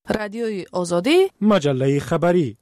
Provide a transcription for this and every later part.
رادیوی آزادی، مجله خبری.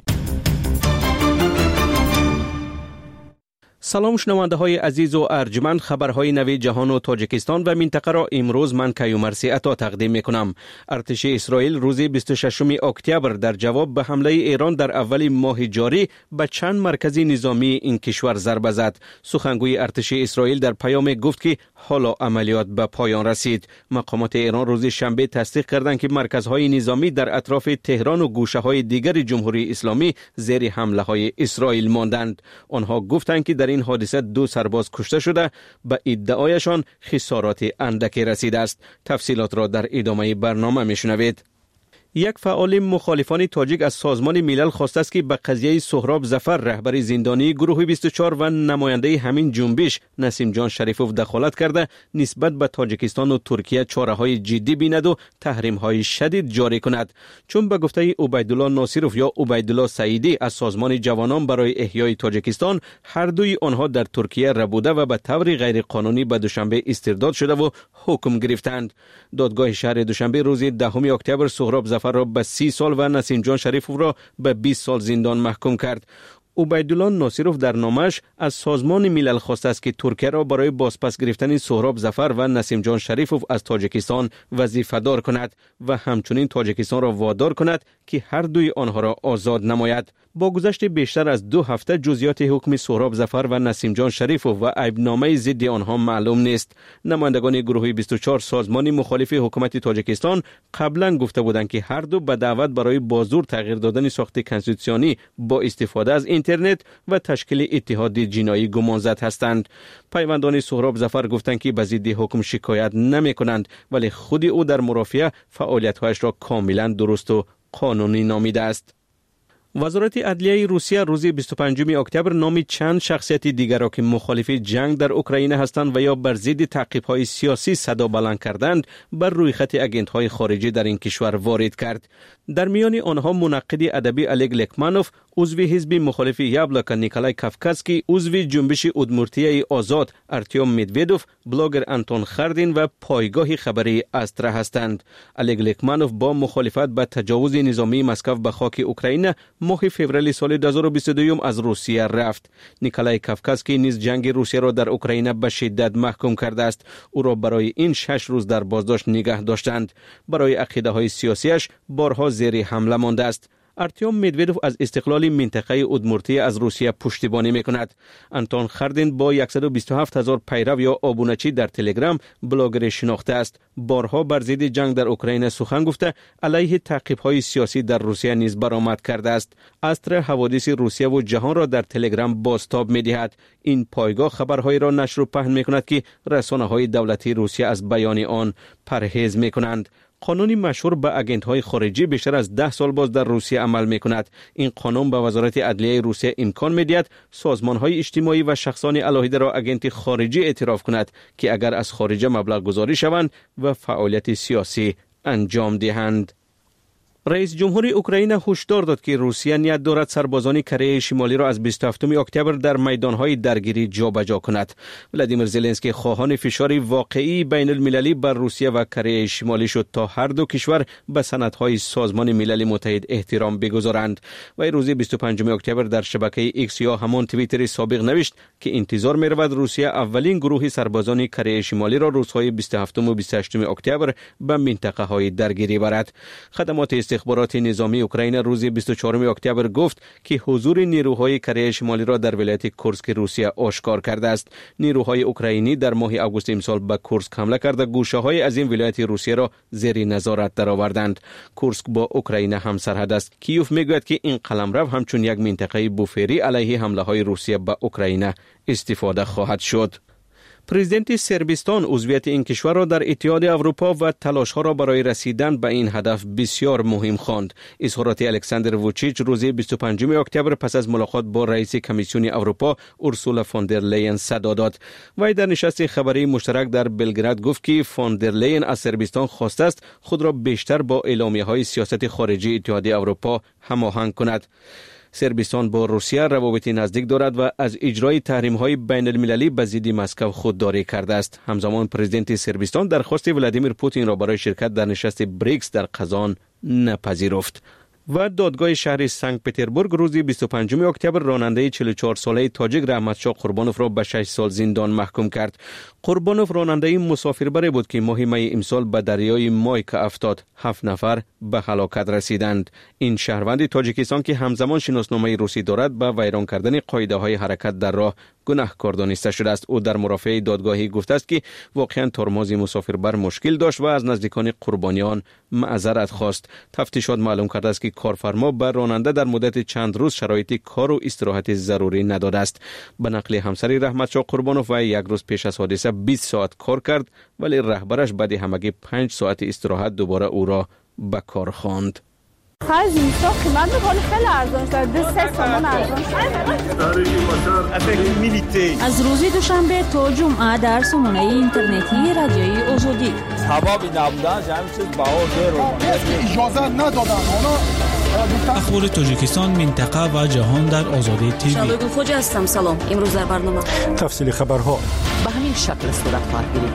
سلام شنونده های عزیز و ارجمند، خبرهای نوی جهان و تاجیکستان و منطقه را امروز من کیومرثی عطا تقدیم می کنم. ارتش اسرائیل روز 26 اکتبر در جواب به حمله ایران در اول ماه جاری به چند مرکز نظامی این کشور ضربه زد. سخنگوی ارتش اسرائیل در پیام گفت که حالا عملیات به پایان رسید. مقامات ایران روز شنبه تصدیق کردند که مرکزهای نظامی در اطراف تهران و گوشه‌های دیگر جمهوری اسلامی زیر حمله های اسرائیل ماندند. آنها گفتند که در این حادثه 2 سرباز کشته شده، به ادعایشان خسارات اندکی رسیده است. تفصیلات را در ادامه برنامه میشنوید. یک فعال مخالفان تاجیک از سازمان ملل خواسته است که به قضیه سهراب ظفر رهبر زندانی گروه 24 و نماینده همین جنبش نسیم جان شریفوف دخالت کرده نسبت به تاجیکستان و ترکیه چاره‌های جدی بیند و تحریم‌های شدید جاری کند. چون به گفته عبیدالله ناصروف یا عبیدالله سعیدی از سازمان جوانان برای احیای تاجیکستان، هر دوی آنها در ترکیه ربوده و به طور غیر قانونی به دوشنبه استرداد شده و حکم گرفتند. دادگاه شهر دوشنبه روز 10 اکتبر سهراب ظفر را به 30 سال و نسیم جان شریفوف را به 20 سال زندان محکوم کرد. عبیدالله ناصروف در نامش از سازمان ملل خواسته است که ترکیه را برای بازپس گرفتن سهراب ظفر و نسیم جان شریفوف از تاجیکستان وظیفه دار کند و همچنین تاجیکستان را وادار کند که هر دوی آنها را آزاد نماید. با گذشت بیشتر از 2 هفته جزئیات حکم سهراب ظفر و نسیم جان شریفوف و عیبنامه ضد آنها معلوم نیست. نمایندگان گروه 24 سازمان مخالف حکومت تاجیکستان قبلا گفته بودند که هر دو به دعوت برای بازور تغییر دادن ساخت کنستیتوسیونی با استفاده از اینترنت و تشکیل اتحاد جنایی گمانزد هستند. پیوندان سهراب ظفر گفتند که به ضد حکم شکایت نمی کنند، ولی خود او در مرافعه فعالیت‌هایش را کاملا درست و قانونی نامیده است. وزارت عدلیه روسیه روز 25 اکتبر نام چند شخصیت دیگر را که مخالف جنگ در اوکراین هستند و یا بر ضد تعقیب‌های سیاسی صدا بلند کردند بر روی خط آگنت‌های خارجی در این کشور وارد کرد. در میان آنها منقد ادبی الگ لکمانوف، عضو حزب مخالف یابلکا نیکلای کافکاسکی، عضو جنبش ادمورتیای آزاد ارتیوم میدویدوف، بلاگر آنتون خاردین و پایگاه خبری استرا هستند. الگ لکمانوف با مخالفت با تجاوز نظامی مسکو به خاک اوکراین ماه فوریه سال 2022 از روسیه رفت. نیکلای کافکاسکی نیز جنگ روسیه را در اوکراین به شدت محکوم کرده است. او را برای این 6 روز در بازداشت نگه داشتند. برای عقیده های سیاسیش بارها زیر حمله مانده است. ارتیوم میدویدوف از استقلال منطقه ادمورتی از روسیه پشتیبانی میکند. آنتون خاردین با 127,000 پیرو یا آبونچی در تلگرام بلاگر شناخته است. بارها بر ضد جنگ در اوکراین سخن گفته علیه تعقیب‌های سیاسی در روسیه نیز برآمد کرده است. استر حوادث روسیه و جهان را در تلگرام بازتاب می‌دهد. این پایگاه خبرهای را نشر و پهن میکند که رسانه‌های دولتی روسیه از بیان آن پرهیز میکنند. قانون مشهور به آگنت‌های خارجی بیشتر از 10 سال باز در روسیه عمل می‌کند. این قانون به وزارت عدلیه روسیه امکان می‌دهد سازمان‌های اجتماعی و شخصان علاهیده را آگنت خارجی اعتراف کند که اگر از خارج مبلغ گذاری شوند و فعالیت سیاسی انجام دهند. رئیس جمهور اوکراین هشدار داد که روسیه نیت دارد سربازان کره شمالی را از 27 اکتبر در میدانهای درگیری جابجا کند. ولادیمیر زلنسکی خواهان فشار واقعی بین المللی بر روسیه و کره شمالی شد تا هر دو کشور به سندهای سازمان ملل متحد احترام بگذارند. و روز 25 اکتبر در شبکه ایکس یا همان توییتر سابق نوشت که انتظار می‌رود روسیه اولین گروه سربازان کره شمالی را روزهای 27 و 28 اکتبر به منطقه‌های درگیری برد. خدمات استخبارات نظامی اوکراین روز 24 اکتبر گفت که حضور نیروهای کره شمالی را در ولایت کورسک روسیه آشکار کرده است. نیروهای اوکراینی در ماه آگوست امسال به کورسک حمله کرده گوشه‌های از این ولایت روسیه را زیر نظارت درآوردند. کورسک با اوکراین همسرحد است. کیوف میگوید که این قلمرو همچون یک منطقه بوفری علیه حمله‌های روسیه به اوکراین استفاده خواهد شد. پرزیدنت سربستان عضویت این کشور را در اتحاد اروپا و تلاش‌ها را برای رسیدن به این هدف بسیار مهم خواند. اظهارات الکساندر ووچیچ روز 25 اکتبر پس از ملاقات با رئیس کمیسیون اروپا اورسولا فون در لین صدا داد. وی در نشست خبری مشترک در بلگراد گفت که فون در لین از سربستان خواسته است خود را بیشتر با اعلامیه‌های سیاست خارجی اتحاد اروپا هماهنگ کند. سربستان با روسیه روابط نزدیک دارد و از اجرای تحریم‌های بین المللی به ضد مسکو خودداری کرده است. همزمان پرزیدنت سربستان درخواست ولادیمیر پوتین را برای شرکت در نشست بریکس در قزان نپذیرفت. و دادگاه شهر سنت پتربورگ روز 25 اکتبر راننده 44 ساله تاجیک رحمتشاه قربانوف را به 6 سال زندان محکوم کرد. قربانوف راننده مسافربر بود که ماه می امسال به دریای مایکا افتاد. 7 نفر به هلاکت رسیدند. این شهروند تاجیکستان که همزمان شناسنامه روسی دارد به ویران کردن قاعده های حرکت در راه گناهکار دانسته شده است. او در مرافعه دادگاهی گفته است که واقعا ترمز مسافربر مشکل داشت و از نزدیکان قربانیان معذرت خواست. تفتیشات معلوم کرده است که کارفرما به راننده در مدت چند روز شرایط کار و استراحت ضروری نداده است. به نقل همسر رحمتشاه قربانوف و یک روز پیش از حادثه 20 ساعت کار کرد ولی رهبرش بعد همگی 5 ساعت استراحت دوباره او را به کار خواند. خرج اینستا قیمت میکنه خیلی ارزان شده 3 تومان ارزان شده. از روز دوشنبه تا جمعه در سامانه اینترنتی رادیوی آزادی ثوابی نبودن همین چیز بها اجازه ندادن. اخبار تاجیکستان، منطقه و جهان در آزادی تیوی. شالوی خوجا هستم. سلام. امروز در برنامه تفصیل خبرها به همین شکل صورت خواهد گرفت.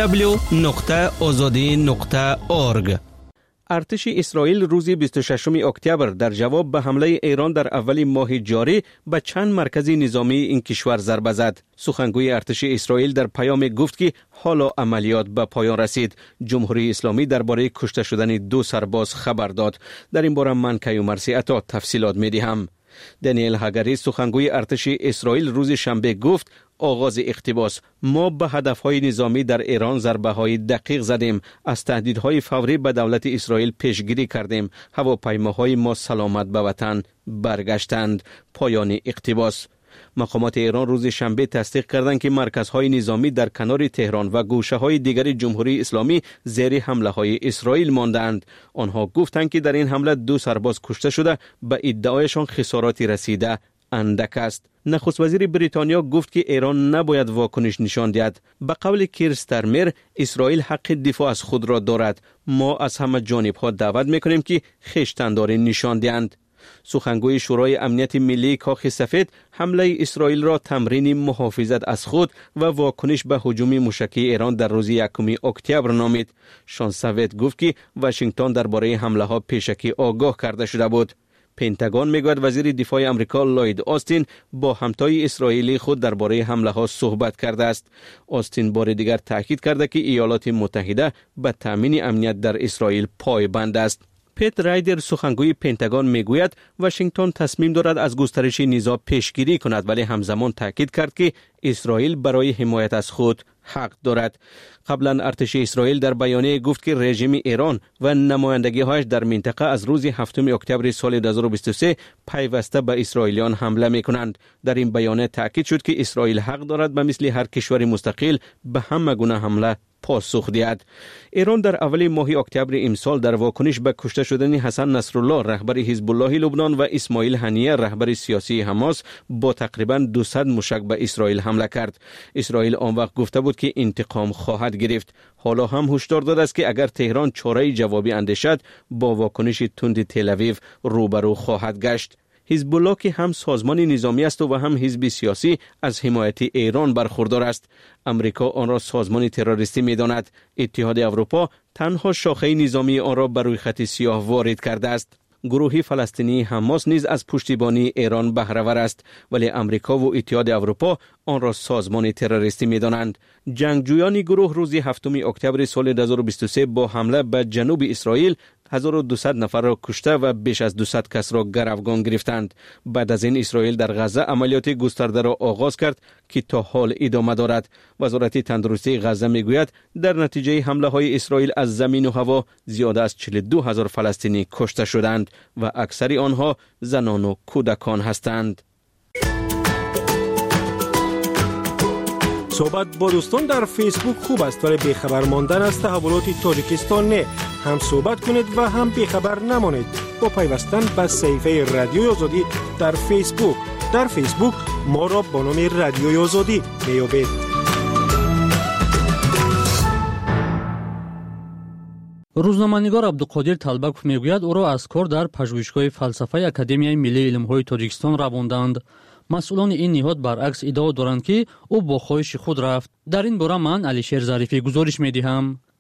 www.azadi.org. ارتش اسرائیل روز 26 اکتبر در جواب به حمله ایران در اول ماه جاری به چند مرکز نظامی این کشور ضربه زد. سخنگوی ارتش اسرائیل در پیام گفت که حالا عملیات به پایان رسید. جمهوری اسلامی درباره کشته شدن 2 سرباز خبر داد. در این باره من کیومرثی عطا تفصیلات می‌دهم. دانیل هاگاری سخنگوی ارتش اسرائیل روز شنبه گفت آغاز اقتباس: ما به هدفهای نظامی در ایران ضربه‌های دقیق زدیم. از تهدیدهای فوری به دولت اسرائیل پیشگیری کردیم. هواپیماهای ما سلامت به وطن برگشتند. پایان اقتباس. مقامات ایران روز شنبه تصدیق کردند که مرکزهای نظامی در کنار تهران و گوشه‌های دیگر جمهوری اسلامی زیر حمله‌های اسرائیل ماندند. آنها گفتند که در این حمله 2 سرباز کشته شده، به ادعایشان خساراتی رسیده اندک است. نخست وزیر بریتانیا گفت که ایران نباید واکنش نشان دهد. به قول کیر ستارمر اسرائیل حق دفاع از خود را دارد. ما از همه جانب‌ها دعوت می‌کنیم که خویشتن‌داری نشان دهند. سخنگوی شورای امنیت ملی کاخ سفید حمله اسرائیل را تمرین محافظت از خود و واکنش به هجوم موشکی ایران در روز 1 اکتبر نامید. شان سوید گفت که واشنگتن درباره حمله ها پیشکی آگاه کرده شده بود. پنتاگون میگوید وزیر دفاع آمریکا لوید آستین با همتای اسرائیلی خود درباره حمله ها صحبت کرده است. آستین بار دیگر تاکید کرده که ایالات متحده به تامین امنیت در اسرائیل پایبند است. پیت رایدر سخنگوی پنتاگون میگوید واشنگتن تصمیم دارد از گسترش نزاع پیشگیری کند، ولی همزمان تاکید کرد که اسرائیل برای حمایت از خود حق دارد. قبلا ارتش اسرائیل در بیانیه گفت که رژیم ایران و نمایندگی‌هایش در منطقه از روز 7 اکتبر سال 2023 پیوسته به اسرائیلیان حمله می‌کنند. در این بیانیه تاکید شد که اسرائیل حق دارد به مثل هر کشور مستقل به همه گونه حمله پاسخ دهد. ایران در اول ماه اکتبر امسال در واکنش به کشته شدن حسن نصرالله رهبر حزب الله لبنان و اسماعیل هنیه رهبر سیاسی حماس با تقریباً 200 موشک به اسرائیل حمله کرد. اسرائیل آن وقت گفته بود که انتقام خواهد گرفت. حالا هم هشدار داده است که اگر تهران چاره جوابی اندیشد با واکنش تند تل‌آویو روبرو خواهد گشت. حزب الله که هم سازمان نظامی است و هم حزب سیاسی از حمایت ایران برخوردار است. امریکا آن را سازمان تروریستی می‌داند. اتحاد اروپا تنها شاخه نظامی آن را بر روی خط سیاه وارد کرده است. گروه فلسطینی حماس نیز از پشتیبانی ایران بهره‌ور است، ولی امریکا و اتحاد اروپا آن را سازمان تروریستی می‌دانند. جنگجویان گروه روز 7 اکتبر سال 2023 با حمله به جنوب اسرائیل 1200 نفر را کشته و بیش از 200 کس را گروگان گرفتند. بعد از این اسرائیل در غزه عملیات گسترده را آغاز کرد که تا حال ادامه دارد. وزارت تندرستی غزه میگوید در نتیجه حمله های اسرائیل از زمین و هوا زیاده از 42,000 فلسطینی کشته شدند و اکثر آنها زنان و کودکان هستند. صحبت با دوستان در فیسبوک خوب است، ولی بیخبر ماندن از تحولات تاجیکستان نه. هم صحبت کنید و هم بیخبر نمانید با پیوستن به صفحه رادیوی آزادی در فیسبوک. در فیسبوک ما را با نام رادیوی آزادی میابید. روزنامه‌نگار عبدالقادر طلبکوف میگوید او را از کار در پژوهشگاه فلسفه اکادمیای ملی علم‌های تاجیکستان رواندند. مسئولان این نهاد برعکس ادعا دارند که او با خواهش خود رفت. در این باره من علیشیر ظریفی گزارش می‌دهم.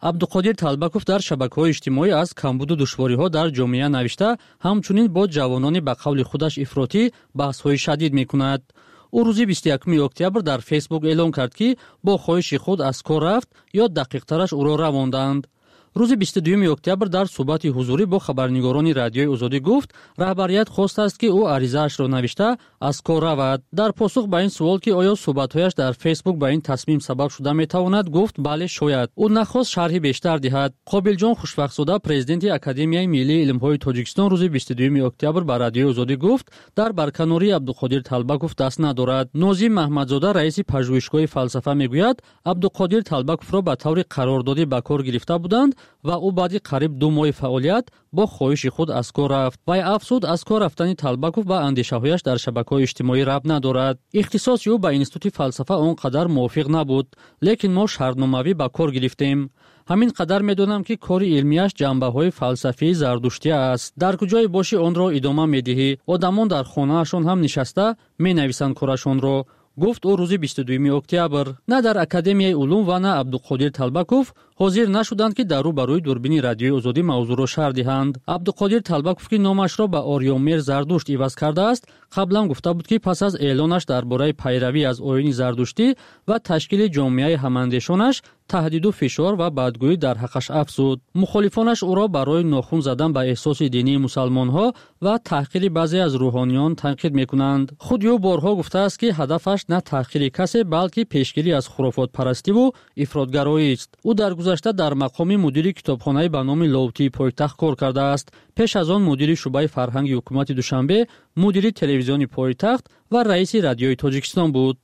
عبدالقادر طلبکوف در شبکه‌های اجتماعی از کمبود و دشواری‌ها در جامعه نوشته، همچنین با جوانان به قول خودش افراطی بحث‌های شدید می‌کند. او روز 21 اکتبر در فیسبوک اعلام کرد که با خواهش خود از کار رفت یا دقیق‌ترش او را رواندند. روز 22 اکتبر در صحبت حضوری با خبرنگاران رادیوی آزادی گفت رهبریت خواست است که او عریضه‌اش را نوشته از کار رود. در پاسخ به این سوال که آیا صحبت‌هایش در فیسبوک به این تصمیم سبب شده می‌تواند، گفت بله شاید. او نخواست شرحی بیشتر دهد. قابلجان خوشبخت‌زاده پرزیدنت اکادمیای ملی علم‌های تاجیکستان روز 22 اکتبر به رادیوی آزادی گفت در برکناری عبدالقادر طلبکوف دست ندارد. ناظم محمدزاده رئیس پژوهشگاه فلسفه میگوید عبدالقادر طلبکوف را به طور قراردادی به کار گرفته بودند و او بعد قریب 2 ماه فعالیت با خواهش خود از کار رفت. وی افزود از کار رفتن طلبکوف و اندیشه‌هایش در شبکه‌های اجتماعی ربط ندارد. اختصاص او به اینستیتوت فلسفه آنقدر موافق نبود، لیکن ما شرطنامه‌ای به کار گرفتیم. همین قدر می‌دانم که کار علمیش جنبه‌های فلسفی زردشتی است. در کجای باشی آن را ادامه می‌دهی. آدمان در خانه‌شان هم نشسته می‌نویسند کارشان را. گفت او روز 22 اکتبر. نه در اکادمیای علوم و نه عبدالقادر طلبکوف حاضر نشدند که در روبروی دوربین رادیوی آزادی موضوع را شرح دهند. عبدالقادر طلبکوف که نامش را به آریامیر زردشت عوض کرده است، قبلا گفته بود که پس از اعلانش درباره پیروی از آیین زردشتی و تشکیل جامعه هماندیشانش تهدید و فشار و بدگویی در حقش افزود. مخالفانش او را برای ناخن زدن به احساس دینی مسلمان‌ها و تحقیر بعضی از روحانیان تنقید می‌کنند. خود او بارها گفته است که هدفش نه تحقیر کسی بلکه پیشگیری از خرافات پرستی و افراطگرایی است. او در گذشته در مقام مدیر کتابخانه به نام لاوتی پایتخت کار کرده است. پیش از آن مدیر شعبه فرهنگ حکومت دوشنبه، مدیر تلویزیون پایتخت و رئیس رادیوی تاجیکستان بود.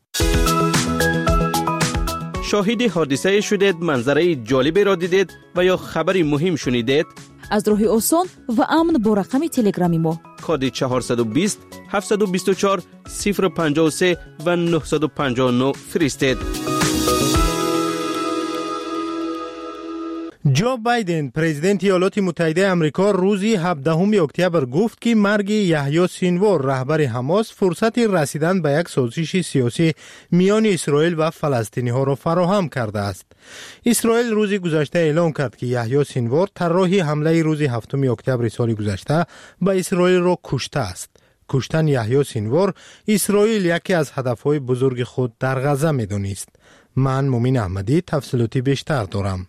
شاهد حادثه شدید، منظره جالبی را دیدید و یا خبری مهم شنیدید؟ از راه آسان و امن با رقم تلگرامی ما کد 420 724 053 و 959 فرستید. جو بایدن پرزیدنت ایالات متحده آمریکا روز 17 اکتبر گفت که مرگ یحیی سینوار رهبر حماس فرصت رسیدن به یک سازش سیاسی میان اسرائیل و فلسطینی ها را فراهم کرده است. اسرائیل روز گذشته اعلام کرد که یحیی سینوار طراح حمله روز 7 اکتبر سال گذشته به اسرائیل را کشته است. کشتن یحیی سینوار اسرائیل یکی از هدفهای بزرگ خود در غزه می‌دانست. من مومین احمدی تفصیلاتی بیشتر دارم.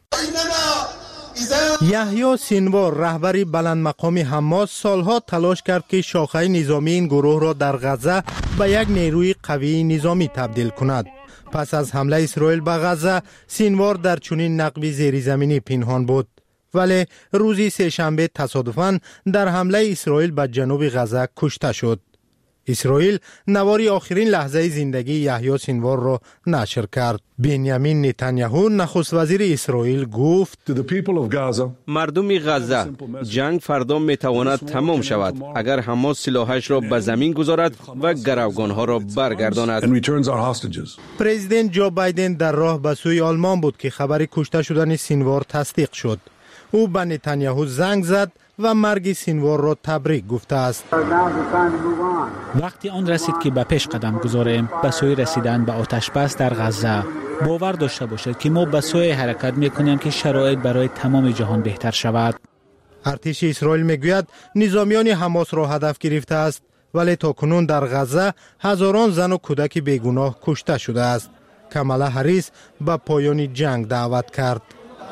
یحیی سینوار رهبری بلند مقامی حماس سالها تلاش کرد که شاخه نظامی این گروه را در غزه به یک نیروی قوی نظامی تبدیل کند. پس از حمله اسرائیل به غزه، سینوار در چنین نقبی زیرزمینی پنهان بود. ولی روز سه‌شنبه تصادفاً در حمله اسرائیل به جنوب غزه کشته شد. اسرائیل نواری آخرین لحظه زندگی یحیی سینوار را نشر کرد. بنیامین نتانیاهو نخست وزیر اسرائیل گفت مردم غزه، جنگ فردا میتواند تمام شود اگر حماس سلاحش را به زمین گذارد و گروگانها را برگرداند. پرزیدنت جو بایدن در راه به سوی آلمان بود که خبر کشته شدن سینوار تصدیق شد. او به نتانیاهو زنگ زد و مرگ سینوار را تبریک گفته است. وقتی آن رسید که به پیش قدم گذاریم به سوی رسیدن به آتش بس در غزه. باور داشته باشید که ما به سوی حرکت میکنیم که شرایط برای تمام جهان بهتر شود. ارتش اسرائیل میگوید نظامیان حماس را هدف گرفته است، ولی تاکنون در غزه هزاران زن و کودک بیگناه کشته شده است. کامالا هریس به پایان جنگ دعوت کرد.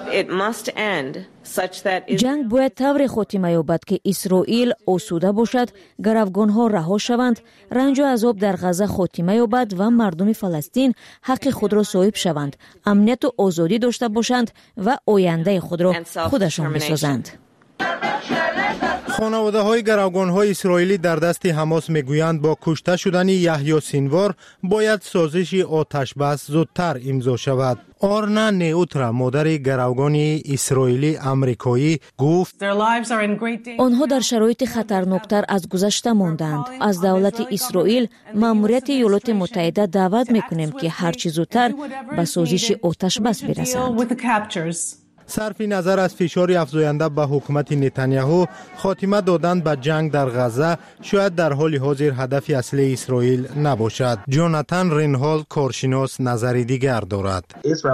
جنگ باید طور خاتمه یابد که اسرائیل آسوده باشد، گروگانها رها شوند، رنج و عذاب در غزه خاتمه یابد و مردم فلسطین حق خود را صاحب شوند، امنیت و آزادی داشته باشند و آینده خود را خودشان بسازند. خانواده های گروگان های اسرائیلی در دست حماس میگویند با کشته شدن یحیی سینوار باید سازش آتش بس زودتر امضا شود. آرنا نیوترا مادر گروگان اسرائیلی آمریکایی گفت آنها در شرایط خطرناکتر از گذشته ماندند. از دولت اسرائیل ماموریت ایالات متحده دعوت میکنیم که هر چه زودتر به سازش آتش بس برسند. صرف نظر از فشار افزاینده به حکومت نتانیاهو، خاتمه دادن به جنگ در غزه شاید در حال حاضر هدف اصلی اسرائیل نباشد. جوناتان رینهولد کارشناس نظر دیگر دارد.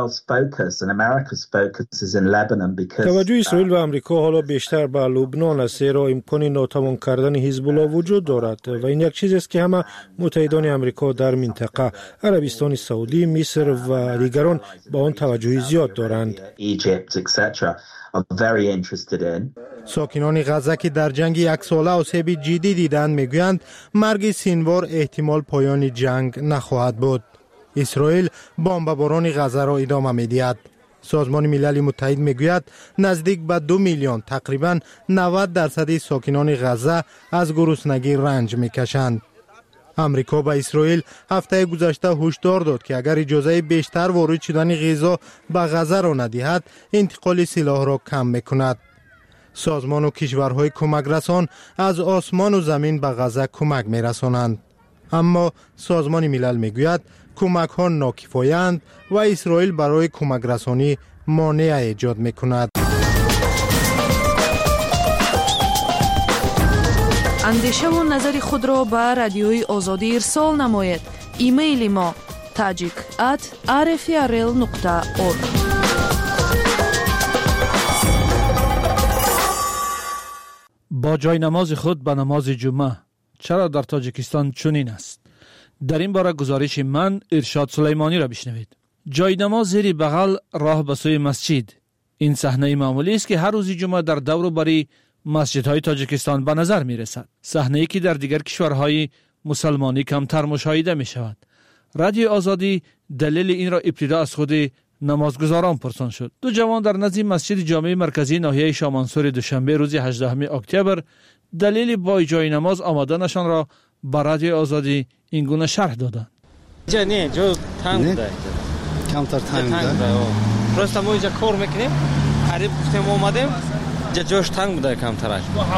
توجه اسرائیل و آمریکا حالا بیشتر به لبنان است، زیرا امکان ناتوان کردن حزب الله وجود دارد و این یک چیزی است که همه متحدان آمریکا در منطقه، عربستان سعودی، مصر و دیگران با آن توجه زیاد دارند. ساکنان غزه که در جنگ یک ساله آسیب جدی دیدند میگویند مرگ سینوار احتمال پایان جنگ نخواهد بود. اسرائیل بمباران غزه را ادامه می‌دهد. سازمان ملل متحد میگوید نزدیک به 2 میلیون، تقریباً 90% ساکنان غزه از گرسنگی رنج میکشند. امریکا به اسرائیل هفته گذشته هشدار داد که اگر اجازه بیشتر وارد شدن غذا به غزه را ندهد، انتقال سلاح را کم میکند. سازمان و کشورهای کمک رسان از آسمان و زمین به غزه کمک میرسانند، اما سازمان ملل میگوید کمک ها ناکفایند و اسرائیل برای کمک رسانی مانع ایجاد میکند. اندیشه و نظر خود را به رادیوی آزادی ارسال نمایید. ایمیل ما tajik@rfrl.org. با جای نماز خود به نماز جمعه چرا در تاجیکستان چنین است؟ در این باره گزارش من ارشاد سلیمانی را بشنوید. جای نماز زیر بغل راه به سوی مسجد. این صحنه معمولی است که هر روز جمعه در دور و بری مسجدهای تاجیکستان به نظر می رسد. صحنه‌ای که در دیگر کشورهای مسلمانی کمتر مشاهده می شود. رادیو آزادی دلیل این را ابتدا از خود نمازگزاران پرسان شد. دو جوان در نزد مسجد جامع مرکزی ناحیه شامانسور دوشنبه روز 18 اکتبر دلیل با جای نماز آمدنشان را به رادیو آزادی این گونه شرح دادند. نه جو تنگ بوده. کمتر تنگ بوده. راست ما اینجا کار میکنیم. قریب گفتیم اومدیم. جاش تنگ بوده کمترش.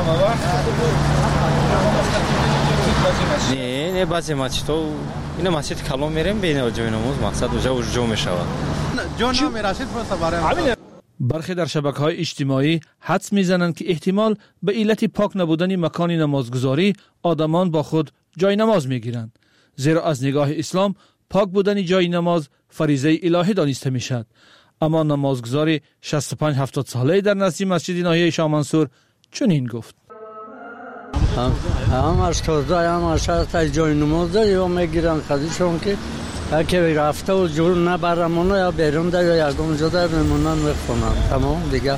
نه بعضی مسجد اینا مسجد کلام میریم بین جای نماز مقصد اونجا جو میشود. جا نمیرسید واسه برای برخی در شبکه‌های اجتماعی حدس میزنند که احتمال به علت پاک نبودن مکان نمازگزاری آدمان با خود جای نماز میگیرند، زیرا از نگاه اسلام پاک بودن جای نماز فریضه الهی دانسته میشد. اما نمازگزار 65-70 ساله در نزد مسجد ناحیه شامانسور چنین گفت: همش تازه همش از جای نماز داری میگیرن خودشون که اگه رفته و جور نبرمونه یا بیرون در یا یکم جا در میمونن میخونن. تمام دیگه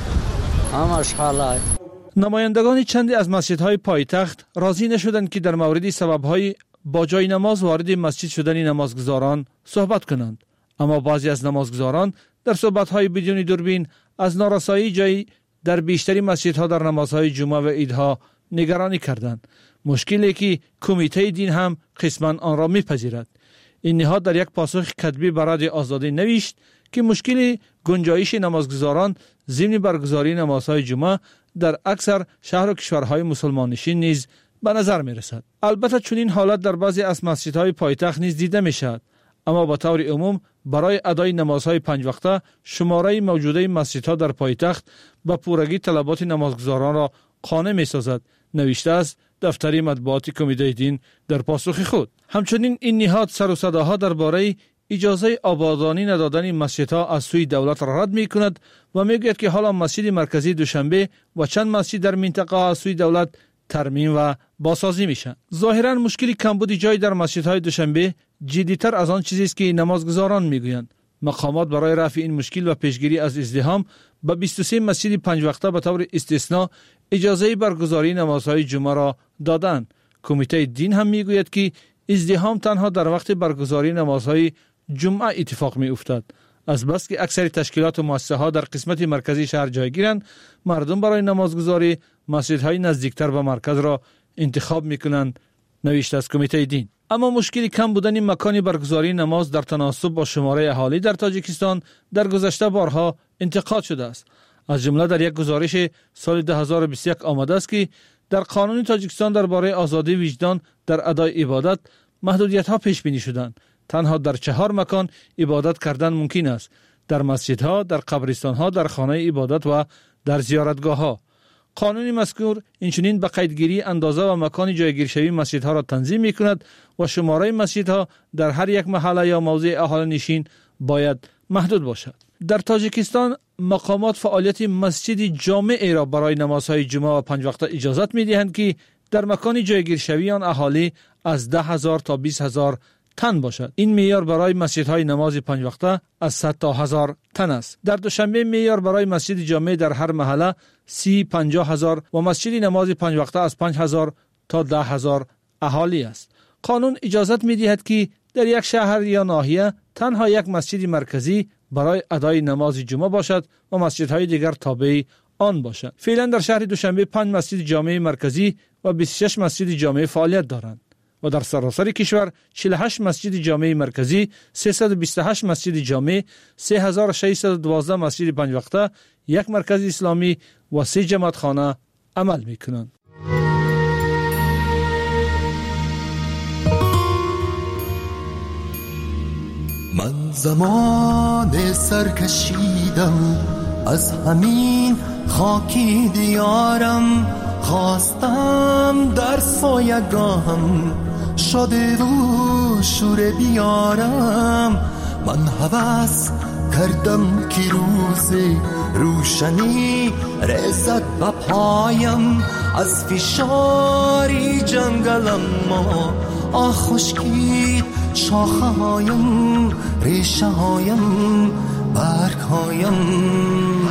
همش حاله. نمایندگان چندی از مسجدهای پایتخت راضی نشدند که در مورد سببهای با جای نماز وارد مسجد شدن نمازگزاران صحبت کنند، اما بعضی از نمازگزاران در صحبت‌های بدون دوربین از نارسایی جای در بیشتری مسجدها در نمازهای جمعه و عیدها نگرانی کردند، مشکلی که کمیته دین هم قسماً آن را میپذیرد. این نهاد در یک پاسخ کتبی به رادیو آزادی نوشت که مشکل گنجایش نمازگزاران ضمن برگزاری نمازهای جمعه در اکثر شهر و کشورهای مسلمان نشین نیز به نظر می رسد. البته چنین حالت در بعضی از مسجدهای پایتخت نیز دیده می شود، اما به طور عموم برای ادای نمازهای 5 وقته شماره موجوده مسجدها در پایتخت به پورگی طلبات نمازگزاران را قانع می سازد، نوشته است دفتر مطبوعات کمیته دین در پاسخ خود. همچنین این نهاد سر و صداها درباره اجازه آبادانی ندادن مسجدها از سوی دولت را رد می کند و می گوید که حالا مسجد مرکزی دوشنبه و چند مسجد در منطقه از سوی دولت ترمیم و بازسازی میشن. ظاهرا مشکل کمبود جای در مسجدهای دوشنبه جدی‌تر از آن چیزی است که نمازگزاران میگویند. مقامات برای رفع این مشکل و پیشگیری از ازدحام به 23 مسجد 5 وقته به طور استثنا اجازه برگزاری نمازهای جمعه را دادند. کمیته دین هم میگوید که ازدحام تنها در وقت برگزاری نمازهای جمعه اتفاق میافتد. از بس که اکثر تشکیلات و مؤسسه‌ها در قسمت مرکزی شهر جای گیرند، مردم برای نمازگزاری مسجدهای نزدیکتر به مرکز را انتخاب میکنند، نوشته از کمیته دین. اما مشکل کم بودن مکان برگزاری نماز در تناسب با شماره اهالی در تاجیکستان در گذشته بارها انتقاد شده است. از جمله در یک گزارش سال 2021 آمده است که در قانون تاجیکستان درباره آزادی وجدان در ادای عبادت محدودیت‌ها پیش بینی شدند. تنها در 4 مکان عبادت کردن ممکن است. در مسجدها، در قبرستانها، در خانه عبادت و در زیارتگاهها. قانون مذکور اینچنین به قیدگیری اندازه و مکان جایگیرشوی مسجدها را تنظیم می‌کند و شماره مسجدها در هر یک محله یا موضع اهالی نشین باید محدود باشد. در تاجیکستان مقامات فعالیت مسجد جامع را برای نمازهای جمعه و 5 وقته اجازت می‌دهند که در مکان جایگیرشوی آن اهالی از 10,000 تا 20,000 تن باشد. این معیار برای مسجدهای نماز 5 وقته از 100 تا 1000 تن است. در دوشنبه معیار برای مسجد جامع در هر محله 50,000 و مسجد نماز 5 وقته از 5,000 تا 10,000 اهالی است. قانون اجازت می‌دهد که در یک شهر یا ناحیه تنها یک مسجد مرکزی برای ادای نماز جمعه باشد و مسجدهای دیگر تابع آن باشد. فعلا در شهر دوشنبه 5 مسجد جامع مرکزی و 26 مسجد جامع فعالیت دارند و در سراسر کشور 48 مسجد جامع مرکزی، 328 مسجد جامع، 3612 مسجد 5 وقته، یک مرکز اسلامی و 3 جماعتخانه عمل می‌کنند. من زمان سرکشیدم از همین خاکی دیارم، خواستم در سایگاهم شده و شور بیارم. من هوس کردم که روز روشنی رسد به پایم، از فشاری جنگلم ما خشکید شاخه هایم، ریشه هایم، برگ هایم.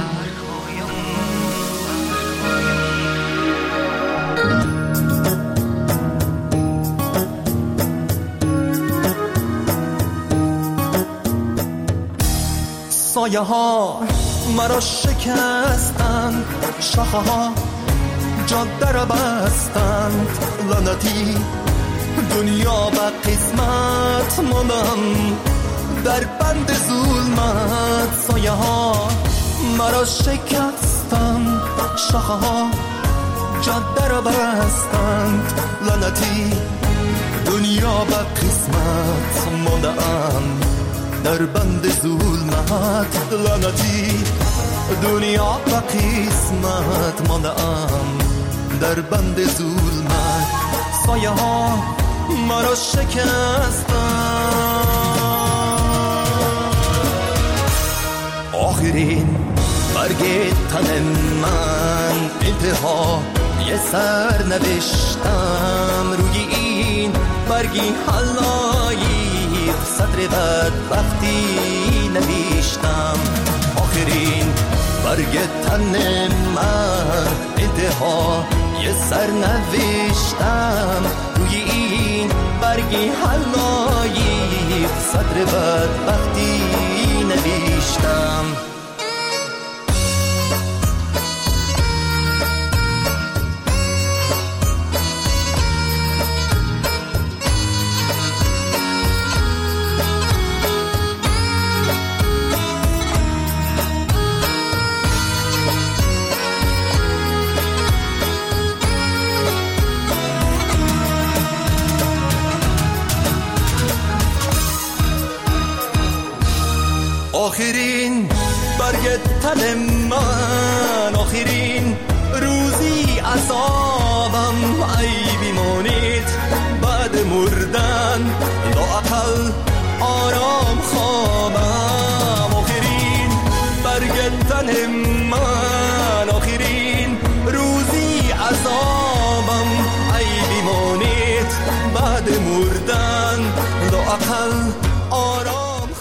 سایه ها مرا شکستند، شاخه ها جاده را بستند، لعنتی دنیا به قسمت ماندم در بند ظلمت. سایه ها مرا شکستند، شاخه ها جاده را بستند، لعنتی دنیا به قسمت ماندم در بند ظلمت. لعنتی دنیا به قسمت ماندم در بند ظلمت. سایه ها مرا شکستند. آخرین برگ تن من انتها یه سر نوشتم، روی این برگی حلایی سطر بدبختی نوشتم. آخرین برگ تن من انتها یه سر نوشتم، روی این برگی حلایی سطر بدبختی نوشتم. آخرین برگ تن من، آخرین روزی عذابم، ای بیمانید بعد مردن لااقل آرام خوابم. آخرین برگ تن من، آخرین روزی عذابم، ای بیمانید بعد مردن لااقل آرام.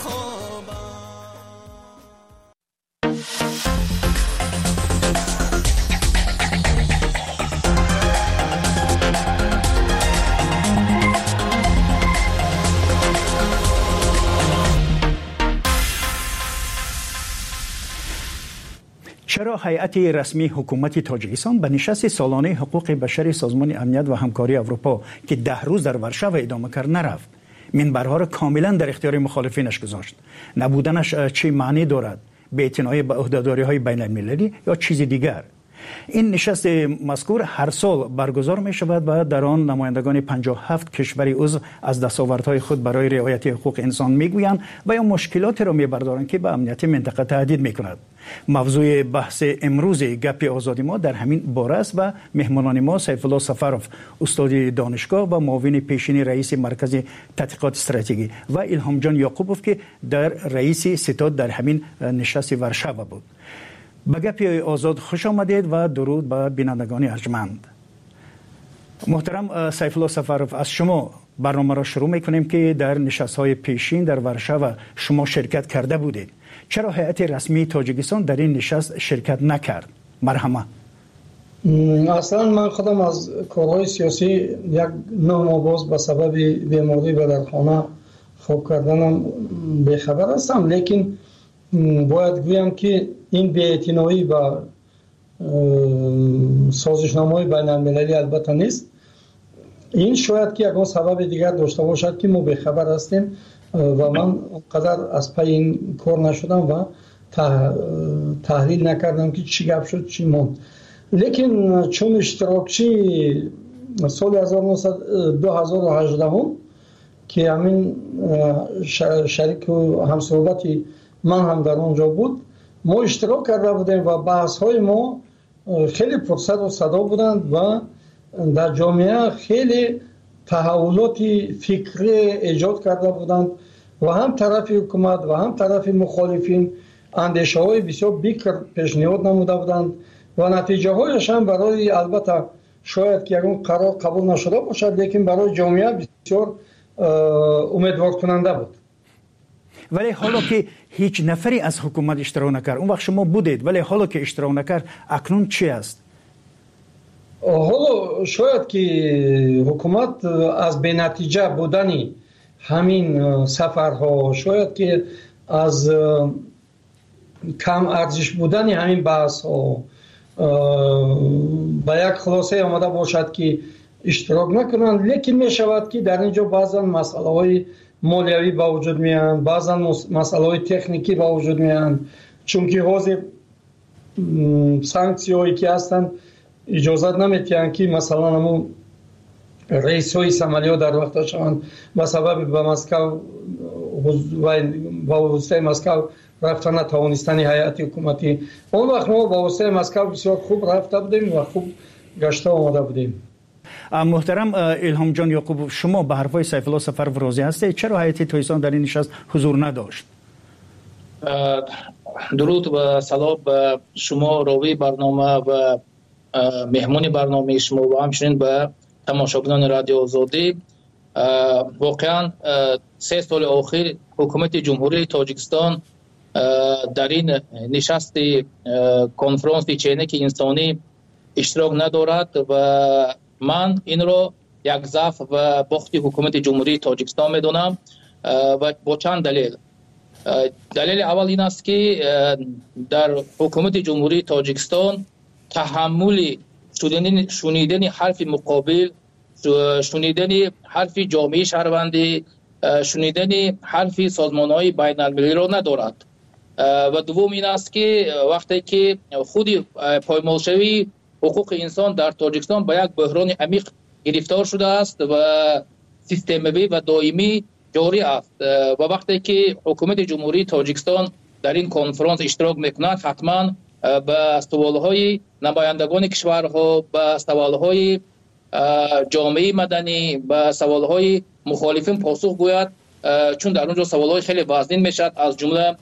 چرا هیئت رسمی حکومت تاجیکستان به نشست سالانه حقوق بشر سازمان امنیت و همکاری اروپا که 10 روز در ورشو ادامه کرد نرفت؟ منبرها را کاملا در اختیار مخالفینش گذاشت. نبودنش چه معنی دارد؟ بی‌اعتنایی به عهده‌داری‌های بین المللی یا چیز دیگر؟ این نشست مذکور هر سال برگزار می شود و در آن نمایندگان 57 کشور عضو از دستاوردهای خود برای رعایت حقوق انسان میگویند و یا مشکلات را میبردارند که به امنیت منطقه تهدید میکند. موضوع بحث امروز گپ آزادی ما در همین باره است و مهمانان ما سیف الله سفروف استاد دانشگاه و معاون پیشین رئیس مرکز تحقیقات استراتژی و الهام جان یعقوبوف که در رئیس ستاد در همین نشست ورشاو بود. به گپ آزاد خوش آمدید و درود به بینندگان ارجمند. محترم سیف الله سفروف، از شما برنامه را شروع میکنیم که در نشست‌های پیشین در ورشاو شما شرکت کرده بودید. چرا هیئت رسمی تاجیکستان در این نشست شرکت نکرد؟ مرحمه. اصلا من خودم از کارهای سیاسی یک 9 ماه باز به سبب بیماری و در خانه خواب کردنم بیخبر هستم، لیکن باید گویم که این بی‌اعتنایی و سازشنامه‌های بین المللی البته نیست. این شاید که یک سبب دیگر داشته باشد که ما بیخبر هستیم و من قدر از پی این کار نشدم و تحلیل نکردم که چی گپ شد چی موند. لیکن چون اشتراکچی سال 2018 که همین شریک و همصحبتی من هم در اونجا بود، ما اشتراک کرده بودیم و بحث های ما خیلی پرسر و صدا بودند و در جامعه خیلی تحولات فکری ایجاد کرده بودند و هم طرف حکومت و هم طرف مخالفین اندیشه های بسیار بیکر پیشنهاد نموده بودند و نتیجه هایش هم برای البته شاید که اون قرار قبول نشده باشد، لیکن برای جامعه بسیار امیدوار کننده بود. ولی حالا که هیچ نفری از حکومت اشتراک نکرد، اون وقت شما بودید، ولی حالا که اشتراک نکرد اکنون چی است؟ حالا شاید که حکومت از بی نتیجه بودنی همین سفرها، شاید که از کم ارزش بودنی همین بحث ها به یک خلاصه آمده باشد که اشتراک نکنند، لیکن می شود که در اینجا بعضا مسئله های مالیوی با وجود میان، بعضا مسئله های تکنیکی با وجود میان، چون که حوزه سانکسی هایی که هستند اجازت نمیتیند که مثلا همون رئیس های سمالیو در وقت شوند به سبب به مسکو و با واسطه مسکو رفتن نتوانستن هیئت حکومتی. اون وقت ما با واسطه مسکو بسیار خوب رفته بودیم و خوب گشته آمده بودیم. محترم الهام جان یعقوب، شما به حرفای سیف الله سفروف راضی هستید؟ چرا هیئت تاجیکستان در این نشست حضور نداشت؟ درود و سلام به شما راوی برنامه و مهمون برنامه شما و همچنین به تماشاگران رادیو آزادی. واقعا 3 سال اخیر حکومت جمهوری تاجیکستان در این نشست کنفرانس چینک انسانی اشتراک ندارد و من این را یک ضعف و باخت حکومت جمهوری تاجیکستان میدونم و با چند دلیل. دلیل اول این است که در حکومت جمهوری تاجیکستان تحمل شنیدن حرف مقابل، شنیدن حرف جامعه شهروندی، شنیدن حرف سازمان‌های بین المللی را ندارد. و دوم این است که وقتی که خود پایمالشوی حقوق انسان در تاجیکستان به یک بحران عمیق گرفتار شده است و سیستمی و دائمی جاری است و وقتی که حکومت جمهوری تاجیکستان در این کنفرانس اشتراک میکند حتما به سوالهای نمایندگان کشورها، به سوالهای جامعه مدنی، به سوالهای مخالفین پاسخ گوید، چون در اونجا سوالهای خیلی وزین میشد، از جمله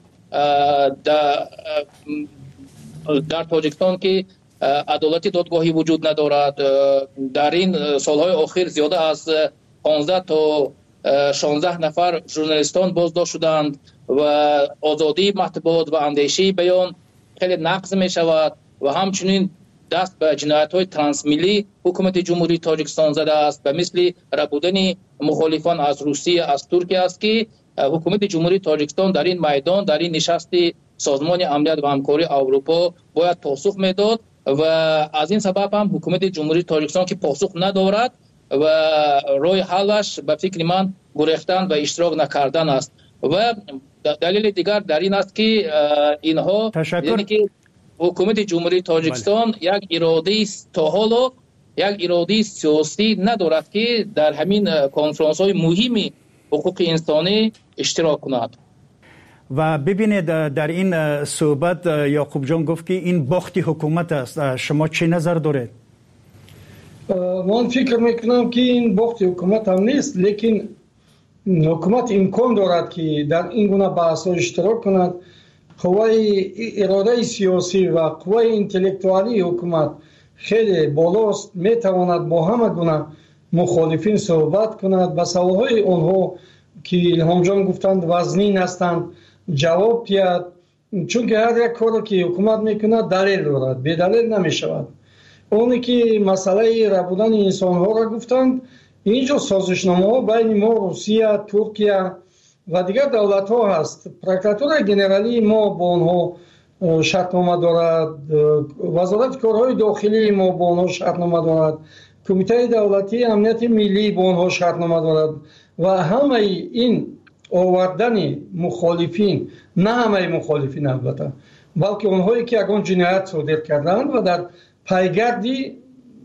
در تاجیکستان که عدالت دادگاهی وجود ندارد. در این سالهای اخیر زیاده از 15 تا 16 نفر ژورنالیستان بازداشت شدند و آزادی مطبوعات و اندیشه بیان خیلی نقض می شود و همچنین دست به جنایت‌های ترانسمیلی حکومت جمهوری تاجیکستان زده است و مثل ربودن مخالفان از روسیه، از ترکیه است که حکومت جمهوری تاجیکستان در این میدان، در این نشست سازمان امنیت و همکاری اروپا باید پاسخ میداد و از این سبب هم حکومت جمهوری تاجیکستان که پاسخ ندارد و راه حلش به فکر من گریختن و اشتراک نکردن است. و دلیل دیگر در این است که اینها تشکر. حکومت جمهوری تاجیکستان یک اراده تا حالا یک اراده سیاسی ندارد که در همین کنفرانس های مهمی حقوق انسانی اشتراک کند. و ببینید در این صحبت یعقوب جان گفت که این باخت حکومت است. شما چه نظر دارید؟ من فکر میکنم که این باخت حکومت هم نیست، لیکن حکومت امکان دارد که در این گونه بحث اشتراک کند. قوای اراده سیاسی و قوای انتلکتوالی حکومت خیلی بالاست، میتواند با همه گونه مخالفین صحبت کند، به سوالهای آنها که الهام جان گفتند وزنین هستند جواب دهد، چون که هر یک کاری که حکومت میکند دلیل دارد، بی دلیل نمیشود. اونی که مسئله ربودن انسان ها را گفتند، اینجا سازشنامه ها بین ما روسیه، ترکیه و دیگر دولت ها هست. پروکراتور گنرالی ما با آنها شرطنامه دارد، وزارت کارهای داخلی ما با آنها شرطنامه دارد، کمیته دولتی امنیت ملی با آنها شرطنامه دارد و همه این آوردن مخالفین، نه همه مخالفین البته، بلکه اونهایی که یگان جنایت صادر کردند و در پیگردی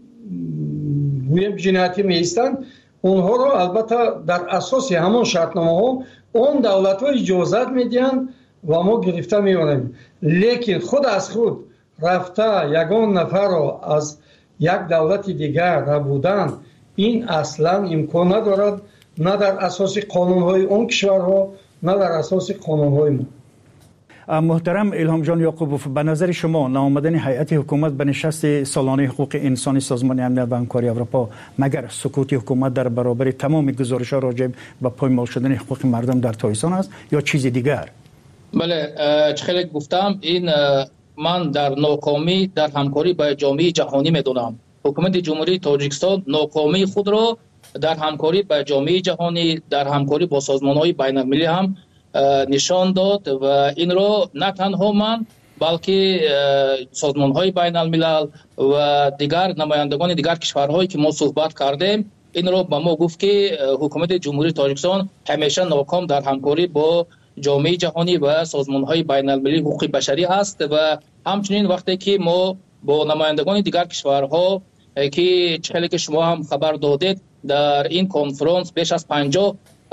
جنایتی میستند، اونها رو البته در اساس همان شرطنامه ها اون دولت ها اجازت میدن و ما گرفته میاریم. لیکن خود از خود رفته یگان نفر رو از یک دولت دیگر ربودن، این اصلا امکان ندارد، نه در اساس قانون های اون کشورها نه در اساس قانون های ما. محترم الهام جان یعقوبوف، به نظر شما نامدن هیئت حکومت به نشست سالانه حقوق انسانی سازمان امنیت و همکاری اروپا مگر سکوت حکومت در برابر تمام گزارش‌ها راجع به پایمال شدن حقوق مردم در تاجیکستان است یا چیز دیگر؟ بله، خیلی گفتم، این من در ناکامی در همکاری با جامعه جهانی میدونم. حکومت جمهوری تاجیکستان ناکامی خود را در همکاری با جامعه جهانی، در همکاری با سازمان‌های بین‌المللی هم نشان داد و این را نه تنها من بلکه سازمان‌های بین‌الملل و دیگر نمایندگان دیگر کشورهایی که ما صحبت کردیم این را به ما گفت که حکومت جمهوری تاجیکستان همیشه ناکام در همکاری با جامعه جهانی و سازمان‌های بین‌المللی حقوق بشری است و همچنین وقتی که ما با نمایندگان دیگر کشورها که چهلی که شما هم خبر دادید در این کنفرانس بیش از 50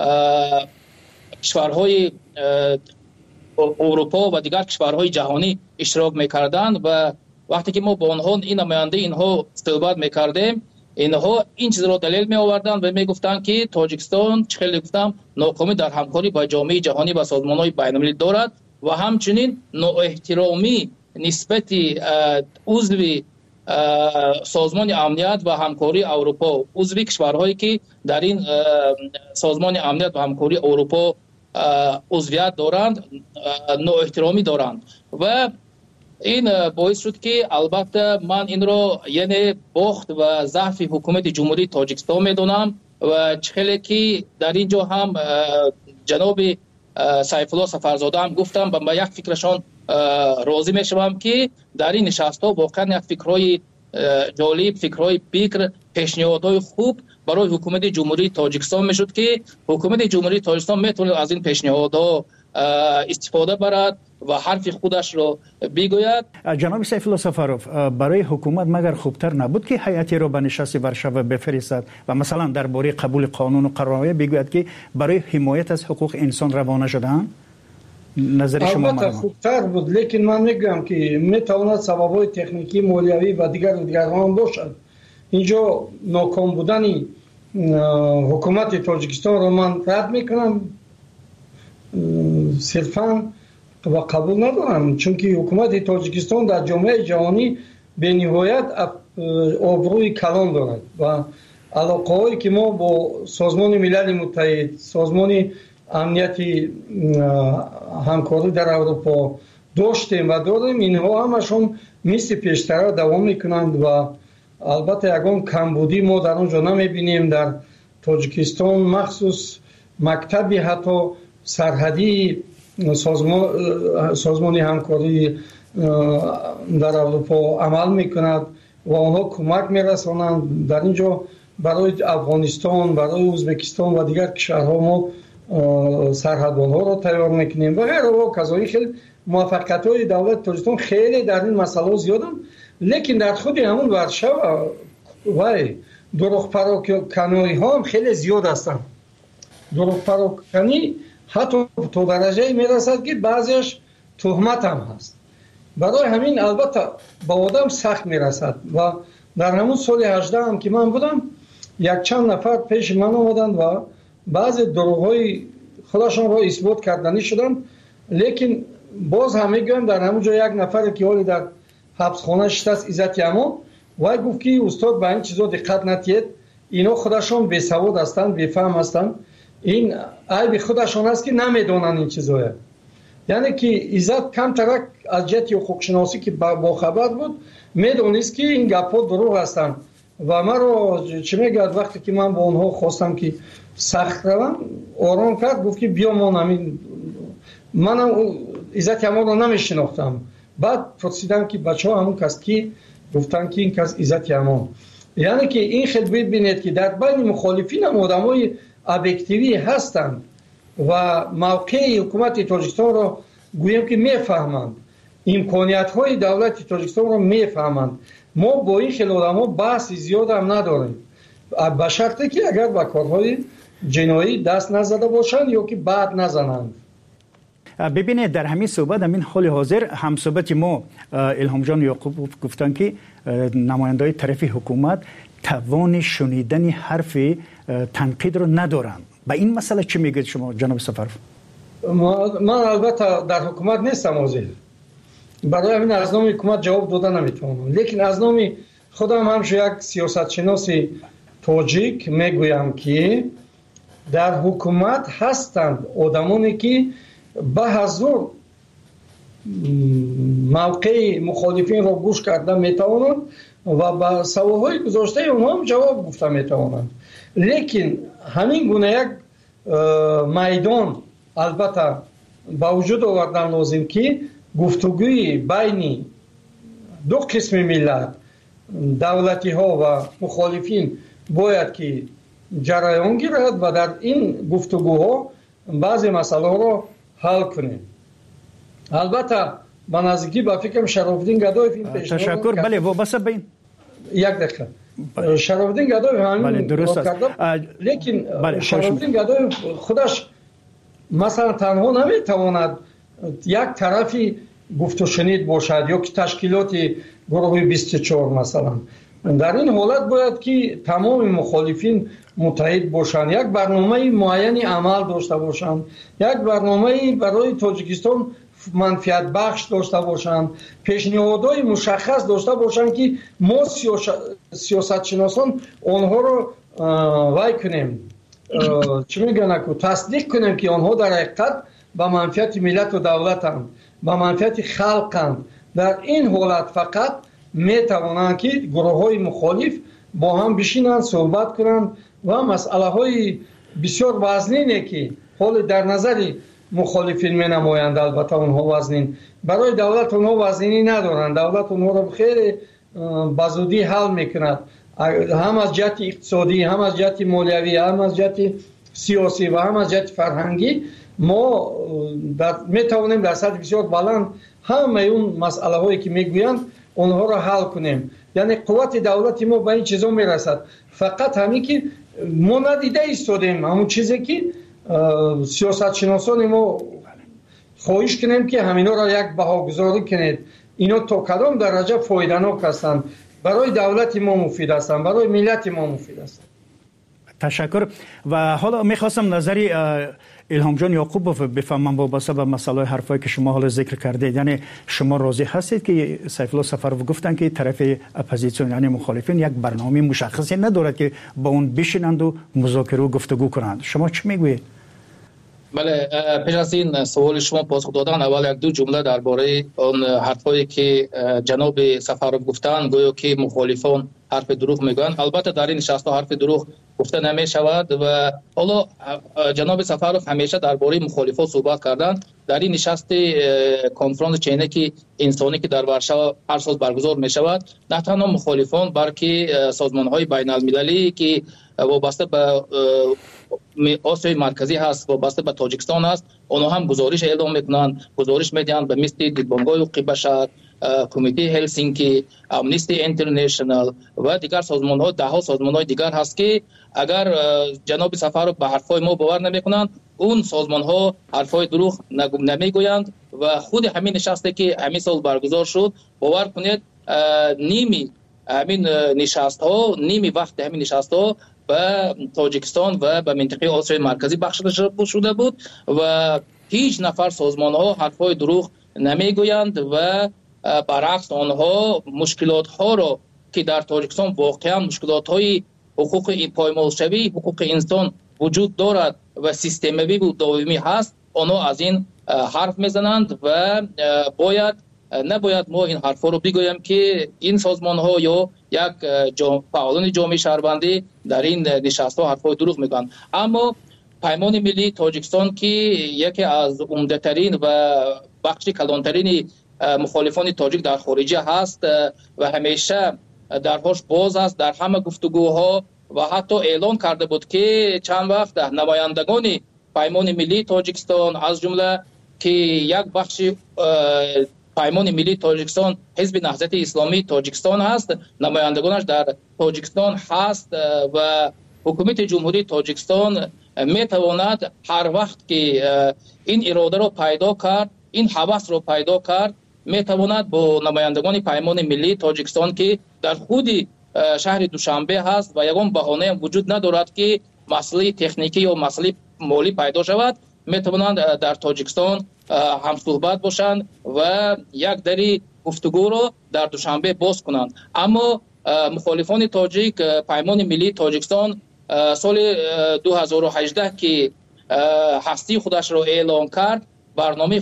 کشورهای اروپا و دیگر کشورهای جهانی اشتراک میکردند و وقتی که ما با آنها این نماینده اینها صحبت میکردیم، اینها این چیز را دلیل می آوردند و میگفتند که تاجیکستان چخیلی گفتم ناکامی در همکاری با جامعه جهانی و سازمان‌های بین‌المللی دارد و همچنین نااحترامی نسبت عضو سازمان امنیت و همکاری اروپا، عضو کشورهایی که در این سازمان امنیت و همکاری اروپا عضویت دارند نااحترامی دارند و این باعث شد که البته من این را یعنی باخت و ضعف حکومت جمهوری تاجیکستان میدونم و خیلی که در اینجا هم جناب سیف الله سفرزاده هم گفتم با یک فکرشان راضی میشوم که در این نشست ها واقعا یک فکرهای جالب، فکرهای بکر، پیشنهادهای خوب برای حکومت جمهوری تاجیکستان میشد که حکومت جمهوری تاجیکستان میتونه از این پیشنهادها استفاده برد و حرف خودش را بگوید. جناب سیف الله سفروف، برای حکومت مگر خوبتر نبود که هیئتی را به نشست ورشو بفرستد و مثلا درباره قبول قانون و قرارهای بگوید که برای حمایت از حقوق انسان روانه شدن؟ نظر شما البته خوبتر بود، لیکن من میگم که میتواند سبب‌های تکنیکی، مالیوی و دیگر هم باشد. اینجا ناکام بودن حکومت تاجیکستان را من رد میکنم، صرفا و قبول ندارم، چون که حکومت تاجیکستان در جامعه جهانی به نهایت آبروی کلان دارد و علاقه هایی که ما با سازمان ملل متحد، سازمان امنیتی همکاری در اروپا داشتیم و داریم، اینها همشون مثل پیشتر دوام میکنند و البته یگان کمبودی ما در اونجا نمیبینیم. در تاجیکستان مخصوص مکتبی حتی سرحدی سازمان همکاری در اروپا عمل میکند و آنها کمک میرسانند. در اینجا برای افغانستان، برای ازبکستان و دیگر کشورها ما سرحدبان‌ها را تیار میکنیم و غیره و کذایی خیلی موفقیت‌های دولت تاجیکستان خیلی در این مسئله زیادن، لیکن در خود همون ورشا و دروغ پراکنی ها هم خیلی زیاد هستند. دروغ پراکنی حتی تو درجه میرسد که بعضیش تهمت هم هست. برای همین البته با آدم سخت میرسد و در همون سال 18 هم که من بودم یک چند نفر پیش من آمدند و بعضی دروغ‌های خودشان را اثبات کردنی شدند، لیکن باز همه گویم در همون جا یک نفر که حالی در حبسخانه شده است عزت امان و گفت که استاد به این چیزا دقت نتید، اینا خودشان بی‌سواد هستند، بی‌فهم هستند، این عیب خودشان است که نمیدونن این چیزا. یعنی که عزت کم ترک از جهت حقوق شناسی که با خبر بود میدونست که این گپ‌ها دروغ هستند و من رو چه میگه وقتی که من با اونها خواستم که سخت روم آرام کرد، گفت که بیا ما همین منم عزت امان رو نمیشناختم. بعد پرسیدم که بچه‌ها همون کس کی؟ گفتن که این کس عزت امان. یعنی که این خیلی ببینید که در بین مخالفین هم آدمای ابجکتیوی هستند و موقع حکومت تاجیکستان رو گویم که میفهمند، امکانیت‌های دولت تاجیکستان رو میفهمند. ما با این خیلی آدم‌ها بحث زیاد هم نداریم، به شرطی که اگر به کارهای جنایی دست نزده باشند یا که بعد نزنند. ببینید در همین صحبت همین حال حاضر هم صحبت ما الهام جان یعقوب گفتن که نماینده‌های طرف حکومت توان شنیدن حرف تنقید رو ندارن. به این مسئله چی میگید شما جناب سفرو؟ من البته در حکومت نیستم حاضر، برای همین از نام حکومت جواب دادن نمیتونم، لیکن از نام خودم همش یک سیاست شناس تاجیک میگویم که در حکومت هستند آدمانی که به حضور موقع مخالفین را گوش کرده میتوانند و به سواهای گذاشته اونها هم جواب گفته میتوانند، لیکن همین گونه یک میدان البته با وجود آوردن لازم که گفتگوی بین دو قسم ملت، دولتی ها و مخالفین باید که جریان گیرد و در این گفتگوها بعضی مسئله را حل کنیم. البته به نزدیکی به فکرم شرافالدین گدایف این پیشنهاد تشکر. بله وابسته به این یک دقیقه شرافالدین گدایف همین درست است، لیکن شرافالدین گدایف خودش مثلا تنها نمیتواند یک طرفی گفت و شنید باشد یا که تشکیلات گروه 24 مثلا. در این حالت باید که تمام مخالفین متحد باشند، یک برنامه معینی عمل داشته باشند، یک برنامه برای تاجیکستان منفعت بخش داشته باشند، پیشنهادهای مشخص داشته باشند که ما سیاست شناسان آنها رو وای کنیم، چی میگن که تصدیق کنیم که آنها در حقیقت به منفعت ملت و دولتند، به منفعت خلقند. در این حالت فقط میتوانند که گروه های مخالف با هم بشینند صحبت کنند و مسئله های بسیار وزنینه که حال در نظر مخالفین می نمایند، البته اونها وزنین، برای دولت اونها وزنینی ندارند، دولت اونها رو خیلی بزودی حل میکند، هم از جهت اقتصادی، هم از جهت مالیوی، هم از جهت سیاسی و هم از جهت فرهنگی. ما میتوانیم در سطح بسیار بلند همه اون مسئله هایی که میگویند اونها را حل کنیم. یعنی قوت دولتی ما به این چیزا میرسد، فقط همین که ما ندیده ایستادیم همون چیزی که سیاست شناسان ما خواهش کنیم که همینا را یک بهاگذاری کنید، اینا تا کدام درجه فایده‌ناک هستند، برای دولت ما مفید هستند، برای ملت ما مفید هستند. تشکر. و حالا میخواستم نظری الهام جان یعقوب بفهمم وابسته به مسئله حرفایی که شما حالا ذکر کردید. یعنی شما راضی هستید که سیف الله سفرو گفتن که طرف اپوزیسیون یعنی مخالفین یک برنامه مشخصی ندارد که با اون بشینند و مذاکره و گفتگو کنند، شما چی میگویید؟ بله، پیش از این سوال شما پاسخ دادن اول یک دو جمله درباره اون حرفایی که جناب سفرو گفتن گویا که مخالفان حرف دروغ میگن. البته در این نشست حرف دروغ گفته نمی شود و حالا جناب سفرو همیشه درباره مخالفان صحبت کردن. در این نشست کنفرانس چینکی انسانی که در ورشو هر سال برگزار می شود، نه تنها مخالفان بلکه سازمان های بین المللی که وابسته به آسیای مرکزی هست، وابسته به تاجیکستان هست، آنها هم گزارش اعلام میکنند، گزارش میدهند به مثل دیدبانگاه حقوق بشر، کمیته هلسینکی، امنیستی اینترنشنال و دیگر سازمان ها، ده ها سازمان های دیگر هست که اگر جناب سفر به حرفای ما باور نمیکنند، اون سازمان ها حرفای دروغ نمیگویند و خود همین نشستی که همین سال برگزار شد، باور کنید نیمی همین نشست ها، نیمی وقت همین نشست ها به تاجیکستان و به منطقه آسیای مرکزی بخشیده شده بود و هیچ نفر سازمان ها حرفای دروغ نمیگویند و برعکس آنها مشکلات ها را که در تاجیکستان واقعا مشکلات های حقوق پایمالشوی حقوق انسان وجود دارد و سیستمی و دائمی هست، آنها از این حرف میزنند و نباید ما این حرفا رو بگویم که این سازمان ها یا یک فعالان جامعه شهروندی در این نشست ها حرفای دروغ میگن. اما پیمان ملی تاجیکستان که یکی از عمده ترین و بخش کلانترین مخالفان تاجیک در خارجه هست و همیشه درهاش باز است در همه گفتگوها و حتی اعلان کرده بود که چند وقت نمایندگان پیمان ملی تاجیکستان از جمله که یک بخش پیمان ملی تاجیکستان حزب نهضت اسلامی تاجیکستان هست، نمایندگانش در تاجیکستان هست و حکومت جمهوری تاجیکستان میتواند هر وقت که این اراده را پیدا کرد، این هوس را پیدا کرد، میتواند با نمایندگان پیمان ملی تاجیکستان که در خود شهر دوشنبه هست و یگان بهانه هم وجود ندارد که مسئله تکنیکی یا مسئله مالی پیدا شود، میتوانند در تاجیکستان هم صحبت باشند و یک دری گفتگو را در دوشنبه باز کنند. اما مخالفان تاجیک پیمان ملی تاجیکستان سال 2018 که هستی خودش را اعلام کرد، برنامه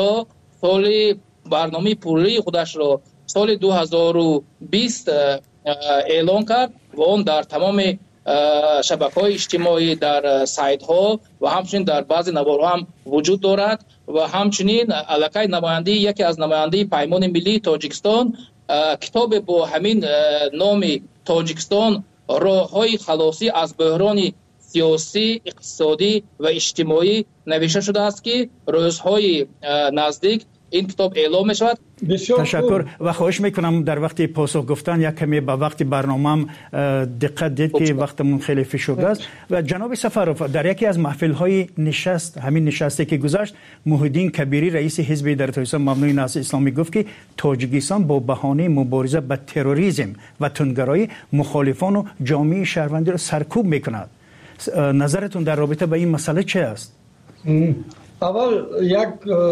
پولی خودش را سال 2020 اعلان کرد و اون در تمام شبکه‌های اجتماعی، در سایت ها و همچنین در بعضی نوارها هم وجود دارد و همچنین علاقه نماینده یکی از نماینده پیمان ملی تاجیکستان کتاب با همین نام تاجیکستان راه‌های خلاصی از بحران سیاسی، اقتصادی و اجتماعی نوشته شده است که روزهای نزدیک این کتاب اعلام می شود. تشکر و خواهش میکنم در وقت پاسخ گفتن یک کمی به وقت برنامه‌ام دقت دید که وقتمون خیلی فشرده است. و جناب سفروف در یکی از محفل‌های نشست، همین نشستی که گذشت، محیدین کبیری رئیس حزب در تاجیکستان مبنای نهضت اسلامی گفت که تاجیکستان با بهانه مبارزه با تروریسم و تندگرایی مخالفان و جامعه شهروندی را سرکوب میکند. نظرتون در رابطه با این مسئله چه است؟ اول یک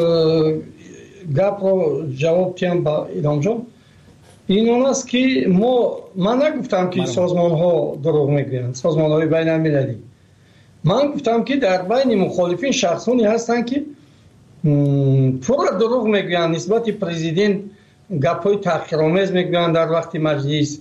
گپ رو جواب تیم با ایران جان، این است که من نگفتم که سازمان ها دروغ میگویند، سازمان های بین المللی. من گفتم که در بین مخالفین شخصانی هستند که پورا دروغ میگویند، نسبت پرزیدنت گپ های تحقیرآمیز میگویند در وقت مجلس،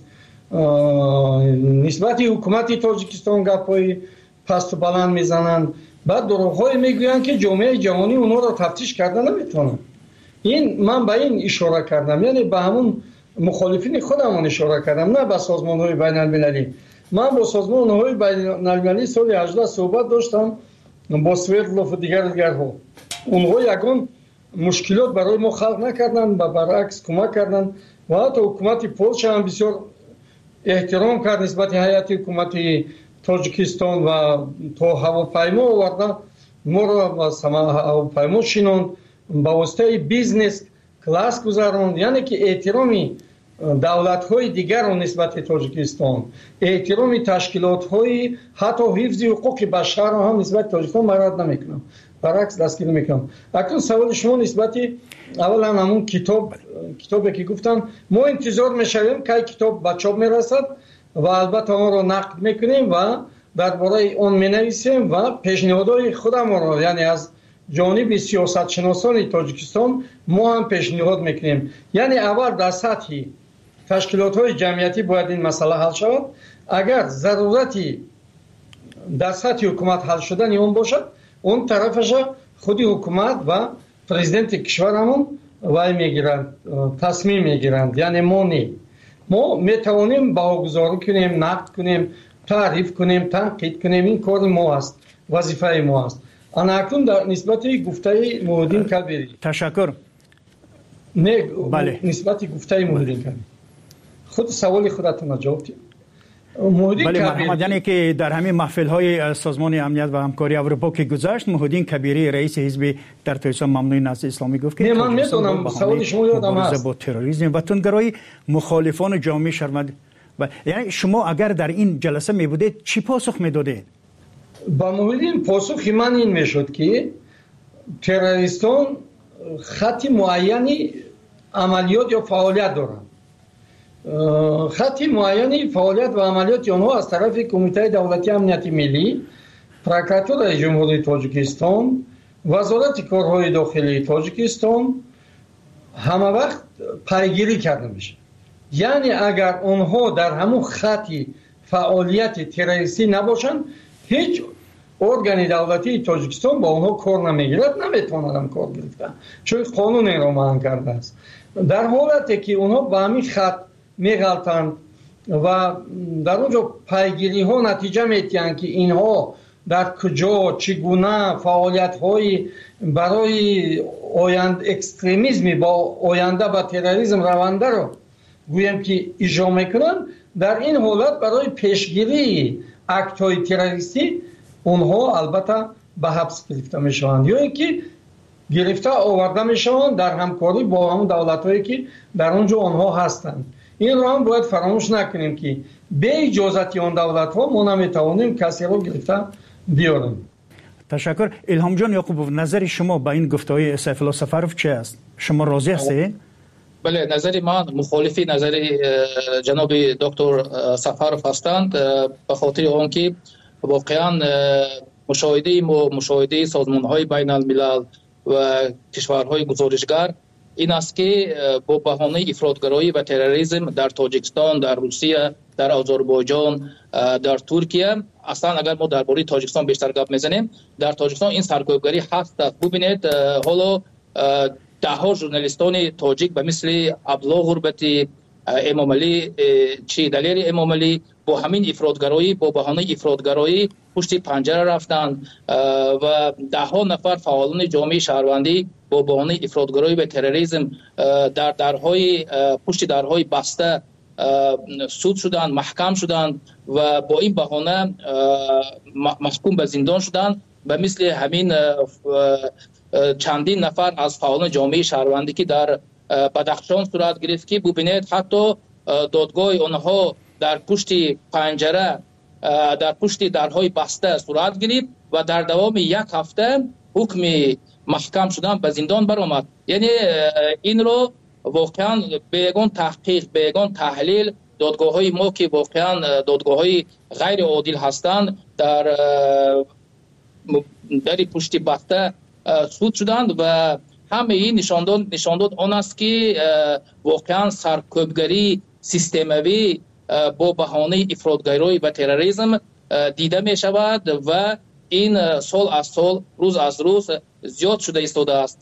نسبت حکومت تاجیکستان گپ های پست و بلند میزنند، بعد دروغ های میگویند که جامعه جهانی اونها را تفتیش کرده نمیتونند. این من به این اشاره کردم، یعنی به همون مخالفین خودمون اشاره کردم، نه به سازمان های بین المللی. من با سازمان های بین المللی سال 18 صحبت داشتم، با سویردلوف و دیگر ها. اونها یگان مشکلات برای ما خلق نکردن و برعکس کمک کردن و حتی حکومت پولش هم بسیار احترام کرد نسبت هیئت حکومت تاجیکستان و تا هواپیما آوردن ما را با هواپیما شیناند، با واسطه بیزنس کلاس گذاراند. یعنی که احترامی دولت‌های دیگر را نسبت تاجیکستان، احترامی تشکیلات‌های حتی حفظ حقوق بشر را هم نسبت تاجیکستان مراعات نمی‌کنم، برعکس دستگیر می‌کنم. اکنون سوال شما نسبت اولا همون کتابی که گفتن، ما انتظار می‌شویم که کتاب به چاپ می‌رسد و البته آن را نقد می‌کنیم و درباره آن می‌نویسیم و پیشنهادهای خودمان را، یعنی از جانب سیاست شناسان تاجیکستان ما هم پیشنهاد میکنیم. یعنی اول در سطح تشکیلات‌های جمعیتی باید این مسئله حل شود. اگر ضرورتی در سطح حکومت حل شدن اون باشد، اون طرفش خودی حکومت و президенти кишварамон вай мегиранд, тасмим мегиранд, яъне мо не. мо метавонем баҳогузорӣ кунем, нақд кунем, таъриф кунем, танқид кунем. ин кори мо аст, вазифаи мо аст. анакун дар нисбати гуфтаи Муҳиддин Кабирӣ. ташаккур. не нисбати гуфтаи Муҳиддин Кабирӣ. худ саволи худатона ҷавоб дед. بله محمد، یعنی که در همین محفل‌های سازمان امنیت و همکاری اروپا که گذشت، محمدین کبیری رئیس حزب در تاجیکستان ممنوع نهضت اسلامی گفت که من میدونم سوال شما یادم هست با تروریسم و تندگرایی مخالفان جامعه شهروندی. یعنی شما اگر در این جلسه می بودید چی پاسخ میدادید؟ با محمدین پاسخ من این میشد که تروریستان خط معینی عملیات یا فعالیت دارند. خط معینی فعالیت و عملیات آنها از طرف کمیته دولتی امنیت ملی، پروکراتورای جمهوری تاجیکستان، وزارت کارهای داخلی تاجیکستان همه وقت پیگیری کرده میشه. یعنی اگر آنها در همون خط فعالیت تروریستی نباشند، هیچ ارگان دولتی تاجیکستان با آنها کار نمیگیرد، نمیتونند کار گرفتن، چون قانون را منع کرده است. در حالتی که آنها به همین خط میغلطند و در اونجا پیگیری ها نتیجه میتیند که اینها در کجا چگونه فعالیت های برای اکستریمیسم با آینده به تروریسم رونده رو گویم که اجرا میکنند، در این حالت برای پیشگیری اکت های تروریستی اونها البته به حبس گرفته میشوند یا اینکه گرفته آورده میشوند در همکاری با همون دولت هایی که در اونجا آنها هستند. این رو هم باید فراموش نکنیم که به اجازت آن دولت ها ما نمیتوانیم کسی رو گرفته بیاریم. تشکر. الهام جان یعقوبوف، نظر شما با این گفته‌های سیف الله سفرов چه است؟ شما راضی هستید؟ بله، نظر من مخالفی نظر جناب دکتر سفرов هستند، به خاطر آنکه واقعا مشاهده سازمان‌های بین الملل و کشورهای گزارشگر این است که با بهانه افراطگرایی و تروریسم در تاجیکستان، در روسیه، در آذربایجان، در ترکیه، اصلا اگر ما درباره تاجیکستان بیشتر گپ میزنیم، در تاجیکستان این سرکوبگری هست. ببینید حالا ده ها ژورنالیستان تاجیک به مثل عبدالله غربتی، امام علی چی دلیر امام علی با همین افراطگرایی، با بهانه افراطگرایی پشت پنجره رفتند و ده ها نفر فعالان جامعه شهروندی با بهانه افراطگرایی و تروریسم در درهای پشت درهای بسته سود شدند، محکم شدند و با این بهانه محکوم به زندان شدند. به مثل همین چندین نفر از فعالان جامعه شهروندی که در بدخشان صورت گرفت که ببینید حتی دادگاه آنها در پشت پنجره، در پشت درهای بسته صورت گرفت و در دوام یک هفته حکم محکم شدن به زندان برآمد. یعنی این رو واقعا بیگان تحقیق، بیگان تحلیل دادگاه های ما که واقعا دادگاه های غیر عادل هستند در پشت بسته سود شدند و همه این نشانداد آن است که واقعا سرکوبگری سیستموی با بهانه افراطگرایی و تروریسم دیده می شود و این سال از سال، روز از روز زیاد شده ایستاده است.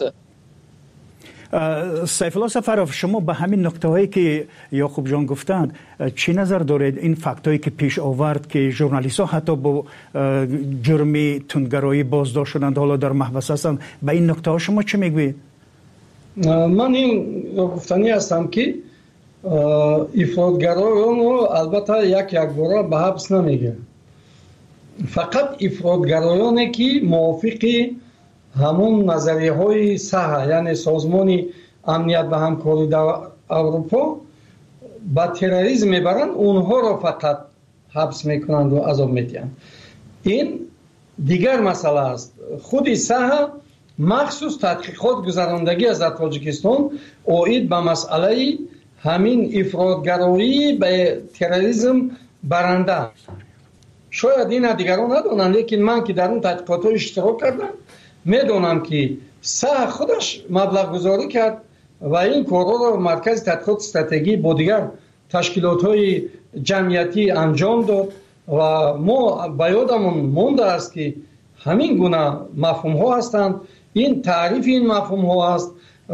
سیف الله سفرов، شما به همین نکته هایی که یعقوب جان گفتند چی نظر دارید؟ این فکت هایی که پیش آورد که ژورنالیست ها حتی با جرم تندگرایی بازداشت شدند، حالا در محبس هستند، به این نکته ها شما چه میگویید؟ من این گفتنی هستم که افراطگرایان رو البته یک باره به حبس نمیگه، فقط افراطگرایانی که موافق همون نظریه های صحه، یعنی سازمان امنیت و همکاری در اروپا با تروریسم میبرند، اونها را فقط حبس میکنند و عذاب میدهند. این دیگر مسئله است. خود صحه مخصوص تحقیقات گذراندگی از تاجیکستان اوید به مسئله همین افراطگرایی به تروریسم برنده. شاید این دیگران ندانند، لیکن من که در اون تحقیقات ها اشتراک کردم میدونم که صح خودش مبلغ گذاری کرد و این کارها را مرکز تحقیقات استراتژی با دیگر تشکیلات های جمعیتی انجام داد و ما به یادمون مونده است که همین گونه مفهوم ها هستند. این تعریف این مفهوم ها است.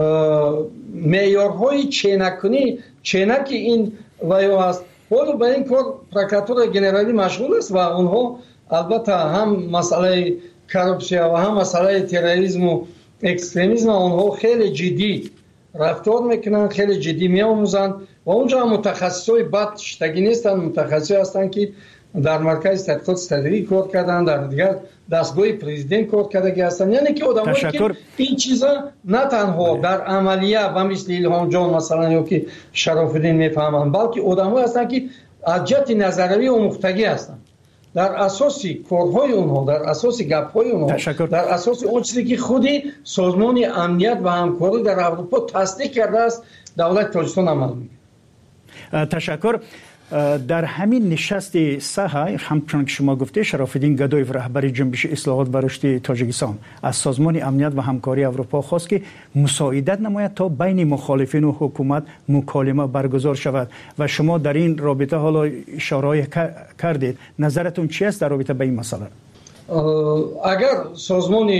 معیارهای چینک این ویو است. ولی به این کار پروکراتور گنرالی مشغول است و اونها البته هم مسئله کارپسیا و هم مسئله تروریسم و اکستریمیسم اونها خیلی جدی رفتار میکنن، خیلی جدی میآموزند و اونجا متخصصای بد شتگی نیستن، متخصصی هستند که در مرکز تحقیقات استراتژی کار کردن، در دیگر دستگاه پرزیدنت کار کرده هستند. یعنی که آدمایی که این چیزا نه تنها در عملیه و مثل الهام جان مثلا یا که شرف الدین میفهمند، بلکه آدمایی هستند که از جهت نظریه آموختگی هستند. در اساس کارهای اونها، در اساس گپ‌های اونها، در اساس اون چیزی که خودی سازمان امنیت و همکاری در اروپا تصدیق کرده است، دولت تاجیکستان عمل می‌کند. تشکر. در همین نشست ساحه همچون که شما گفته شرف الدین گدایف رهبر جنبش اصلاحات و رشد تاجیکستان از سازمان امنیت و همکاری اروپا خواست که مساعدت نماید تا بین مخالفین و حکومت مکالمه برگزار شود و شما در این رابطه حالا اشاره کردید. نظرتون چی است در رابطه با این مسئله؟ اگر سازمان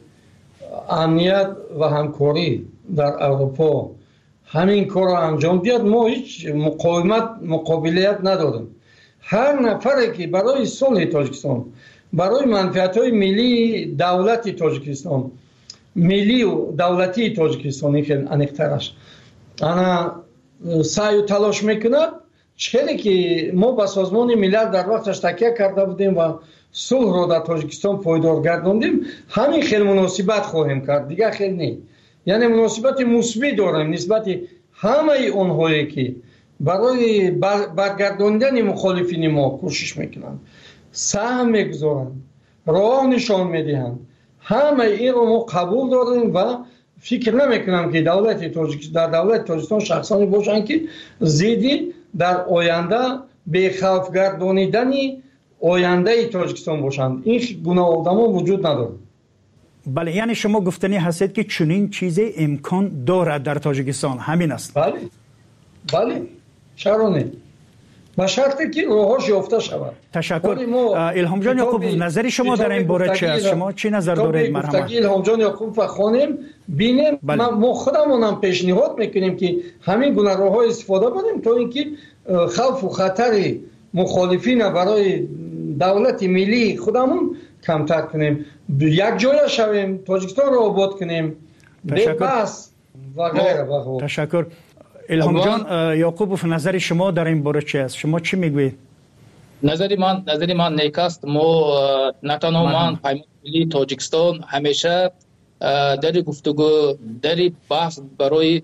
امنیت و همکاری در اروپا همین کار رو انجام بیاد، ما هیچ مقابلیت نداریم. هر نفری که برای صلح تاجیکستان، برای منفعت‌های ملی دولت تاجیکستان، ملی و دولتی تاجیکستان، این خیلی انیق‌ترش انا سعی و تلاش میکنه، چیزی که ما با سازمان ملل در وقتش تکیه کرده بودیم و صلح رو در تاجیکستان پایدار گرداندیم، همین خیلی مناسبت خواهیم کرد، دیگه خیلی نه. یعنی مناسبت مثبت داریم نسبت همه اونهایی که برای برگرداندن مخالفین ما کوشش میکنند، سهم میگذارند، راه نشان میدهند. همه این رو ما قبول داریم و فکر نمیکنم که در دولت تاجیکستان شخصانی باشند که زیدی در آینده به خوف گردانیدن آینده تاجیکستان باشند. این گونه آدما وجود نداره. بله، یعنی شما گفتنی هستید که چنین چیزی امکان دارد در تاجیکستان، همین است؟ بله چرا نه؟ به شرطی که راهاش یافته شود. تشکر. الهام جان یعقوب، نظر شما در این باره چی است؟ شما چی نظر دارید؟ مرحبا. الهام جان یعقوب و خانم بینیم، ما خودمون هم پیشنهاد میکنیم که همین گونه راه‌ها استفاده کنیم تا اینکه خوف و خطر مخالفین برای دولت ملی خودمون کمتر کنیم، یک جای شویم، تاجیکستان رو آباد کنیم، بس و غیره. تشکر. الهام جان یعقوب، نظر شما در این باره چی است؟ شما چی میگویید؟ نظر من نیک است. ما نه تنها من پیمان ملی تاجیکستان همیشه در گفتگو، در بحث برای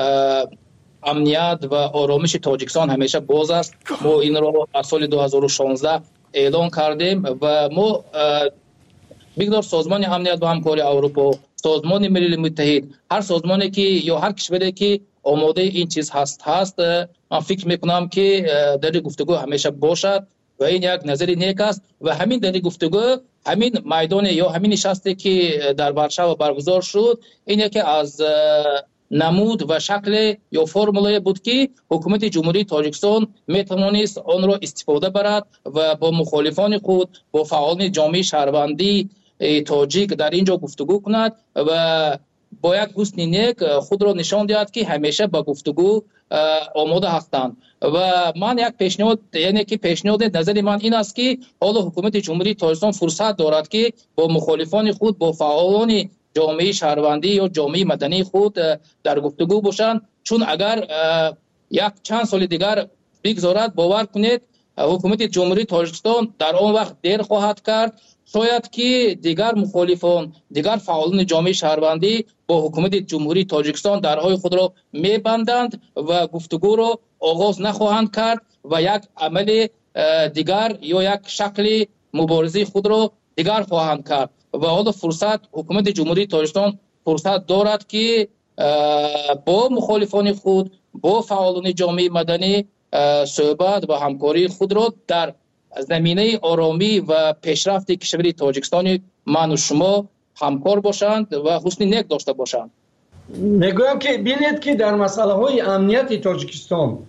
امنیت و آرامش تاجیکستان همیشه باز است. ما این رو از سال 2016 اعلان کردیم و ما بگذار سازمان امنیت و همکاری اروپا، سازمان ملل متحد، هر سازمانی که یا هر کشوری که آماده این چیز هست، من فکر میکنم که در گفتگو همیشه باشد و این یک نظری نیک است و همین در گفتگو، همین میدان یا همین نشستی که در ورشو برگزار شد، این یکی از نمود و شکل یا فرموله بود که حکومت جمهوری تاجیکستان میتوانست آن را استفاده برد و با مخالفان خود، با فعالان جامعه شهروندی تاجیک در اینجا گفتگو کند و با یک حسن نیک خود را نشان دهد که همیشه با گفتگو آماده هستند. و من یک پیشنهاد، یعنی که پیشنهاد نظر من این است که حالا حکومت جمهوری تاجیکستان فرصت دارد که با مخالفان خود، با فعالان جامعه شهروندی یا جامعه مدنی خود در گفتگو باشند، چون اگر یک چند سال دیگر بگذارد، باور کنید حکومت جمهوری تاجیکستان در آن وقت دیر خواهد کرد. شاید که دیگر مخالفان، دیگر فعالان جامعه شهروندی با حکومت جمهوری تاجیکستان درهای خود را میبندند و گفتگو را آغاز نخواهند کرد و یک عمل دیگر یا یک شکل مبارزه خود را دیگر خواهند کرد و حالا فرصت حکومت جمهوری تاجیکستان فرصت دارد که با مخالفان خود، با فعالان جامعه مدنی صحبت و همکاری خود را در زمینه آرامی و پیشرفت کشور تاجیکستان من و شما همکار باشند و حسن نیک داشته باشند. میگویم که بینید که در مسئله های امنیت تاجیکستان،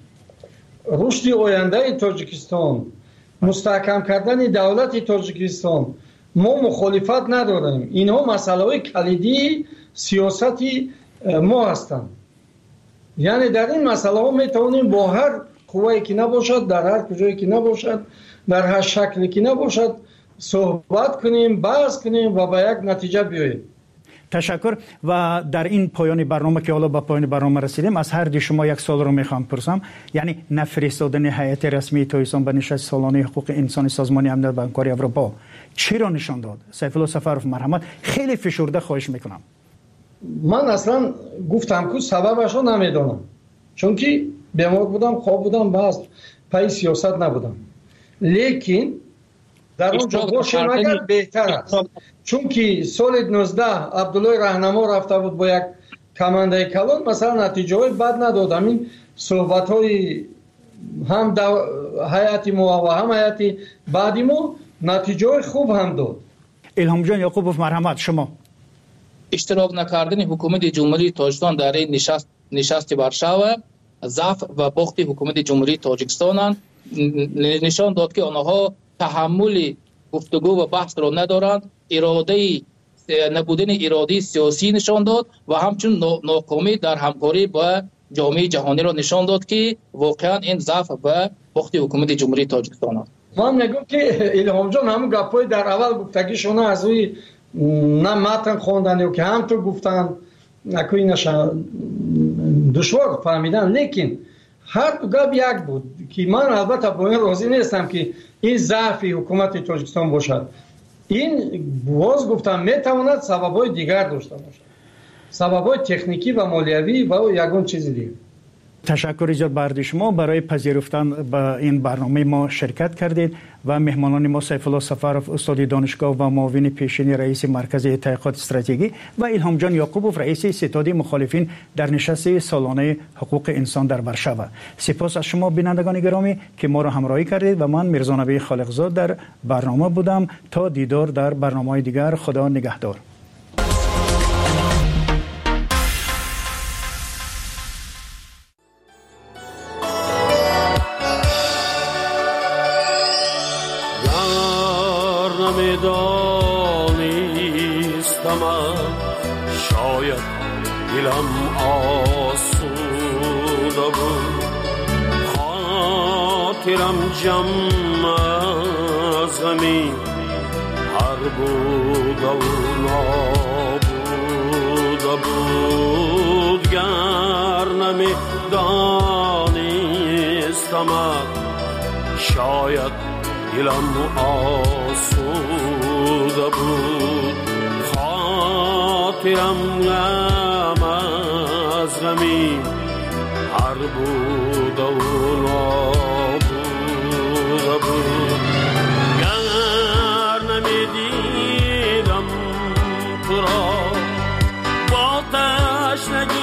رشد آینده تاجیکستان، مستحکم کردن دولت تاجیکستان ما مخالفت نداریم. اینها مسائل کلیدی سیاستی ما هستند. یعنی در این مسئله ها میتوانیم با هر قوایی که نباشد، در هر کجایی که نباشد، در هر شکلی که نباشد صحبت کنیم، بحث کنیم و به یک نتیجه بیاییم. تشکر. و در این پایان برنامه که حالا به پایان برنامه رسیدیم، از هر دی شما یک سوال رو میخوام پرسم. یعنی نفرستادن هیئت رسمی تاجیکستان به نشست سالانه حقوق انسان سازمان امنیت و همکاری اروپا چی را نشان داد؟ سیف الله سفرов مرحمت، خیلی فشرده خواهش میکنم. من اصلا گفتم که سببش رو نمیدونم، چون که بیمار بودم، خواب بودم، باز پای سیاست نبودم. لیکن در اونجا باشه مگر بهتر است، چون که سال 19 عبدالله رهنما رفته بود با یک کمانده کلان، مثلا نتیجه های بد نداد. همین صحبت های هم هیئت ما و هم هیئت بعدی ما نتیجه های خوب هم داد. الهام جان یعقوبوف مرحمت، شما اشتراک نکردن حکومت جمهوری تاجیکستان در این نشست ورشاو ضعف و باخت حکومت جمهوری تاجیکستان نشان داد که آنها تحمل گفتگو و بحث را ندارند. نبودن اراده سیاسی نشان داد و همچنین ناکامی در همکاری با جامعه جهانی را نشان داد که واقعا این ضعف و باخت حکومت جمهوری تاجیکستان است. من میگم که الهام جان همون گپای در اول گفتگیشون از روی نه متن خواندن که هم تو گفتن نکوی نشان دشوار فهمیدن، لیکن هر دو گپ یک بود که من البته با این راضی نیستم که این ضعف حکومت تاجیکستان باشد. این باز گفتم میتواند سبب‌های دیگر داشته باشد، سبب‌های تکنیکی و مالیوی و یگان چیز دیگه. تشکر ایجاد برای شما برای پذیرفتن به این برنامه ما شرکت کردید و مهمانان ما سیف الله سفرов استاد دانشگاه و معاون پیشین رئیس مرکز تحقیقات استراتژیکی و الهام جان یعقوبوف رئیس ستاد مخالفین در نشست سالانه حقوق انسان در ورشاو. سپاس از شما بینندگان گرامی که ما را همراهی کردید و من میرزا نبی خالقزاد در برنامه بودم. تا دیدار در برنامه‌های دیگر، خدا نگهدار. دانستم شاید دلم آسوده بود، خاطرم جمع از غمی هر بود و نابوده بود. گر نمی دانستم شاید دلم آسوده بود، خاطرم غم از غمی هر بود و نابوده بود. گر نمیدیدم تو را با تشنگی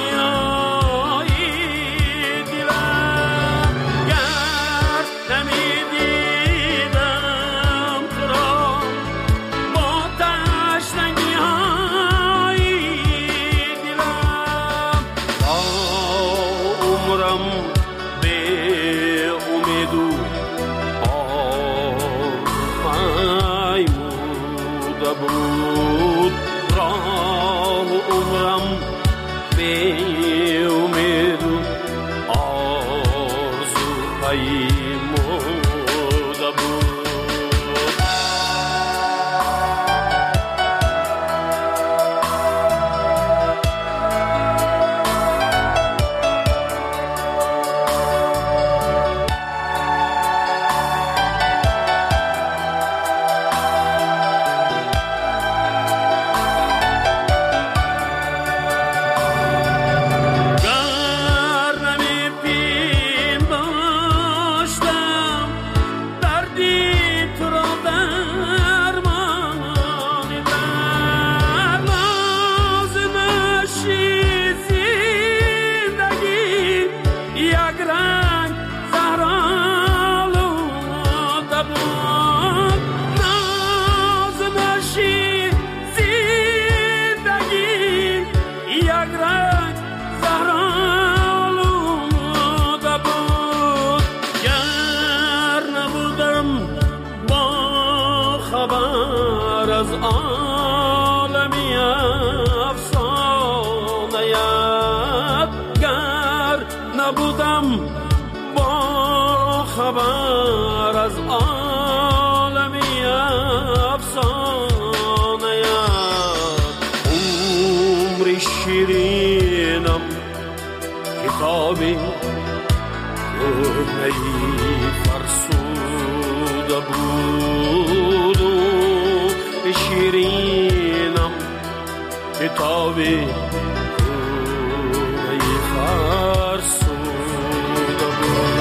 خبر از عالمی افسانه‌ات گر نبودم با خبر از عالمی افسانه‌ات عمری شیرینم کتابی کهنه‌ای فرسوده بود و شیرینم کتابی کهنه‌ای فرسوده بود.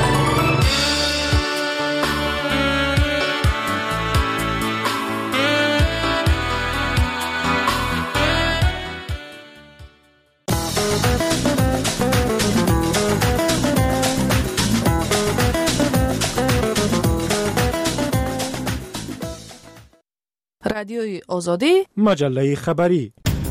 رادیوی آزادی مجله خبری.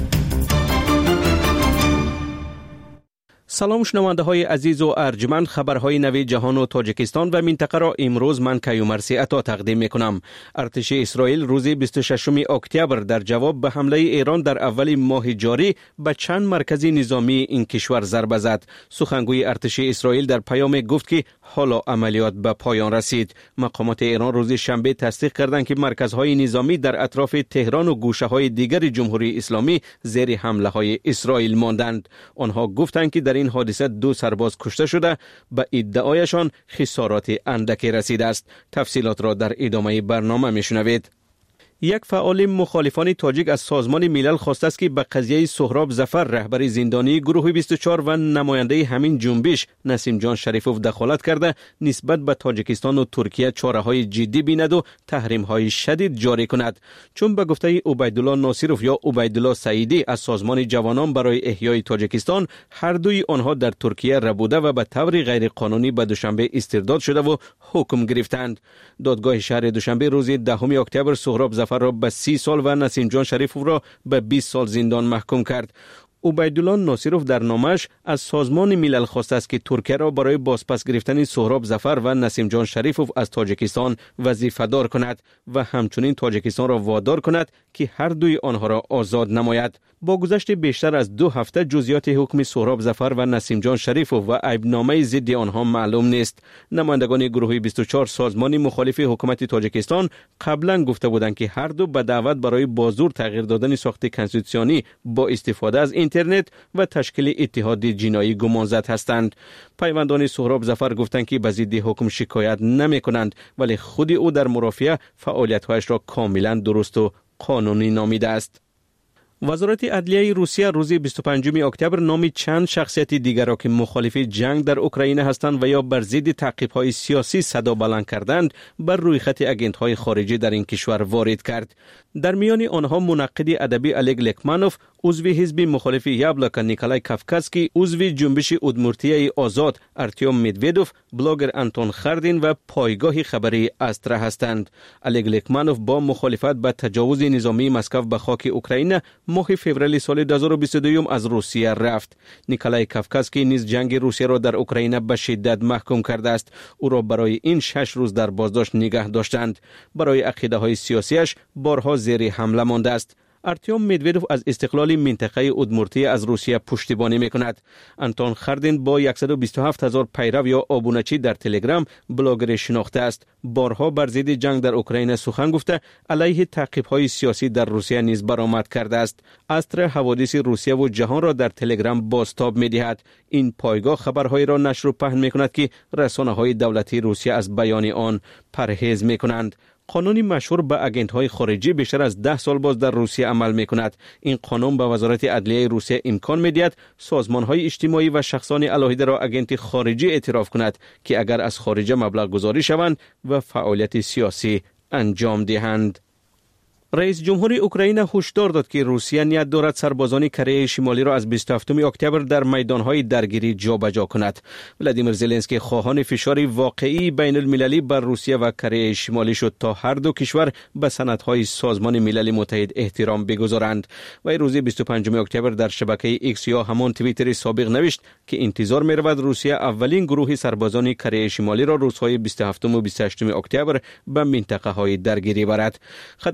سلام شنونده های عزیز و ارجمند، خبرهای نوی جهان و تاجیکستان و منطقه را امروز من کیومرثی عطا تقدیم می کنم. ارتش اسرائیل روز 26 اکتبر در جواب به حمله ایران در اول ماه جاری به چند مرکز نظامی این کشور ضربه زد. سخنگوی ارتش اسرائیل در پیام گفت که حالا عملیات به پایان رسید. مقامات ایران روز شنبه تصدیق کردند که مرکزهای نظامی در اطراف تهران و گوشه های دیگر جمهوری اسلامی زیر حمله های اسرائیل ماندند. آنها گفتند که در این حادثه 2 سرباز کشته شده، به ادعایشان خسارات اندکی رسیده است. تفصیلات را در ادامه برنامه میشنوید. یک فعال مخالفان تاجیک از سازمان ملل خواسته است که به قضیه سهراب ظفر رهبر زندانی گروه 24 و نماینده همین جنبش نسیم جان شریفوف دخالت کرده نسبت به تاجیکستان و ترکیه چاره‌های جدی بیند و تحریم‌های شدید جاری کند. چون به گفته عبیدالله ناصروف یا عبیدالله سعیدی از سازمان جوانان برای احیای تاجیکستان، هر دوی آنها در ترکیه ربوده و به طور غیر قانونی به دوشنبه استرداد شده و حکم گرفتند. دادگاه شهر دوشنبه روز 10 اکتبر سهراب ظفر را به 30 سال و نسیم جان شریفوف را به 20 سال زندان محکوم کرد. عبیدالله ناصروف در نامش از سازمان ملل خواسته است که ترکیه را برای بازپس گرفتن سهراب ظفر و نسیم جان شریفوف از تاجیکستان وظیفه دار کند و همچنین تاجیکستان را وادار کند که هر دوی آنها را آزاد نماید. با گذشت بیشتر از 2 هفته جزئیات حکم سهراب ظفر و نسیم جان شریفوف و عیبنامه ضد آنها معلوم نیست. نمایندگان گروه 24 سازمان مخالف حکومت تاجیکستان قبلا گفته بودند که هر دو به دعوت برای بازور تغییر دادن ساخت کنستیتوسیونی با استفاده از اینترنت و تشکیل اتحاد جنایی گمانزد هستند. پیوندان سهراب ظفر گفتند که به ضد حکم شکایت نمی کنند، ولی خود او در مرافعه فعالیت‌هایش را کاملا درست و قانونی نامیده است. وزارت عدلیه روسیه روز 25 اکتبر نام چند شخصیت دیگر را که مخالف جنگ در اوکراین هستند و یا بر ضد تعقیب‌های سیاسی صدا بلند کردند بر روی خط آگنت‌های خارجی در این کشور وارد کرد. در میان آنها منقد ادبی الگ لکمانوف، عضو حزب مخالف یابلکا نیکلای کافکاسکی، عضو جنبش ادمورتیای آزاد ارتیوم مدویدوف، بلاگر انتون خردین و پایگاه خبری استرا هستند. الگ لکمانوف با مخالفت به تجاوز نظامی مسکو به خاک اوکراین ماه فوریه سال 2022 از روسیه رفت. نیکلای کافکاسکی نیز جنگ روسیه را در اوکراین به شدت محکوم کرده است. او را برای این 6 روز در بازداشت نگه داشتند. برای عقیده‌های سیاسیش بارها زیر حمله مانده است. ارتیوم مدویدوف از استقلال منطقه ادمورتیه از روسیه پشتیبانی میکند. انتون خردین با 127,000 پیرو یا آبونچی در تلگرام بلاگر شناخته است. بارها بر ضد جنگ در اوکراین سخن گفته علیه تعقیب‌های سیاسی در روسیه نیز برآمد کرده است. استر حوادث روسیه و جهان را در تلگرام بازتاب می‌دهد. این پایگاه خبرهای را نشر و پهن میکند که رسانه‌های دولتی روسیه از بیان آن پرهیز میکنند. قانون مشهور به آگنت‌های خارجی بیشتر از 10 سال باز در روسیه عمل می‌کند. این قانون به وزارت عدلیه روسیه امکان می‌دهد سازمان‌های اجتماعی و شخصان علاهده را آگنت خارجی اعتراف کند که اگر از خارج مبلغ گذاری شوند و فعالیت سیاسی انجام دهند. رئیس جمهور اوکراین هشدار داد که روسیه نیت دارد سربازان کره شمالی را از 27 اکتبر در میدانهای درگیری جابجا کند. ولادیمیر زلنسکی خواهان فشار واقعی بین المللی بر روسیه و کره شمالی شد تا هر دو کشور به سندهای سازمان ملل متحد احترام بگذارند. و روز 25 اکتبر در شبکه ایکس یا همان توییتر سابق نوشت که انتظار می‌رود روسیه اولین گروه سربازان کره شمالی را روزهای 27 و 28 اکتبر به منطقه‌های درگیری برد. خدمات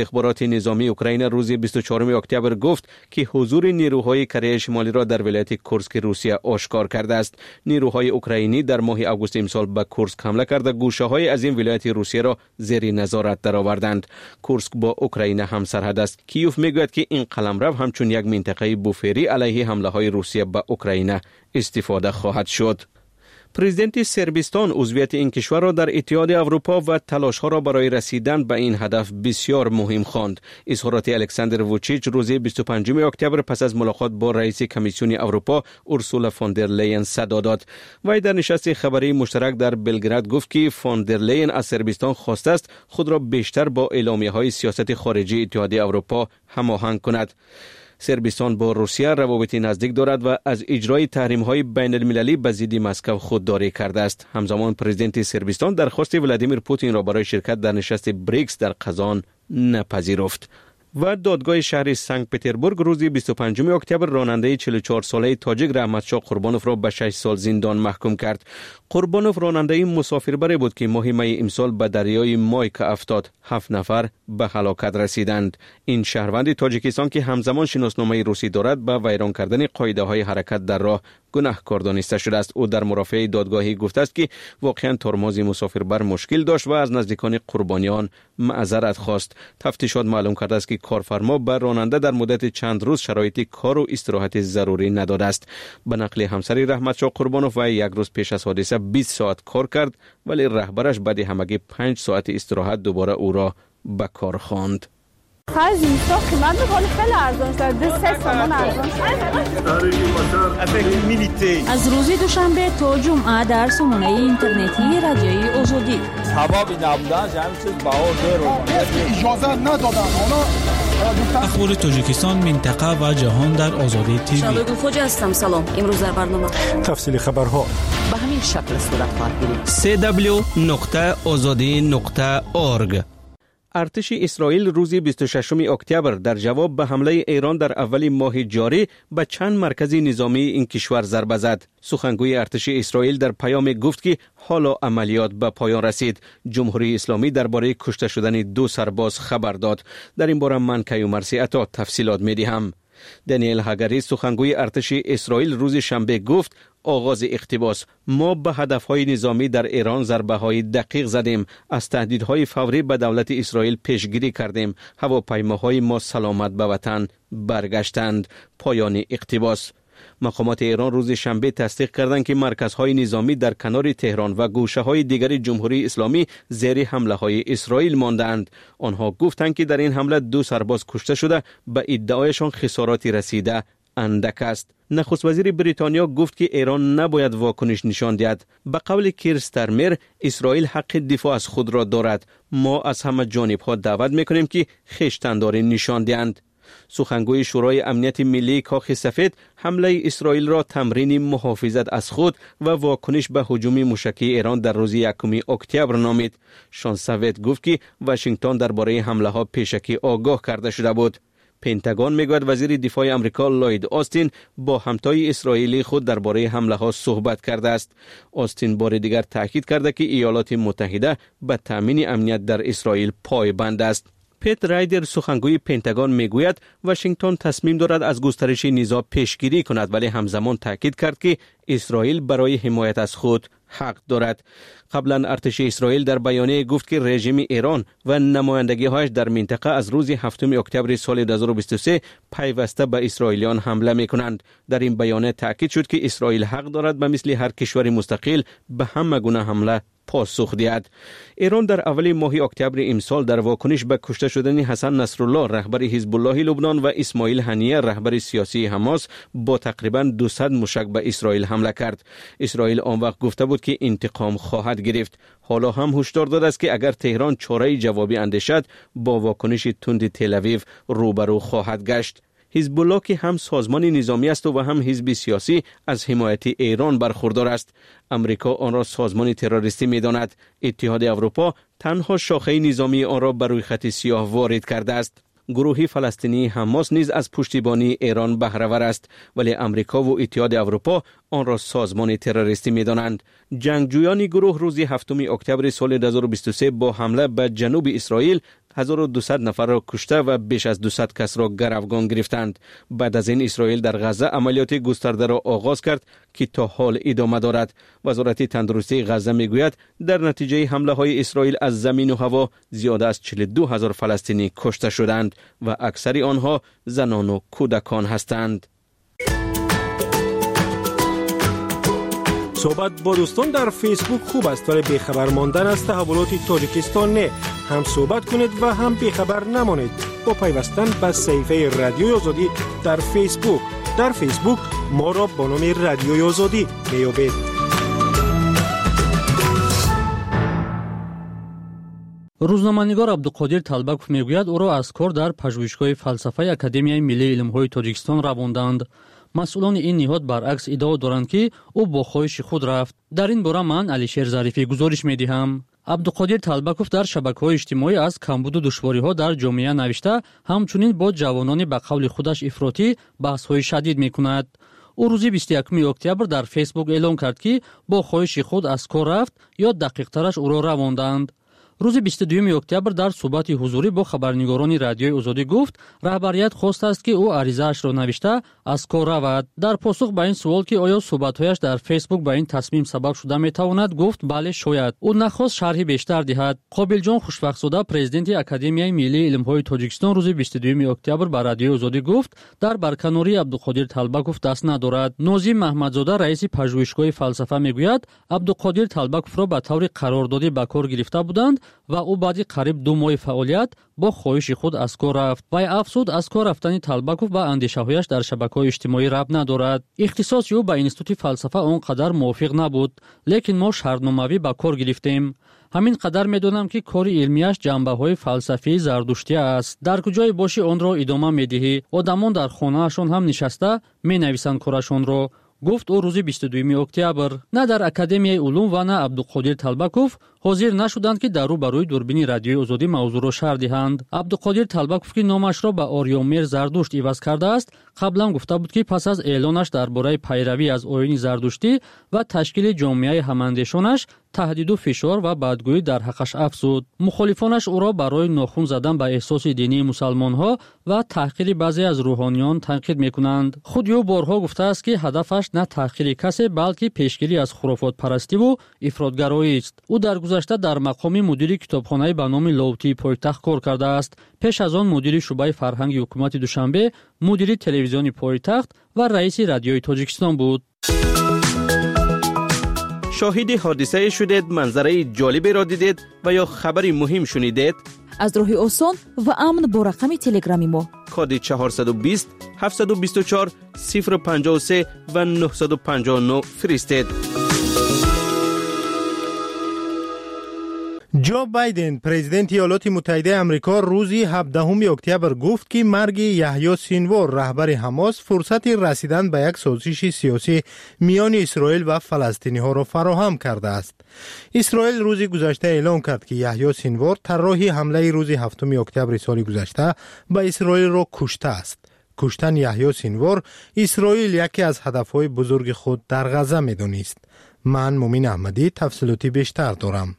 استخبارات نظامی اوکراین روز 24 اکتبر گفت که حضور نیروهای کره شمالی را در ولایت کورسک روسیه آشکار کرده است. نیروهای اوکراینی در ماه آگوست امسال به کورسک حمله کرده گوشه‌های از این ولایت روسیه را زیر نظارت درآوردند. کورسک با اوکراین همسرحد است. کیوف میگوید که این قلمرو همچون یک منطقه بوفری علیه حمله‌های روسیه به اوکراین استفاده خواهد شد. پرزیدنت سربستان عضویت این کشور را در اتحاد اروپا و تلاش‌ها را برای رسیدن به این هدف بسیار مهم خواند. اظهارات الکساندر ووچیچ روز 25 اکتبر پس از ملاقات با رئیس کمیسیون اروپا اورسولا فون در لیین صدا داد. وی در نشست خبری مشترک در بلگراد گفت که فون در لیین از سربستان خواسته است خود را بیشتر با اعلامیه‌های سیاست خارجی اتحاد اروپا هماهنگ کند. سربستان با روسیه روابط نزدیک دارد و از اجرای تحریم‌های بین المللی به ضد مسکو خودداری کرده است. همزمان پرزیدنت سربستان درخواست ولادیمیر پوتین را برای شرکت در نشست بریکس در قزان نپذیرفت. و دادگاه شهر سنت پتربورگ روز 25 اکتبر راننده 44 ساله تاجیک رحمتشاه قربانوف را به 6 سال زندان محکوم کرد. قربانوف راننده مسافربر بود که ماه می امسال به دریای مایکا افتاد. 7 نفر به هلاکت رسیدند. این شهروند تاجیکستان که همزمان شناسنامه روسی دارد به ویران کردن قاعده‌های حرکت در راه گناهکار دانسته شده است. او در مرافعه دادگاهی گفته است که واقعا ترمز مسافربر مشکل داشت و از نزدیکان قربانیان معذرت خواست. تفتیشات معلوم کرده است که کارفرما بر راننده در مدت چند روز شرایط کار و استراحت ضروری نداده است. به نقل همسر رحمتشاه قربانوف و یک روز پیش از حادثه 20 ساعت کار کرد ولی رهبرش بعد همگی 5 ساعت استراحت دوباره او را به کار خواند. خرج اینستا قیمت میکنه خیلی ارزان شده 3 تومان ارزان شده. از روز دوشنبه تا جمعه در سامانه اینترنتی رادیوی آزادی هوا بی نبودن همین چیز بهار اجازه ندادن اخبار تاجیکستان منطقه و جهان در آزادی تیوی. شادو گلخوج هستم. سلام. امروز در برنامه تفصیل خبرها به همین شکل صورت خواهد گرفت. www.azadi.org. ارتش اسرائیل روز 26 اکتبر در جواب به حمله ایران در اول ماه جاری به چند مرکز نظامی این کشور ضربه زد. سخنگوی ارتش اسرائیل در پیام گفت که حالا عملیات به پایان رسید. جمهوری اسلامی درباره کشته شدن 2 سرباز خبر داد. در این باره من کیومرثی عطا تفصیلات می‌دهم. دانیل هاگاری سخنگوی ارتش اسرائیل روز شنبه گفت آغاز اقتباس ما به هدفهای نظامی در ایران ضربه‌های دقیق زدیم. از تهدیدهای فوری به دولت اسرائیل پیشگیری کردیم. هواپیماهای ما سلامت به وطن برگشتند. پایان اقتباس. مقامات ایران روز شنبه تصدیق کردند که مرکزهای نظامی در کنار تهران و گوشه‌های دیگر جمهوری اسلامی زیر حمله‌های اسرائیل ماندند. آنها گفتند که در این حمله 2 سرباز کشته شده، به ادعایشان خساراتی رسیده اندک است. نخست وزیر بریتانیا گفت که ایران نباید واکنش نشان دهد. به قول کیر استرمر اسرائیل حق دفاع از خود را دارد. ما از همه جانب‌ها دعوت می‌کنیم که خویشتن‌داری نشان دهند. سخنگوی شورای امنیت ملی کاخ سفید حمله اسرائیل را تمرین محافظت از خود و واکنش به هجوم موشکی ایران در روز 1 اکتبر نامید. شان سوید گفت که واشنگتن درباره حمله ها پیشکی آگاه کرده شده بود. پنتاگون میگوید وزیر دفاع آمریکا لوید آستین با همتای اسرائیلی خود درباره حمله ها صحبت کرده است. آستین بار دیگر تاکید کرده که ایالات متحده به تامین امنیت در اسرائیل پایبند است. پیت رایدر سخنگوی پنتاگون میگوید واشنگتن تصمیم دارد از گسترش نزاع پیشگیری کند ولی همزمان تاکید کرد که اسرائیل برای حمایت از خود حق دارد. قبلا ارتش اسرائیل در بیانیه گفت که رژیم ایران و نمایندگی‌هایش در منطقه از روز 7 اکتبر سال 2023 پیوسته به اسرائیلیان حمله می‌کنند. در این بیانیه تاکید شد که اسرائیل حق دارد به مثل هر کشور مستقل به همه گونه حمله پاسخ دهد. ایران در اول ماه اکتبر امسال در واکنش به کشته شدن حسن نصرالله رهبر حزب الله لبنان و اسماعیل هنیه رهبر سیاسی حماس با تقریباً 200 موشک به اسرائیل حمله کرد. اسرائیل آن وقت گفته بود که انتقام خواهد گرفت. حالا هم هشدار داده است که اگر تهران چاره جوابی اندیشد با واکنش تند تل‌آویو روبرو خواهد گشت. حزب الله که هم سازمان نظامی است و هم حزب سیاسی از حمایت ایران برخوردار است. امریکا آن را سازمان تروریستی می‌داند. اتحاد اروپا تنها شاخه نظامی آن را بر روی خط سیاه وارد کرده است. گروه فلسطینی حماس نیز از پشتیبانی ایران بهره‌ور است ولی امریکا و اتحاد اروپا آن را سازمان تروریستی می‌دانند. جنگجویان گروه روز 7 اکتبر سال 2023 با حمله به جنوب اسرائیل 1200 نفر را کشته و بیش از 200 کس را گروگان گرفتند. بعد از این اسرائیل در غزه عملیات گسترده را آغاز کرد که تا حال ادامه دارد. وزارت تندرستی غزه میگوید در نتیجه حمله های اسرائیل از زمین و هوا زیاده از 42,000 فلسطینی کشته شدند و اکثر آنها زنان و کودکان هستند. صحبت با دوستان در فیسبوک خوب است ولی بیخبر ماندن از تحولات تاجیکستان نه. هم صحبت کنید و هم بیخبر نمانید با پیوستن به صفحه رادیوی آزادی در فیسبوک. در فیسبوک ما را با نام رادیوی آزادی میابید. روزنامه‌نگار عبدالقادر طالبکوف میگوید او را از کار در پژوهشگاه فلسفه اکادمیای ملی علم‌های تاجیکستان رواندند. مسئولان این نهاد برعکس ادعا دارند که او با خواهش خود رفت. در این باره من علیشیر ظریفی گزارش می‌دهم. عبدالقادر طالبکوف در شبکه‌های اجتماعی از کمبود و دشواری‌ها در جامعه نوشته، همچنین با جوانان به قول خودش افراطی بحث‌های شدید می‌کند. او روز 21 اکتبر در فیسبوک اعلام کرد که با خواهش خود از کار رفت یا دقیق‌ترش او را رواندند. روز 22 اکتبر در صحبت حضوری با خبرنگاران رادیوی آزادی گفت رهبریت خواست است که او عریضه‌اش را نوشته از کار رود. در پاسخ به این سوال که آیا صحبت‌هایش در فیسبوک به این تصمیم سبب شده می‌تواند، گفت بله شاید. او نخواست شرحی بیشتر دهد. قابل جان خوشبخت‌زاده پرزیدنت اکادمیای ملی علم‌های تاجیکستان روز 22 اکتبر به رادیوی آزادی گفت در برکناری عبدالقادر طالبکوف دست ندارد. نازی محمدزاده رئیس پژوهشگاه فلسفه میگوید عبدالقادر طالبکوف را به طور قراردادی به کار گرفته بودند و او بعد قریب 2 ماه فعالیت با خواهش خود از کار رفت. وی افزود از کار رفتن طالبکوف و اندیشه‌هایش در شبکه‌های اجتماعی ربط ندارد. اختصاص او به اینستیتوت فلسفه آنقدر موافق نبود، لیکن ما شرطنامه‌ای به کار گرفتیم. همین قدر می‌دانم که کار علمیش جنبه‌های فلسفی زردشتی است. در کجای باشی آن را ادامه می‌دهی. آدمان در خانه‌شان هم نشسته می‌نویسند کارشان را. گفت او روز 22 اکتبر. نه در اکادمیای علوم و نه عبدالقادر طالبکوف حاضر نشدند که در روبروی دوربین رادیوی آزادی موضوع را شرح دهند. عبدالقادر طالبکوف که نامش را به آریامیر زردشت عوض کرده است، قبلا گفته بود که پس از اعلانش درباره پیروی از آیین زردشتی و تشکیل جامعه هماندیشانش تهدید و فشار و بدگویی در حقش افزود. مخالفانش او را برای ناخن زدن به احساس دینی مسلمان‌ها و تحقیر بعضی از روحانیان تنقید می‌کنند. خود او بارها گفته است که هدفش نه تحقیر کسی بلکه پیشگیری از خرافات پرستی و افراطگرایی است. او در گذشته در مقام مدیر کتابخانه به نام لاوتی پایتخت کار کرده است. پیش از آن مدیر شعبه فرهنگ حکومت دوشنبه، مدیر تلویزیون پایتخت و رئیس رادیوی تاجیکستان بود. شاهد حادثه شدید، منظره جالبی را دیدید و یا خبری مهم شنیدید؟ از راه آسان و امن با رقم تلگرامی ما کد 420 724 053 و 959 فرستید. جو بایدن پرزیدنت ایالات متحده آمریکا روز 17 اکتبر گفت که مرگ یحیی سینوار رهبر حماس فرصت رسیدن به یک سازش سیاسی میان اسرائیل و فلسطینی ها را فراهم کرده است. اسرائیل روز گذشته اعلام کرد که یحیی سینوار طراح حمله روز 7 اکتبر سال گذشته به اسرائیل را کشته است. کشتن یحیی سینوار اسرائیل یکی از هدفهای بزرگ خود در غزه می‌دانست. من مومن احمدی تفصیلاتی بیشتر دارم.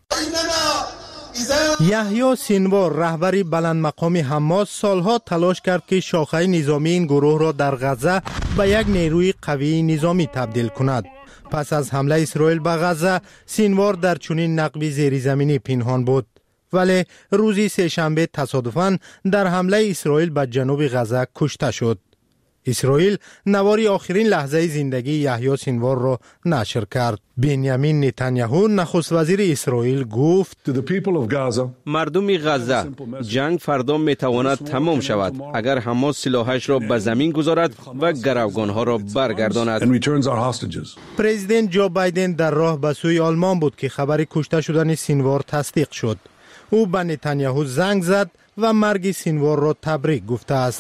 یحیی سینوار رهبری بلند مقام حماس سالها تلاش کرد که شاخه نظامی این گروه را در غزه به یک نیروی قوی نظامی تبدیل کند. پس از حمله اسرائیل به غزه سینوار در چنین نقب زیرزمینی پنهان بود، ولی روز سه‌شنبه تصادفاً در حمله اسرائیل به جنوب غزه کشته شد. اسرائیل نواری آخرین لحظه زندگی یحیی سینوار را نشر کرد. بنیامین نتانیاهو نخست وزیر اسرائیل گفت مردم غزه، جنگ فردا میتواند تمام شود اگر حماس سلاحش را به زمین گذارد و گروگانها را برگرداند. پرزیدنت جو بایدن در راه به سوی آلمان بود که خبر کشته شدن سینوار تصدیق شد. او به نتانیاهو زنگ زد و مرگ سینوار را تبریک گفته است.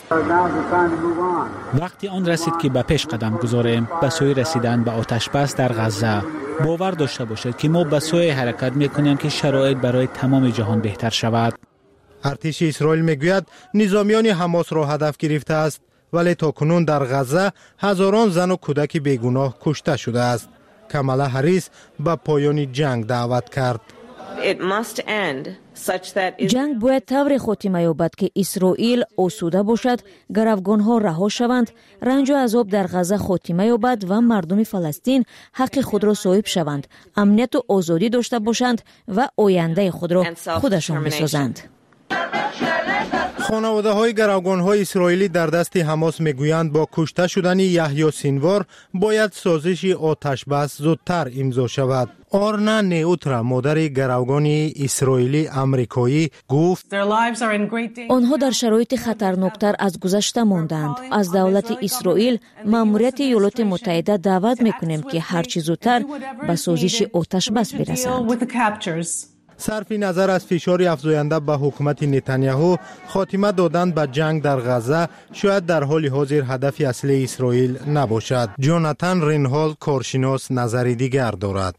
وقتی آن رسید که به پیش قدم گذاریم به سوی رسیدن به آتش بس در غزه. باور داشته باشید که ما به سوی حرکت میکنیم که شرایط برای تمام جهان بهتر شود. ارتش اسرائیل میگوید نظامیان حماس را هدف گرفته است، ولی تاکنون در غزه هزاران زن و کودک بیگناه کشته شده است. کامالا هریس به پایان جنگ دعوت کرد. جنگ باید طور خاتمه یابد که اسرائیل آسوده باشد، گروگانها رها شوند، رنج و عذاب در غزه خاتمه یابد و مردم فلسطین حق خود را صاحب شوند، امنیت و آزادی داشته باشند و آینده خود را خودشان بسازند. خانواده های گروگان های اسرائیلی در دست حماس میگویند با کشته شدن یحیی سینوار باید سازش آتش بس زودتر امضا شود. آرنا نیوترا، مادر گروگان اسرائیلی امریکایی، گفت آنها در شرایط خطرناکتر از گذشته ماندند. از دولت اسرائیل، ماموریت ایالات متحده دعوت میکنیم که هرچی زودتر به سازش آتش بس برسند. صرف نظر از فشار افزاینده به حکومت نتانیاهو، خاتمه دادن به جنگ در غزه شاید در حال حاضر هدف اصلی اسرائیل نباشد. جوناتان رینهال، کارشناس، نظر دیگر دارد.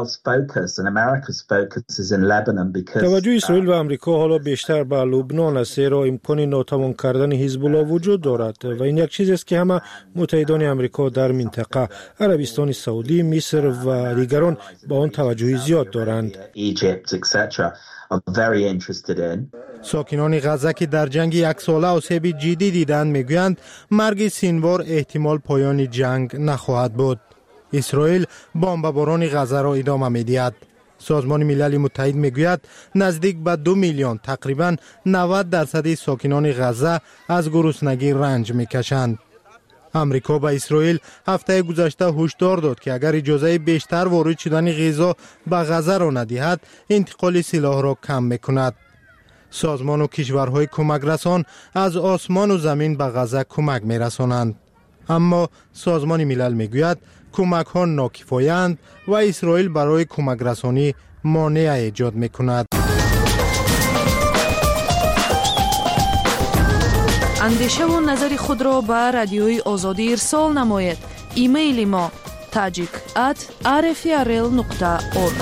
توجه اسرائیل و آمریکا حالا بیشتر به لبنان است، زیرا امکان ناتوان کردن حزب الله وجود دارد و این یک چیز است که همه متحدان آمریکا در منطقه، عربستان سعودی، مصر و دیگران به آن توجه زیاد دارند. ساکنان غزه که در جنگ یک ساله آسیب جدی دیدند میگویند مرگ سینوار احتمال پایان جنگ نخواهد بود. اسرائیل بمباران غزه را ادامه میدهد. سازمان ملل متحد میگوید نزدیک به 2 میلیون، تقریبا 90% ساکنان غزه از گرسنگی رنج میکشند. امریکا به اسرائیل هفته گذشته هشدار داد که اگر اجازه بیشتر وارد شدن غذا به غزه را ندهد، انتقال سلاح را کم میکند. سازمان و کشورهای کمک رسان از آسمان و زمین به غزه کمک میرسانند، اما سازمان ملل میگوید کمک ها ناکفایند و اسرائیل برای کمک رسانی مانع ایجاد میکند. اندیشه و نظر خود را به رادیوی آزادی ارسال نمایید. ایمیل ما tajik@rfrl.org.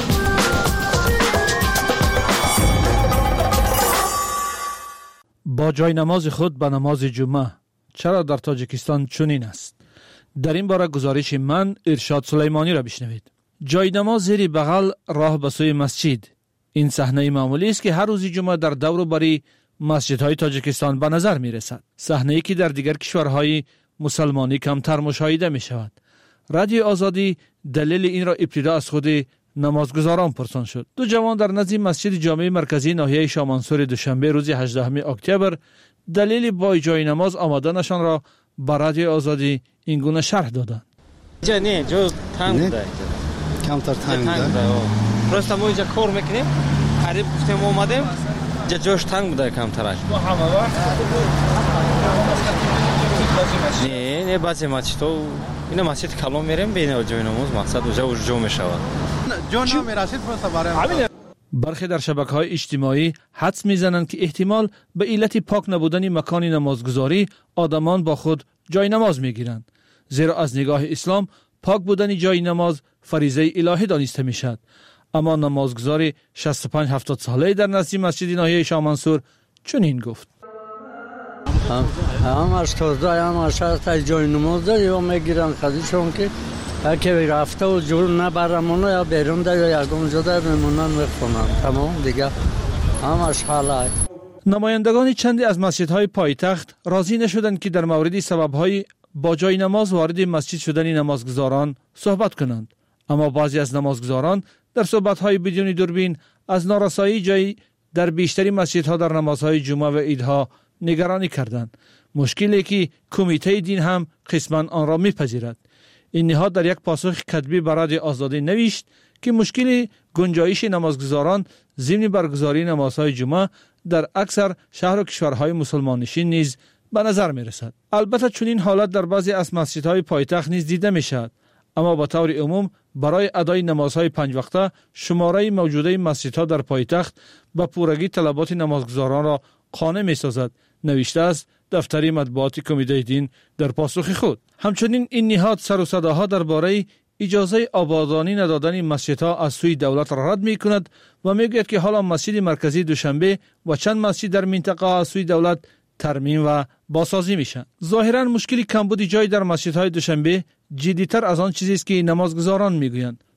با جای نماز خود به نماز جمعه چرا در تاجیکستان چنین است؟ در این باره گزارش من ارشاد سلیمانی را بشنوید. جای نماز زیر بغل راه به سوی مسجد. این صحنه معمولی است که هر روز جمعه در دور و بری مسجدهای تاجیکستان به نظر می رسد. صحنه‌ای که در دیگر کشورهای مسلمانی کمتر مشاهده می شود. رادیو آزادی دلیل این را ابتدا از خود نمازگزاران پرسان شد. دو جوان در نزد مسجد جامع مرکزی ناحیه شامانسور دوشنبه روز 18 اکتبر دلیل با جای نماز آمدنشان را به رادیو آزادی این گونه شرح دادند. جا نه جو تنگ بوده، کمتر تنگ بوده. راست ما اینجا کار میکنیم، قریب گفتیم اومدیم جا جوش تنگ بوده کمترش. نه بعضی مسجد اینا مسجد کلام میریم بین جای نماز مقصد اونجا جو میشود. جا نمیرسید پس برای برخی در شبکه‌های اجتماعی حدس میزنند که احتمال به علت پاک نبودن مکان نمازگزاری آدمان با خود جای نماز میگیرند، زیرا از نگاه اسلام پاک بودن جای نماز فریضه الهی دانسته میشد. اما نمازگزار 65-70 ساله در نزد مسجد ناحیه شامانسور چنین گفت: همش تا جای نماز داری و میگیرن خودشون که که رفته و جور نبرمونه یا بیرون در یا یکم جدا میمونن میخونن. تمام دیگه همش حالا. نمایندگان چندی از مسجدهای پایتخت راضی نشدند که در مورد سببهای با جای نماز وارد مسجد شدن نمازگزاران صحبت کنند، اما بعضی از نمازگزاران در صحبت‌های بدون دوربین از نارسایی جای در بیشتری مسجدها در نمازهای جمعه و عیدها نگرانی کردند، مشکلی که کمیته دین هم قسماً آن را میپذیرد. این نهاد در یک پاسخ کتبی به رادیو آزادی نوشت که مشکل گنجایش نمازگزاران ضمن برگزاری نمازهای جمعه در اکثر شهر و کشورهای مسلمان نشین نیز به نظر می رسد. البته چنین حالت در بعضی از مسجدهای پایتخت نیز دیده می شود، اما به طور عموم برای ادای نمازهای 5 وقته شماره موجوده مسجدها در پایتخت به پورگی طلبات نمازگزاران را قانع می سازد، نوشته است دفتر مطبوعات کمیته دین در پاسخ خود. همچنین این نهاد سر و صداها درباره اجازه آبادانی ندادن مسجدها از سوی دولت را رد می کند و می گوید که حالا مسجد مرکزی دوشنبه و چند مسجد در منطقه از سوی دولت ترمیم و بازسازی میشن. ظاهرا مشکل کمبود جای در مسجدهای دوشنبه جدی‌تر از آن چیزی است که نمازگزاران میگویند.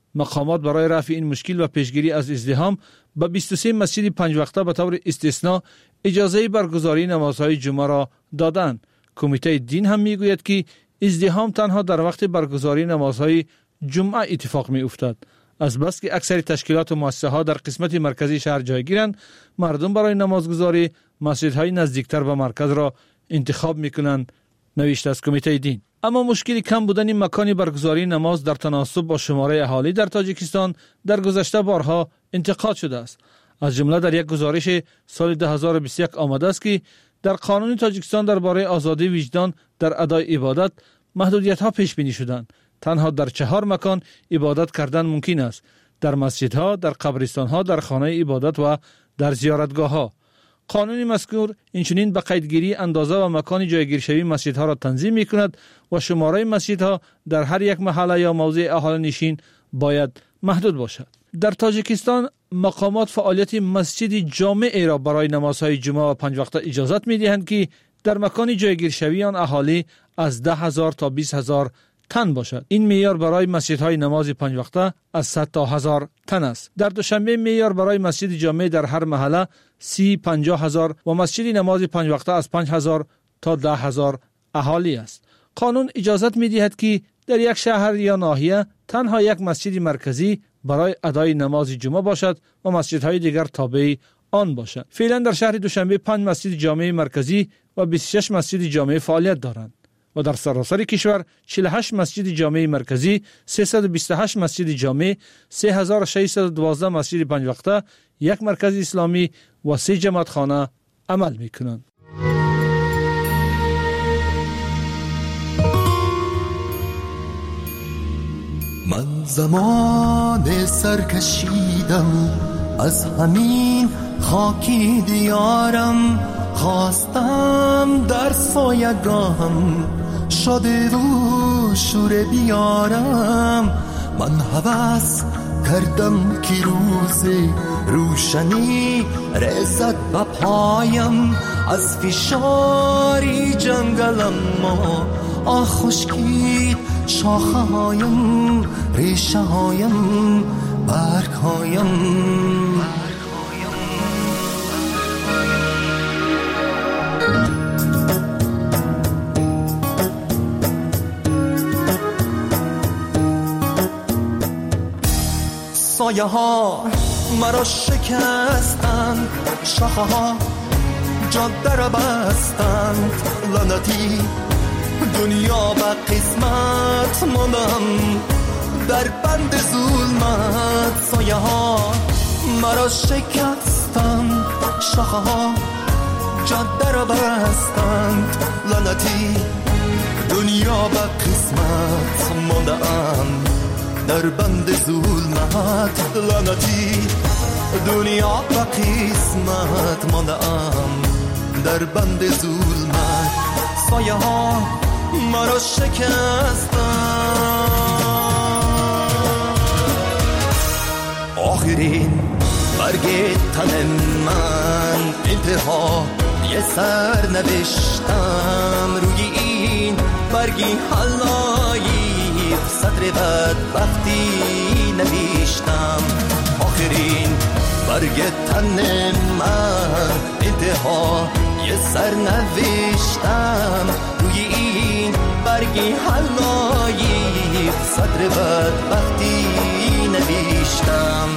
مقامات برای رفع این مشکل و پیشگیری از ازدحام به 23 مسجد 5 وقته به طور استثنا اجازه برگزاری نمازهای جمعه را دادند. کمیته دین هم میگوید که ازدحام تنها در وقت برگزاری نمازهای جمعه اتفاق می افتد. از بس که اکثر تشکیلات و مؤسسه ها در قسمت مرکزی شهر جای گیرند، مردم برای نمازگزاری مسجدهای نزدیکتر به مرکز را انتخاب میکنند، نوشته از کمیته دین. اما مشکل کم بودن مکان برگزاری نماز در تناسب با شماره اهالی در تاجیکستان در گذشته بارها انتقاد شده است. از جمله در یک گزارش سال 2021 آمده است که در قانون تاجیکستان درباره آزادی وجدان در ادای عبادت محدودیت ها پیش بینی شدند. تنها در 4 مکان عبادت کردن ممکن است: در مسجدها، در قبرستانها، در خانه عبادت و در زیارتگاه ها. قانون مذکور اینچنین به قیدگیری اندازه و مکان جایگیرشوی مسجدها را تنظیم می کند و شماره مسجدها در هر یک محله یا موضع اهالی نشین باید محدود باشد. در تاجیکستان مقامات فعالیت مسجد جامع را برای نمازهای جمعه و 5 وقته اجازت می دهند که در مکان جایگیرشوی آن اهالی از 10,000 تا 20,000 تن باشد. این معیار برای مسجدهای نماز 5 وقته از 100 تا 1000 تن است. در دوشنبه معیار برای مسجد جامع در هر محله 50,000 و مسجد نماز 5 وقته از 5,000 تا 10,000 اهالی است. قانون اجازت می دهد که در یک شهر یا ناحیه تنها یک مسجد مرکزی برای ادای نماز جمعه باشد و مسجدهای دیگر تابع آن باشد. فعلا در شهر دوشنبه 5 مسجد جامع مرکزی و 26 مسجد جامع فعالیت دارند و در سراسر کشور 48 مسجد جامع مرکزی، 328 مسجد جامع، 3612 مسجد 5 وقته، 1 مرکز اسلامی و 3 جماعتخانه عمل می‌کنند. من زمان سرکشیدم از همین خاکی دیارم، خواستم در سایگاهم شاده و شور بیارم. من هوس کردم که روز روشنی رسد به پایم، از فشاری جنگلم ما خشکید شاخه هایم، ریشه هایم، برگ هایم. سایه ها مرا شکستند، شاخه ها جاده را بستند. لعنتی دنیا به قسمت ماندم در بند ظلمت. سایه ها مرا شکستند، شاخه ها جاده را بستند. لعنتی دنیا به قسمت ماندم در بند ظلمت. لعنتی دنیا به قسمت ماندم در بند ظلمت. سایه ها مرا شکستند. آخرین برگ تن من انتها یه سر نوشتم، روی این برگی حلایی سطر بدبختی نوشتم. آخرین برگ تن من انتها یه سر نوشتم، روی این برگی حلایی سطر بدبختی نوشتم.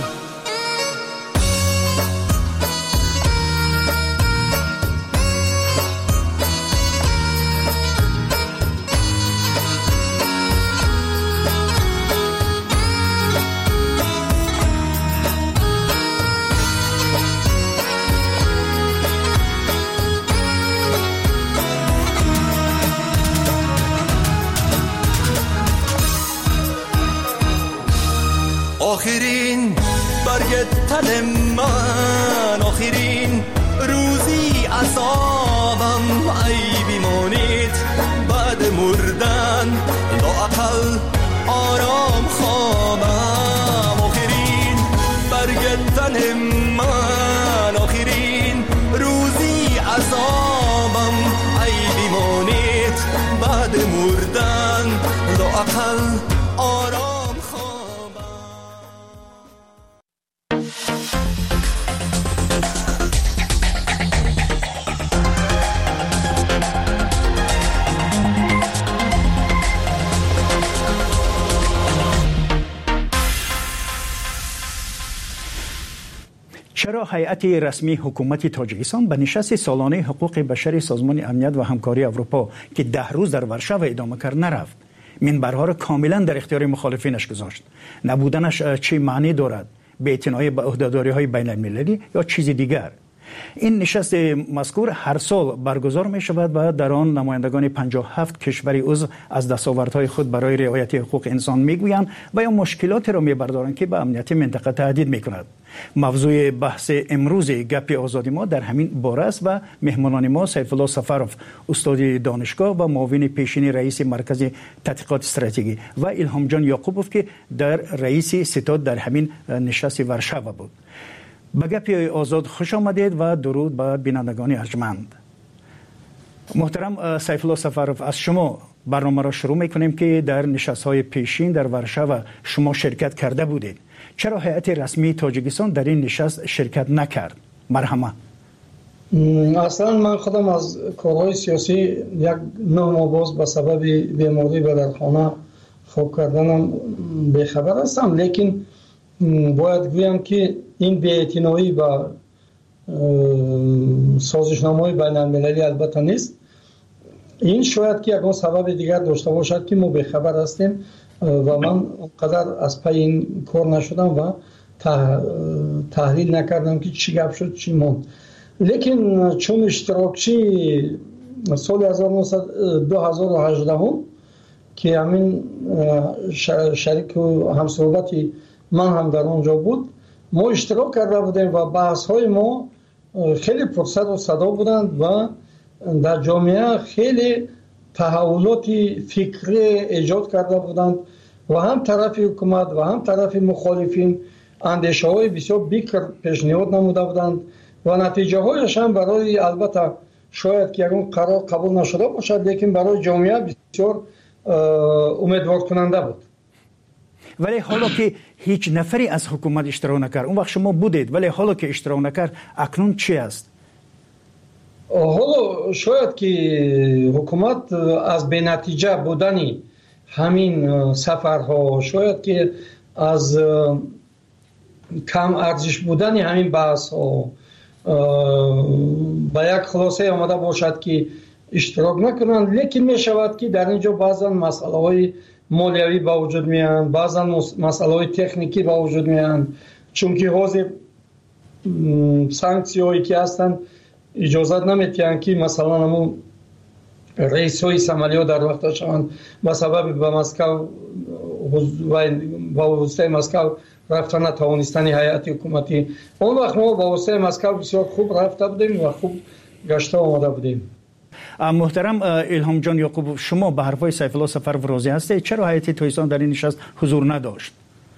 آخرین برگ تن من، آخرین روزی عذابم، ای بیمانید بعد مردن لااقل آرام خوابم. آخرین برگ تن من، آخرین روزی عذابم، ای بیمانید بعد مردن لااقل آرام. چرا هیئت رسمی حکومت تاجیکستان به نشست سالانه حقوق بشر سازمان امنیت و همکاری اروپا که 10 روز در ورشو ادامه کرد نرفت؟ منبرها را کاملا در اختیار مخالفینش گذاشت. نبودنش چه معنی دارد؟ بی‌اعتنایی به عهده‌داری‌های بین‌المللی یا چیز دیگر؟ این نشست مذکور هر سال برگزار می شود و در آن نمایندگان 57 کشور عضو از دستاوردهای خود برای رعایت حقوق انسان میگویند و یا مشکلاتی را میبردارند که به امنیت منطقه تهدید میکند. موضوع بحث امروز گپ آزادی ما در همین باره است و مهمانان ما سیف الله سفروف استاد دانشگاه و معاون پیشین رئیس مرکز تحقیقات استراتژی و الهام جان یعقوبوف که در رئیس ستاد در همین نشست ورشو بود. به گپ آزاد خوش آمدید و درود به بینندگان ارجمند. محترم سیف الله سفروف، از شما برنامه را شروع میکنیم که در نشست‌های پیشین در ورشو شما شرکت کرده بودید. چرا هیئت رسمی تاجیکستان در این نشست شرکت نکرد؟ مرحمه. اصلا من خودم از کارهای سیاسی یک 9 ماه باز به سبب بیماری به در خانه خواب کردنم بیخبر هستم، لیکن باید گویم که این بی‌اعتنایی و سازشنامه‌های بین‌المللی البته نیست. این شاید که یک سبب دیگر داشته باشد که ما بیخبر هستیم و من قدر از پی این کار نشدم و تحلیل نکردم که چی گپ شد چی موند. لیکن چون اشتراکچی سال 2018 که همین شریک و همصحبتی من هم در اونجا بود، ما اشتراک کرده بودیم و بحث های ما خیلی پرصد و صدا بودند و در جامعه خیلی تحولات فکری ایجاد کرده بودند و هم طرف حکومت و هم طرف مخالفین اندیشه های بسیار بیکر پیشنهاد نموده بودند و نتیجه هایش هم برای البته شاید که اون قرار قبول نشده باشد، لیکن برای جامعه بسیار امیدوار کننده بود. ولی حالا که هیچ نفری از حکومت اشتراک نکرد، اون وقت شما بودید، ولی حالا که اشتراک نکرد اکنون چی است؟ حالا شاید که حکومت از بی نتیجه بودنی همین سفرها، شاید که از کم ارزش بودنی همین بحث ها با یک خلاصه آمده باشد که اشتراک نکنند، لیکن می شود که در اینجا بعضا مسئله های مالیوی با وجود میان، بعضا مسئله های تکنیکی با وجود میان، چون که حاضر سانکسی هایی که هستند اجازت نمیتیان که مثلا همون رئیس های سمالیو در وقت شوند و سبب به مسکو و واسطه مسکو رفتن نتوانستن هیئت حکومتی. اون وقت ما با واسطه مسکو بسیار خوب رفته بودیم و خوب گشته آمده بودیم. محترم الهام جان یعقوب، شما به حرفای سیف الله سفروف راضی هستید؟ چرا هیئت تاجیکستان در این نشست حضور نداشت؟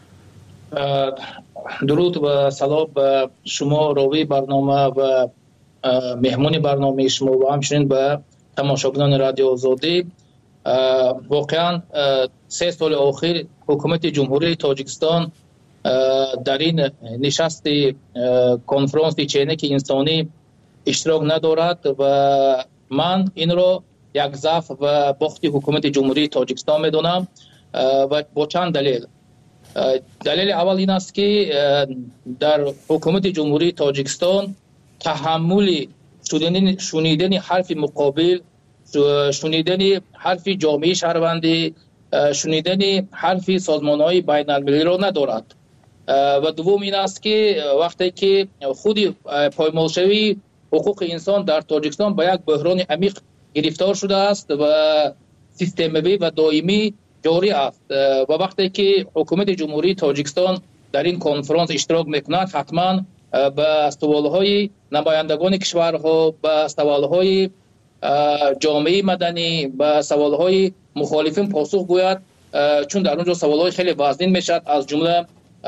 درود و سلام به شما راوی برنامه و مهمون برنامه شما و همچنین به تماشاگران رادیو آزادی. واقعا 3 سال اخیر حکومت جمهوری تاجیکستان در این نشست کنفرانس چینک انسانی اشتراک ندارد و من این را یک ضعف و باخت حکومت جمهوری تاجیکستان میدونم و با چند دلیل. دلیل اول این است که در حکومت جمهوری تاجیکستان تحمل شنیدن حرف مقابل، شنیدن حرف جامعه شهروندی، شنیدن حرف سازمان‌های بین‌المللی را ندارد. و دوم این است که وقتی که خود پایمالشوی حقوق انسان در تاجیکستان به یک بحران عمیق گرفتار شده است و سیستمی و دائمی جاری است و وقتی که حکومت جمهوری تاجیکستان در این کنفرانس اشتراک میکند حتما به سوالهای نمایندگان کشورها، به سوالهای جامعه مدنی، به سوالهای مخالفین پاسخ گوید، چون در اونجا سوالهای خیلی وزین میشد، از جمله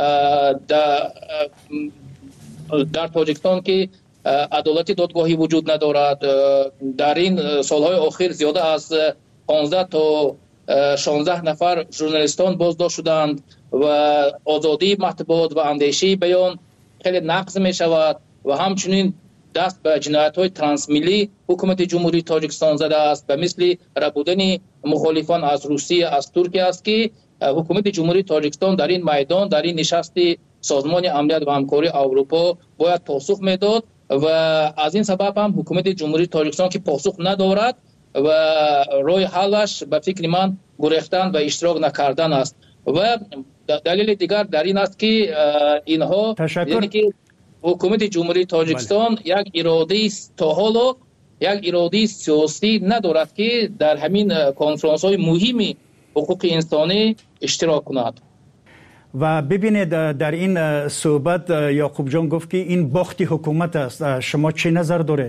در تاجیکستان که عدالت دادگاهی وجود ندارد. در این سالهای اخیر زیاده از 15 تا 16 نفر ژورنالیستان بازداشت شدند و آزادی مطبوعات و اندیشه بیان خیلی نقض می شود و همچنین دست به جنایت‌های ترانسمیلی حکومت جمهوری تاجیکستان زده است، به مثل ربودن مخالفان از روسیه، از ترکیه است که حکومت جمهوری تاجیکستان در این میدان، در این نشست سازمان امنیت و همکاری اروپا باید پاسخ میداد و از این سبب هم حکومت جمهوری تاجیکستان که پاسخ ندارد و راه حلش به فکر من گریختن و اشتراک نکردن است و دلیل دیگر در این است که اینها یعنی که حکومت جمهوری تاجیکستان یک اراده تا حالا یک اراده سیاسی ندارد که در همین کنفرانس های مهمی حقوق انسانی اشتراک کند. و ببینید در این صحبت یعقوب جان گفت که این باخت حکومت است. شما چه نظر دارید؟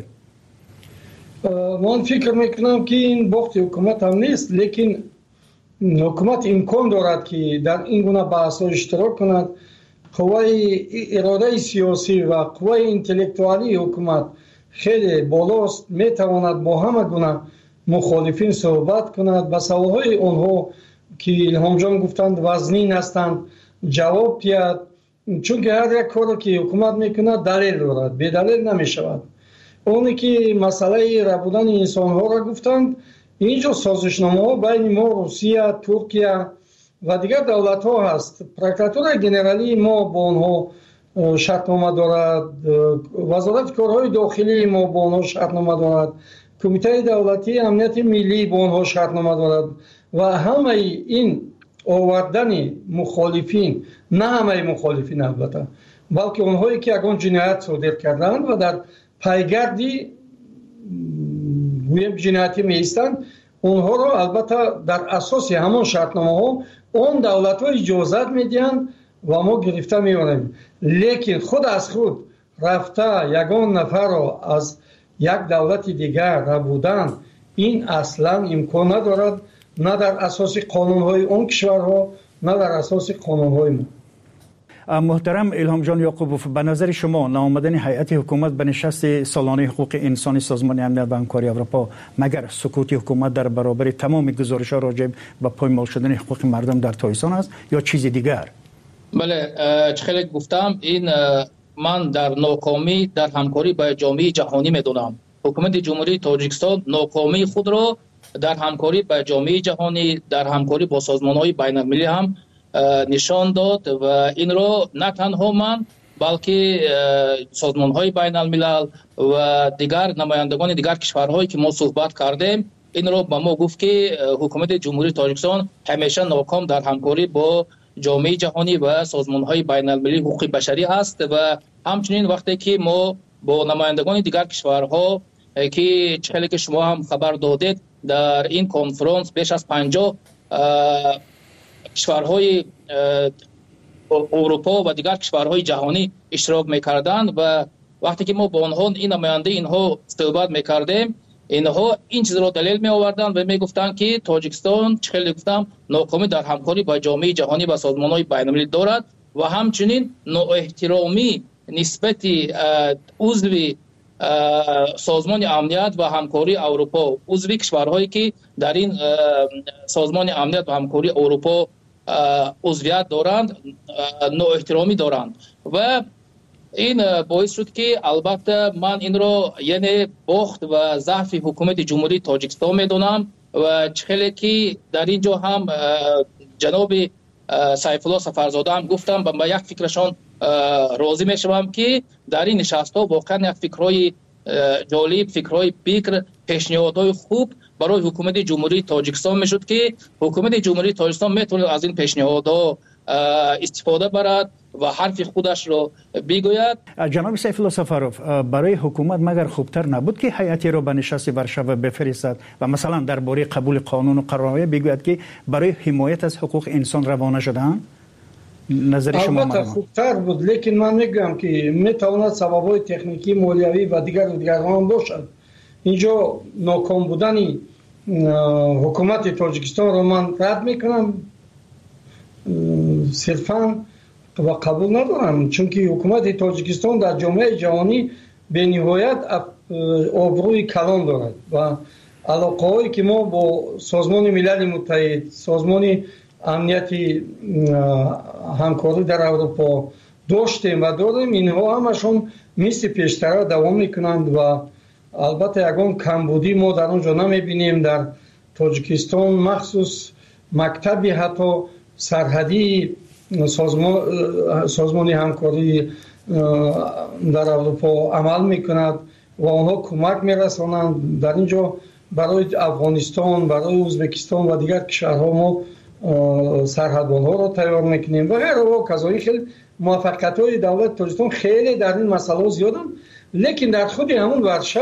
من فکر میکنم که این باخت حکومت هم نیست، لیکن حکومت امکان دارد که در این گونه بحث ها اشتراک کند. قوای اراده سیاسی و قوای انتلکتوالی حکومت خیلی بالاست، میتواند با همه گونه مخالفین صحبت کند، به سوالهای آنها که الهام جان گفتند وزنین هستند جواب دهد، چون که هر یک کاری که حکومت میکند دلیل دارد، بی دلیل نمیشود. اونی که مسئله ربودن انسان ها را گفتند، اینجا سازشنامه ها بین ما روسیه، ترکیه و دیگر دولت ها هست. پروکراتور گنرالی ما با آنها شرطنامه دارد، وزارت کارهای داخلی ما با آنها شرطنامه دارد، کمیته دولتی امنیت ملی با آنها شرطنامه دارد و همه این آوردن مخالفین، نه همه مخالفین البته، بلکه اونهایی که اگون جنایت صادر کردند و در پیگردی جنایتی میستند، اونها را البته در اساس همان شرطنامه ها اون دولت ها اجازت میدهند و ما گرفته میبریم. لیکن خود از خود رفته یگان نفر را از یک دولت دیگر را بودن، این اصلا امکان ندارد، نه در اساس قانون های اون کشورها نه در اساس قانون های ما. محترم الهام جان یعقوبوف، به نظر شما نامدن هیئت حکومت به نشست سالانه حقوق انسانی سازمان امنیت و همکاری اروپا مگر سکوت حکومت در برابر تمام گزارش‌ها راجع به پایمال شدن حقوق مردم در تایسان است یا چیز دیگر؟ بله، خیلی گفتم این من در ناکامی در همکاری با جامعه جهانی میدونم. حکومت جمهوری تاجیکستان ناکامی خود را در همکاری با جامعه جهانی، در همکاری با سازمان‌های بین‌المللی هم نشان داد و این را نه تنها من بلکه سازمان‌های بین‌الملل و دیگر نمایندگان دیگر کشورهایی که ما صحبت کردیم این را به ما گفت که حکومت جمهوری تاجیکستان همیشه ناکام در همکاری با جامعه جهانی و سازمان‌های بین‌المللی حقوق بشری است و همچنین وقتی که ما با نمایندگان دیگر کشورها که چهلی که شما هم خبر دادید در این کنفرانس بیش از 50 کشورهای اروپا و دیگر کشورهای جهانی اشتراک میکردند و وقتی که ما با آنها این نماینده اینها صحبت میکردیم، اینها این چیز را دلیل می آوردند و میگفتند که تاجیکستان خیلی گفتم ناکامی در همکاری با جامعه جهانی و سازمان‌های بین‌المللی دارد و همچنین نااحترامی نسبت عضو سازمان امنیت و همکاری اروپا، عضو کشورهایی که در این سازمان امنیت و همکاری اروپا عضویت دارند نااحترامی دارند و این باعث شد که البته من این را یعنی باخت و ضعف حکومت جمهوری تاجیکستان میدونم و خیلی که در اینجا هم جناب سیف الله سفرزاده هم گفتم با یک فکرشان راضی میشم که در این نشست ها واقعا یک فکرهای جالب، فکرهای بکر، پیشنهادهای خوب برای حکومت جمهوری تاجیکستان میشد که حکومت جمهوری تاجیکستان میتونه از این پیشنهادها استفاده برد و حرف خودش را بگوید. جناب سیف الله سفروف، برای حکومت مگر خوبتر نبود که هیئتی را به نشست ورشاو بفرستد و مثلا درباره قبول قانون و قرارنامه بگوید که برای حمایت از حقوق انسان روانه شدن؟ نظر شما؟ البته خوبتر بود، لیکن من میگم که میتواند سبب‌های تکنیکی، مالیوی و دیگر هم باشد. اینجا ناکام بودن حکومت تاجیکستان را من رد میکنم، صرفاً و قبول ندارم، چون که حکومت تاجیکستان در جامعه جهانی به نهایت آبروی کلان دارد و علاقه هایی که ما با سازمان ملل متحد، سازمان امنیتی همکاری در اروپا داشتیم و داریم، اینها همشون مثل پیشتر دوام میکنند و البته یکان کمبودی ما در اونجا نمیبینیم. در تاجیکستان مخصوص مکتبی حتی سرحدی سازمان همکاری در اروپا عمل میکند و آنها کمک میرسانند. در اینجا برای افغانستان، برای ازبکستان و دیگر کشورها ما سرحدبان‌ها را تیار میکنیم و غیره و کذالک. خیلی موفقیت‌های دولت تاجیکستان خیلی در این مسئله زیادن، لیکن در خود همون ورشه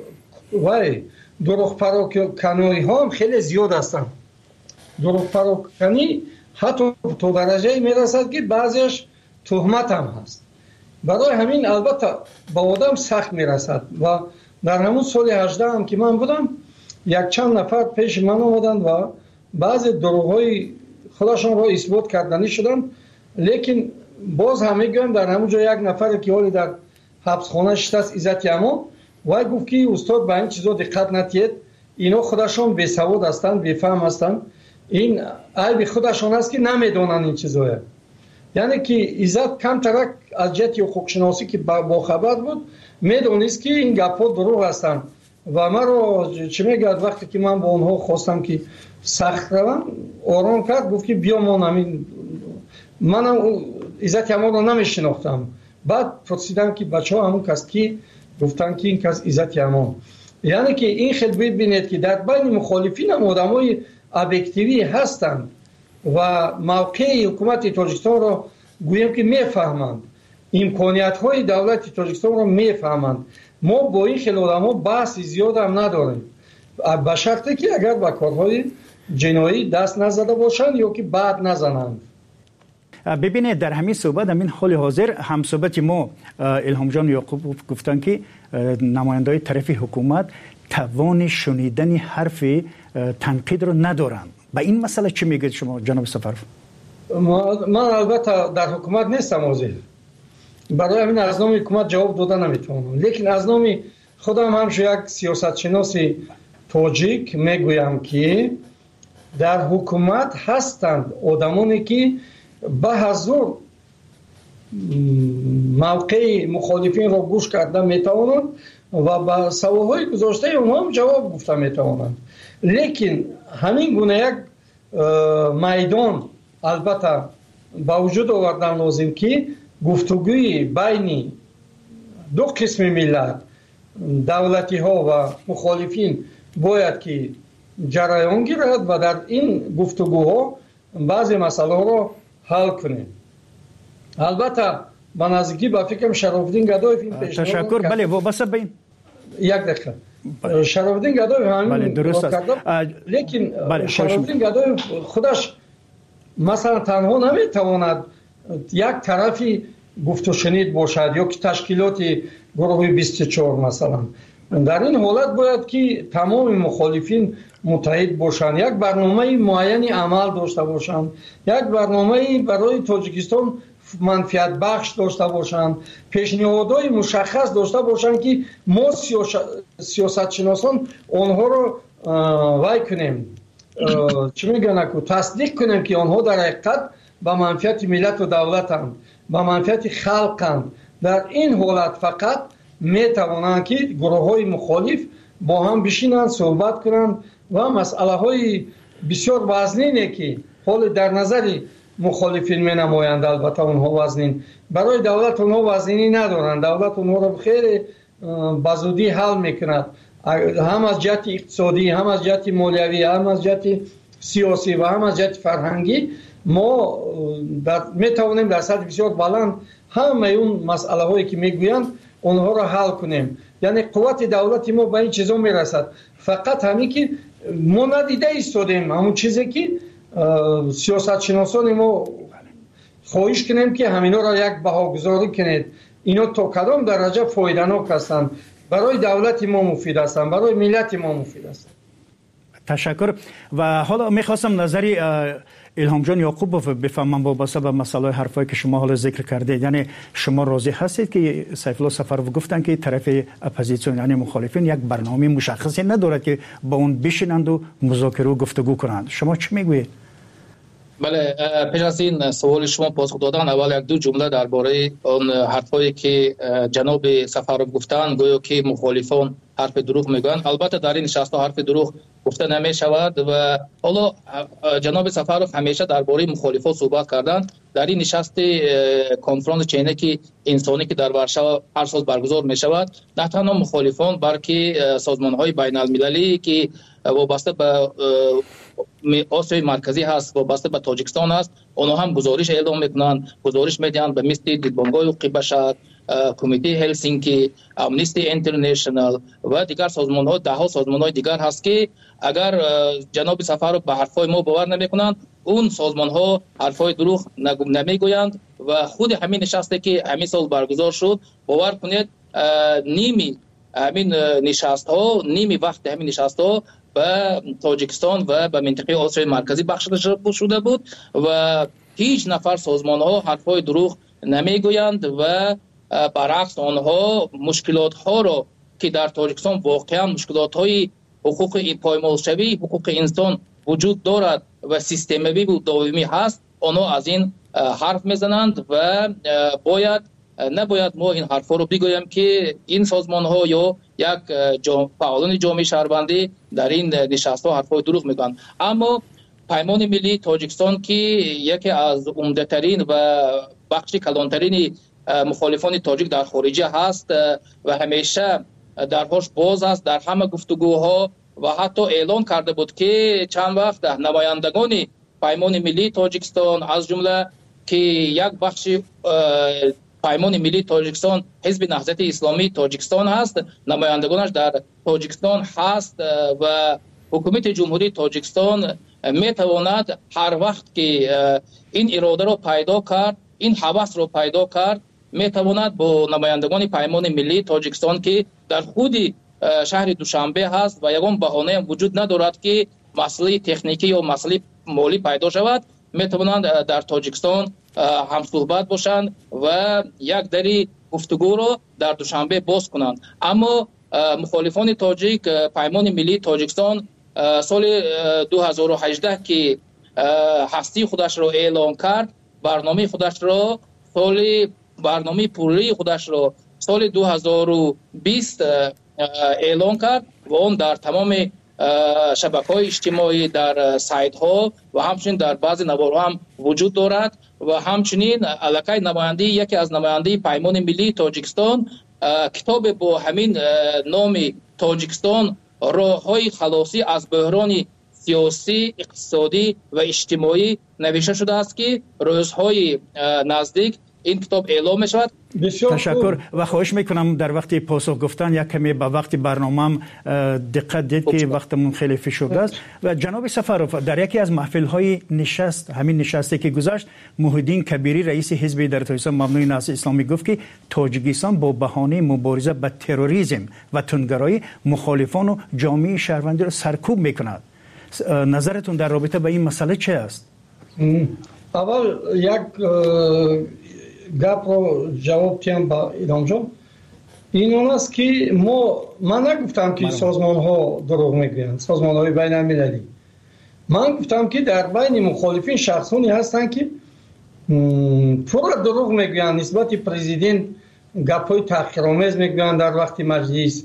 و دروغ پراکنی ها هم خیلی زیاد هستند. دروغ پراکنی حتی تو درجه میرسد که بعضیش تهمت هم هست. برای همین البته با آدم سخت میرسد و در همون سال 18 هم که من بودم یک چند نفر پیش من آمدند و بعضی دروغ‌های خودشان را اثبات کردنی شدن، لیکن باز هم میگم در همونجا یک نفر که حالی در حبسخانه شده است، عزت امان، وای گفت که استاد به این چیزا دقت نتید، اینا خودشان بی سواد هستند، بی فهم هستند، این عیب خودشان است که نمیدونن این چیزا. یعنی که عزت کم ترک از جهت حقوق شناسی که با خبر بود میدونست که این گپا دروغ هستند و من رو چه میگه وقتی که من با اونها خواستم که سخت روم آرام کرد، گفت که بیا ما همین منم عزت امان رو نمیشناختم. بعد پرسیدم که بچه ها همون کس کی؟ گفتن که این کس عزت امان. یعنی که این خیلی ببینید که در بین مخالفین هم آدم های ابیکتیوی هستند و موقع حکومت تاجیکستان را گویم که میفهمند، امکانیت های دولت تاجیکستان را میفهمند. ما با این خیلی آدم ها بحث زیاد هم نداریم، به شرطی که اگر به کارهای جنایی دست نزده باشند یا که بعد نزنند. ببینید در همین صحبت، همین حال حاضر هم صحبت ما الهام جان یعقوب گفتن که نماینده‌های طرف حکومت توان شنیدن حرف تنقید رو ندارن. به این مسئله چی میگید شما جناب سفرف؟ من البته در حکومت نیستم حاضر، برای همین از نام حکومت جواب دادن نمیتونم، لیکن از نام خودم همش یک سیاست شناس تاجیک میگویم که در حکومت هستند آدمانی که به حضور موقع مخالفین را گوش کرده میتوانند و به سوالهای گذاشته اونها هم جواب گفته میتوانند. لیکن همین گونه یک میدان البته با وجود آوردن لازم که گفتگوی بین دو قسم ملت، دولتی ها و مخالفین باید که جریان گیرد و در این گفتگوها بعضی مسئله را حل کنیم. البته با نزدیکی با فکرم شرافالدین گدایف این پیشنهاد تشکر. بله وابسته به این یک دقیقه شرافالدین گدایف همین درست است، لیکن شرافالدین گدایف خودش مثلا تنها نمیتواند یک طرفی گفت و شنید باشد یا که تشکیلات گروه 24 مثلا. در این حالت باید که تمام مخالفین متحد باشند، یک برنامه معینی عمل داشته باشند، یک برنامه برای تاجیکستان منفعت بخش داشته باشند، پیشنهادهای مشخص داشته باشند که ما سیاست شناسان آنها رو وای کنیم، چی میگن که تصدیق کنیم که آنها در حقیقت به منفعت ملت و دولتند، به منفعت خلقند. در این حالت فقط میتوانند که گروه های مخالف با هم بشینند صحبت کنند و مسئله های بسیار وزنینه که حال در نظر مخالفین می نمایند، البته اونها وزنین، برای دولت اونها وزنینی ندارند، دولت اونها را خیلی بزودی حل میکند، هم از جهت اقتصادی، هم از جهت مالیوی، هم از جهت سیاسی و هم از جهت فرهنگی. ما میتوانیم در سطح بسیار بلند همه اون مسئله هایی که میگویند اونها را حل کنیم. یعنی قوت دولتی ما به این چیزا میرسد، فقط همین که ما ندیده ایستادیم همون چیزی که سیاست شناسان ما خواهش کنیم که همینا را یک بهاگذاری کنید، اینا تا کدام درجه فایده‌ناک هستند، برای دولت ما مفید هستند، برای ملت ما مفید هستند. تشکر. و حالا میخواستم نظری الهام جان یعقوب بفهمم وابسته به مسئله حرفایی که شما حالا ذکر کردید. یعنی شما راضی هستید که سیف الله سفرов گفتن که طرف اپوزیسیون یعنی مخالفین یک برنامه مشخصی ندارد که با اون بشینند و مذاکره و گفتگو کنند، شما چی میگویید؟ بله، پیش از این سوال شما پاسخ دادن، اول یک دو جمله درباره اون حرفایی که جناب سفرov گفتن، گویا که مخالفان حرف دروغ میگویند. البته در این نشست حرف دروغ گفته نمی شود و حالا جناب سفرов همیشه درباره مخالفان صحبت کردند. در این نشست کنفرانس چینکی انسانی که در ورشو هر سال برگزار می شود، نه تنها مخالفان بلکه سازمان های بین المللی که وابسته به آسیای مرکزی هست، وابسته به تاجیکستان هست، آنها هم گزارش اعلام میکنند، گزارش میدهند به مثل دیدبانگاه حقوق بشر، کمیته هلسینکی، امنیستی اینترنشنال و دیگر سازمان ها، ده ها سازمان های دیگر هست که اگر جناب سفرov به حرفای ما باور نمیکنند، اون سازمان ها حرفای دروغ نمیگویند و خود همین نشسته که همین سال برگزار شد، باور کنید نیمی همین نشست ها، نیمی وقت همین نشست ها به تاجیکستان و به منطقه آسیای مرکزی بخشیده شده بود و هیچ نفر سازمان ها حرفای دروغ نمیگویند و برعکس آنها مشکلات ها را که در تاجیکستان واقعا مشکلات های حقوق پایمالشوی حقوق انسان وجود دارد و سیستمی و دائمی هست، آنها از این حرف میزنند و نباید ما این حرفا رو بگویم که این سازمان ها یا یک فعالان جامعه شهروندی در این نشست ها حرفای دروغ میگن. اما پیمان ملی تاجیکستان که یکی از عمده ترین و بخش کلانترین مخالفان تاجیک در خارجه هست و همیشه درهاش باز است در همه گفتگوها و حتی اعلان کرده بود که چند وقت نمایندگان پیمان ملی تاجیکستان از جمله که یک بخش پیمان ملی تاجیکستان حزب نهضت اسلامی تاجیکستان هست، نمایندگانش در تاجیکستان هست و حکومت جمهوری تاجیکستان میتواند هر وقت که این اراده رو پیدا کرد، این هوس رو پیدا کرد، میتواند با نمایندگان پیمان ملی تاجیکستان که در خود شهر دوشنبه هست و یگان بهانه هم وجود ندارد که مسئله تکنیکی یا مسئله مالی پیدا شود، میتوانند در تاجیکستان هم صحبت باشند و یک دری گفتگو رو در دوشنبه باز کنند. اما مخالفان تاجیک پیمان ملی تاجیکستان سال 2018 که هستی خودش رو اعلام کرد، برنامه خودش رو برنامه پوری خودش رو سال 2020 اعلان کرد و اون در تمام شبکه‌های اجتماعی، در سایت ها و همچنین در بعضی نوارها هم وجود دارد و همچنین علاقه نماینده یکی از نماینده پیمان ملی تاجیکستان کتاب با همین نام تاجیکستان راه‌های خلاصی از بحران سیاسی، اقتصادی و اجتماعی نوشته شده است که روزهای نزدیک این کتاب اعلام شد. تشکر و خواهش میکنم در وقت پاسخ گفتن یک کمی به وقت برنامه‌ام دقت دید که وقتمون خیلی فشرده است. و جناب سفرov در یکی از محفل‌های نشست، همین نشستی که گذشت، محیدین کبیری رئیس حزب در تاجیکستان مبنای نهضت اسلامی گفت که تاجیکستان با بهانه مبارزه با تروریسم و تندگرایی مخالفان و جامعه شهروندی را سرکوب میکند. نظرتون در رابطه با این مسئله چه است؟ اول یک گپ رو جواب تیم با ایران جان، این اون است که من نگفتم که سازمان ها دروغ میگویند، سازمان های بین المللی. من گفتم که در بین مخالفین شخصانی هستند که پورا دروغ میگویند، نسبت پرزیدنت گپ های تحقیرآمیز میگویند در وقت مجلس،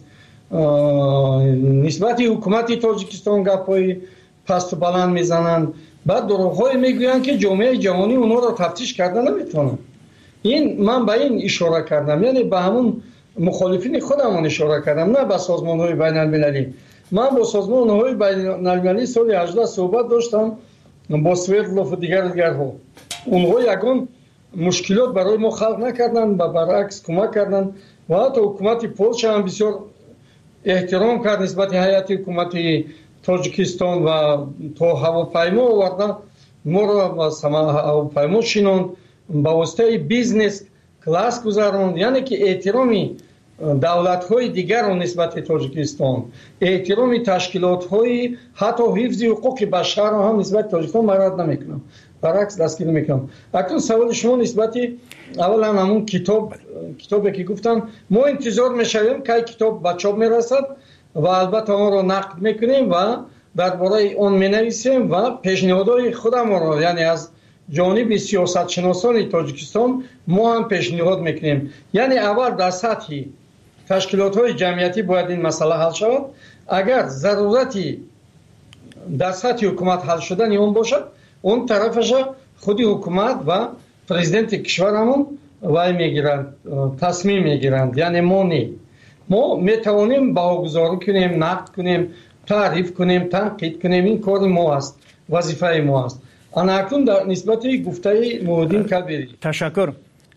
نسبت حکومت تاجیکستان گپ های پست و بلند میزنند، بعد دروغ های میگویند که جامعه جهانی اونها را تفتیش کردن نمیتونن. من به این اشاره کردم، یعنی به همون مخالفین خودمون اشاره کردم، نه به سازمان های بین المللی. من با سازمان های بین المللی سال 18 صحبت داشتم، با سویردلوف و دیگرها. اونها یگان مشکلات برای ما خلق نکردن و برعکس کمک کردن و حتی حکومت پولش هم بسیار احترام کرد نسبت هیئت حکومت تاجیکستان و تا هواپیما آوردن ما را هواپیما شیناند، با واسطه بیزنس کلاس گذراند. یعنی که احترامی دولت‌های دیگر را نسبت تاجیکستان، احترامی تشکیلات‌های حتی حفظ حقوق بشر را هم نسبت تاجیکستان مراد نمی‌کنم، برعکس دستگیر می‌کنم. اکنون سوال شما نسبت اولا همون کتابی که گفتم، ما انتظار می‌شویم که کتاب به چاپ می‌رسد و البته آن را نقد می‌کنیم و درباره آن می‌نویسیم و پیشنهادهای خودمان را، یعنی از جانب سیاست شناسان تاجیکستان ما هم پیشنهاد میکنیم. یعنی اول در سطح تشکیلات‌های جمعیتی باید این مسئله حل شود. اگر ضرورتی در سطح حکومت حل شدن اون باشد، اون طرفش خودی حکومت و پرزیدنت کشورمون وای میگیرند، تصمیم میگیرند. یعنی ما میتوانیم باوگذاری کنیم، نقد کنیم، تعریف کنیم، تنقید کنیم. این کار ما است، وظیفه ما است. اکنون در نسبت گفته موهدین کبیری تشکر.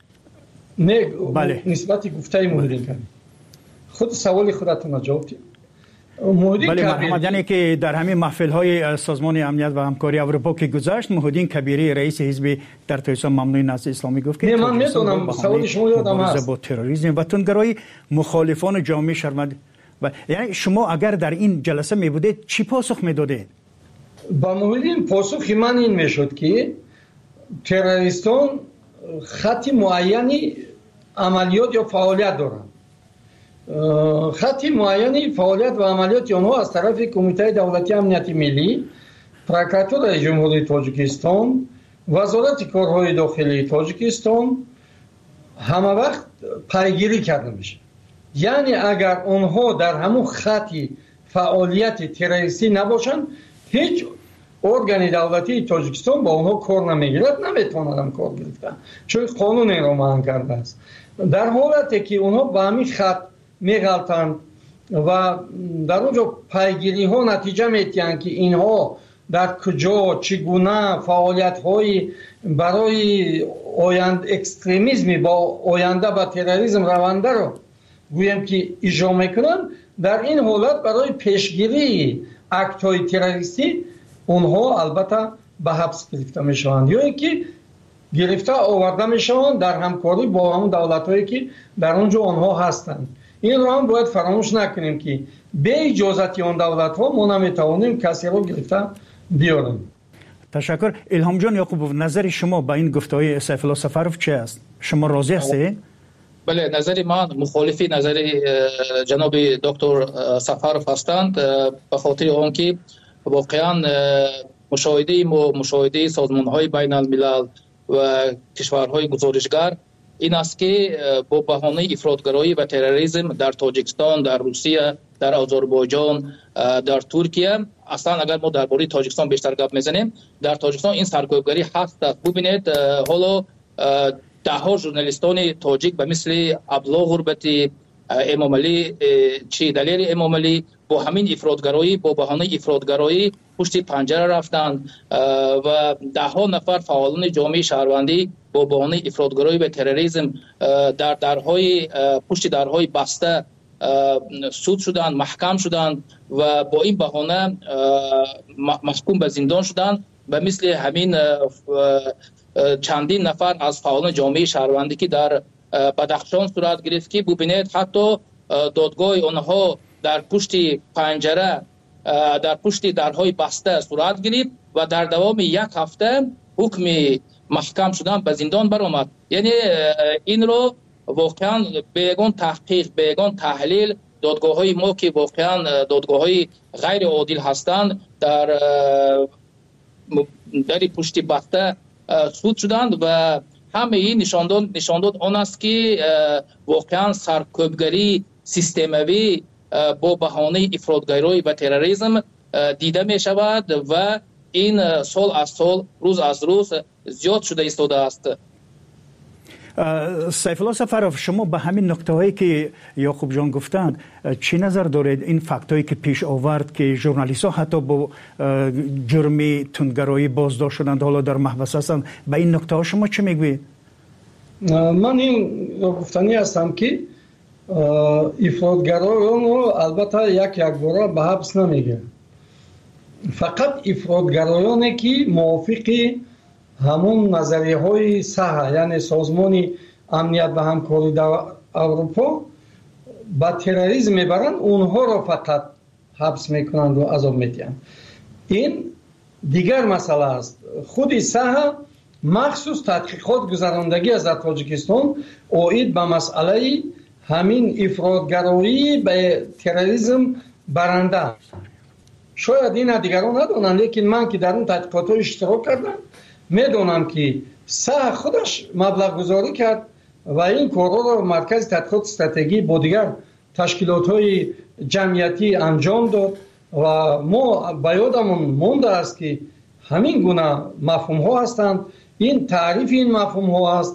بله. نسبت گفته موهدین کبیری خود سوال خودتون جواب بدید. بله محمد، یعنی که در همین محفل‌های سازمان امنیت و همکاری اروپا که گذشت، موهدین کبیری رئیس حزب در تاجیکستان ممنوع نهضت اسلامی گفت که من میدونم سوال شما یادم هست با تروریسم و تندگرایی مخالفان جامعه شرمنده. یعنی شما اگر در این جلسه می بودید چی پاسخ میدادید؟ با موهدین پاسخ من این میشد که تروریستان خط معینی عملیات یا فعالیت دارند. خط معینی فعالیت و عملیات آنها از طرف کمیته دولتی امنیت ملی، پروکراتور جمهوری تاجیکستان، وزارت کارهای داخلی تاجیکستان همه وقت پیگیری کرده میشه. یعنی اگر آنها در همون خطی فعالیت تروریستی نباشند، هیچ ارگان دولتی تاجیکستان با آنها کار نمیگیرد، نمیتونند کار گرفتن، چون قانون این را منع کرده است. در حالتی که آنها با همین خط میغلطند و در اونجا پیگیری ها نتیجه میتیند که اینها در کجا چگونه فعالیت های برای اکستریمیسم با آینده با تروریسم رونده رو گویم که اجرا میکنند، در این حالت برای پیشگیری اکت های تروریستی اونها البته به حبس گرفته میشوند یا اینکه گرفته آورده میشوند در همکاری با همون دولت هایی که در اونجا آنها هستند. این رو هم باید فراموش نکنیم که به اجازت اون دولت ها ما نمیتوانیم کسی رو گرفته بیاریم. تشکر. الهام جان یعقوبوف، نظر شما با این گفته‌های سیف الله سفرов چه است؟ شما راضی هستید؟ بله، نظر من مخالفی نظر جناب دکتر سفرov هستند، به خاطر آنکه واقعا مشاهده سازمان‌های بین الملل و کشورهای گزارشگر این است که با بهانه افراطگرایی و تروریسم در تاجیکستان، در روسیه، در آذربایجان، در ترکیه، اصلا اگر ما درباره تاجیکستان بیشتر گپ میزنیم، در تاجیکستان این سرکوبگری هست. ببینید حالا ده ها ژورنالیستان تاجیک به مثل ابلا غربتی، امام علی چی دلیل امام علی با همین افراطگرایی، با بهانه افراطگرایی پشت پنجره رفتند و ده ها نفر فعالان جامعه شهروندی با بهانه افراطگرایی و تروریسم در درهای پشت درهای بسته سود شدند، محکم شدند و با این بهانه محکوم به زندان شدند. به مثل همین چندین نفر از فعالان جامعه شهروندی که در بدخشان صورت گرفت که ببینید حتی دادگاه آنها در پشت پنجره، در پشت درهای بسته صورت گرفت و در دوام یک هفته حکم محکم شدن به زندان برآمد. یعنی این رو واقعا بیگان تحقیق، بیگان تحلیل دادگاه‌های ما که واقعا دادگاه‌های غیر عادل هستند در پشت بسته سود شدند و همه این نشانداد آن است که واقعا سرکوبگری سیستموی با بهانه افراطگرایی و تروریسم دیده می شود و این سال از سال، روز از روز زیاد شده ایستاده است. سیف الله سفرov، شما به همین نکته هایی که یعقوب جان گفتند چی نظر دارید؟ این فکت هایی که پیش آورد که ژورنالیست ها حتی با جرم تندگرایی بازداشت شدند، حالا در محبس هستند، به این نکته ها شما چی میگویید؟ من این گفتنی هستم که افراطگرایان رو البته یک بار به حبس نمیگه، فقط افراطگرایانی که موافق همون نظریه های صحه، یعنی سازمان امنیت و همکاری در اروپا با تروریسم میبرند، اونها را فقط حبس میکنند و عذاب میدهند. این دیگر مسئله است. خود صحه مخصوص تحقیقات گذراندگی از تاجیکستان اوید به مسئله همین افراطگرایی به تروریسم برنده. شاید این دیگران ندانند، لیکن من که در اون تحقیقات اشتراک کردم میدونم که صح خودش مبلغ گذاری کرد و این کارها را مرکز تحقیقات استراتژی با دیگر ташкилотҳои ҷамъиятӣ анҷом дод ва мо ба ёдамон мондааст ки ҳамин гуна мафҳумҳо ҳастанд. ин таърифи ин мафҳумҳо аст,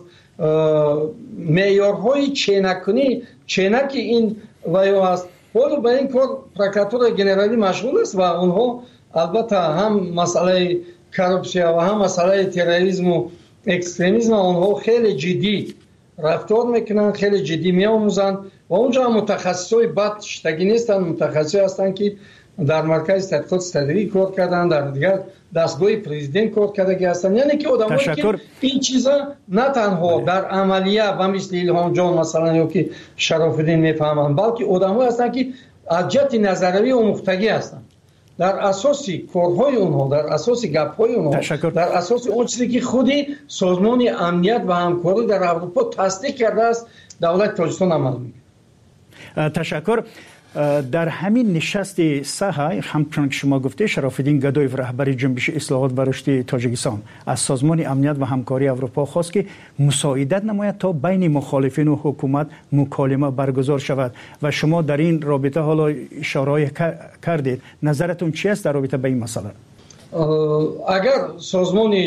меъёрҳои ченаки ин ваё аст. ҳоло ба ин кор прокуратураи генералӣ машғул аст ва онҳо албатта ҳам масъалаи коррупсия ва ҳам масъалаи терроризму экстремизма онҳо хеле ҷиддӣ рафтор мекунанд, хеле ҷиддӣ меомӯзанд ва онҷо ҳам мутахассисои бад штагӣ нестанд, мутахассисе ҳастанд ки дар маркази тадқиқоти стратегӣ кор карданд, дар дигар дастгоҳи президент кор кардагӣ ҳастанд. яъне ки одамое ки ин чиза на танҳо дар амалия ба мисли Илҳомҷон масалан ё ки Шарофиддин мефаҳманд, балки одамое ҳастанд ки аз ҷиҳати назаравӣ омӯхтагӣ ҳастанд. дар асоси корҳои онҳо, дар асоси гапҳои онҳо, дар асоси он чизе ки худи созмони амният ва ҳамкорӣ дар Аврупо тасдиқ кардааст, давлати Тоҷикистон амал мекунад. ташаккур. дар ҳамин нишасти саҳа ҳамчун ки шумо гуфтед, Шарофиддин Гадоев раҳбари ҷунбиши ислоҳот ва рушди Тоҷикистон аз созмони амният ва ҳамкории Аврупо хост ки мусоидат намояд то байни мухолифину ҳукумат муколима баргузор шавад ва шумо дар ин робита ҳоло ишораҳое кардед. назаратун чи аст дар робита ба ин масъала? агар созмони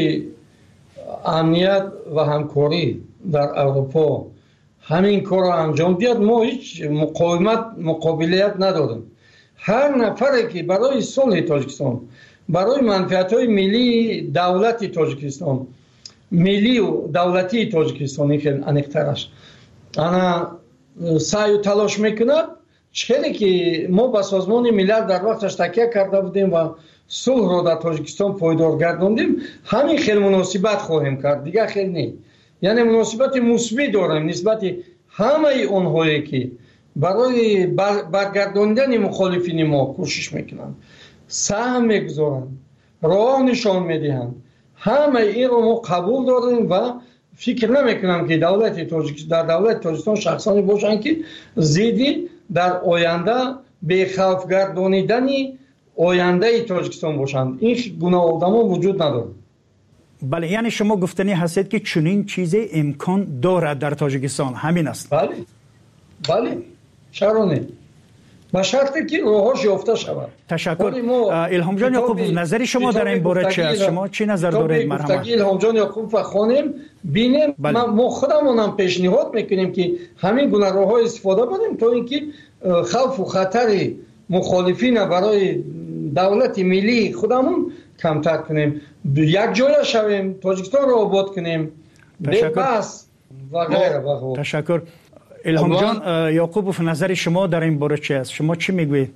амният ва ҳамкорӣ дар Аврупо ҳамин корро анҷом диҳад, мо ҳеҷ муқобилият надорем. ҳар нафаре ки барои сулҳи Тоҷикистон, барои манфиатҳои миллии давлати Тоҷикистон, миллию давлатии Тоҷикистон, ин хеле аниқтараш ана саъю талош мекунад, хеле ки мо ба созмони милал дар вақташ такя карда будем ва сулҳро дар Тоҷикистон пойдор гардондем, ҳамин хел муносибат хоҳем кард, дигар хел не. яъне муносибати мусбит дорем нисбати ҳамаи онҳое ки барои баргардондани мухолифини мо кӯшиш мекунанд, саҳм мегузоранд, роҳ нишон медиҳанд. ҳамаи инро мо қабул дорем ва фикр намекунам ки дар давлати Тоҷикистон шахсоне бошанд ки зидди дар оянда бехавф гардонидани ояндаи Тоҷикистон бошанд. ин гуна одамон вуҷуд надорад. بله، یعنی شما گفتنی هستید که چنین چیزی امکان دارد در تاجیکستان، همین است؟ بله چرا نه؟ با شرطی که راهش یافته شود. تشکر. الهام جان یعقوب، نظر شما در این باره چی است؟ شما چی نظر دارید مرحبا؟ الهام جان یعقوب و خانم بینیم ما خودمون هم پیشنهاد میکنیم که همین گونه راه‌ها استفاده کنیم تا اینکه خوف و خطر مخالفین برای دولت ملی خودمون کمتر کنیم، یک جای شویم، تاجیکستان رو آباد کنیم، بس و غیره. تشکر. الهام جان یعقوبوف، نظر شما در این باره چی است؟ شما چی میگویید؟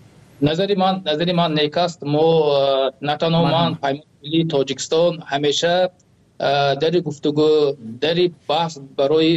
نظر من نیک است. ما نه تنها من پیمان ملی تاجیکستان همیشه در گفتگو، در بحث برای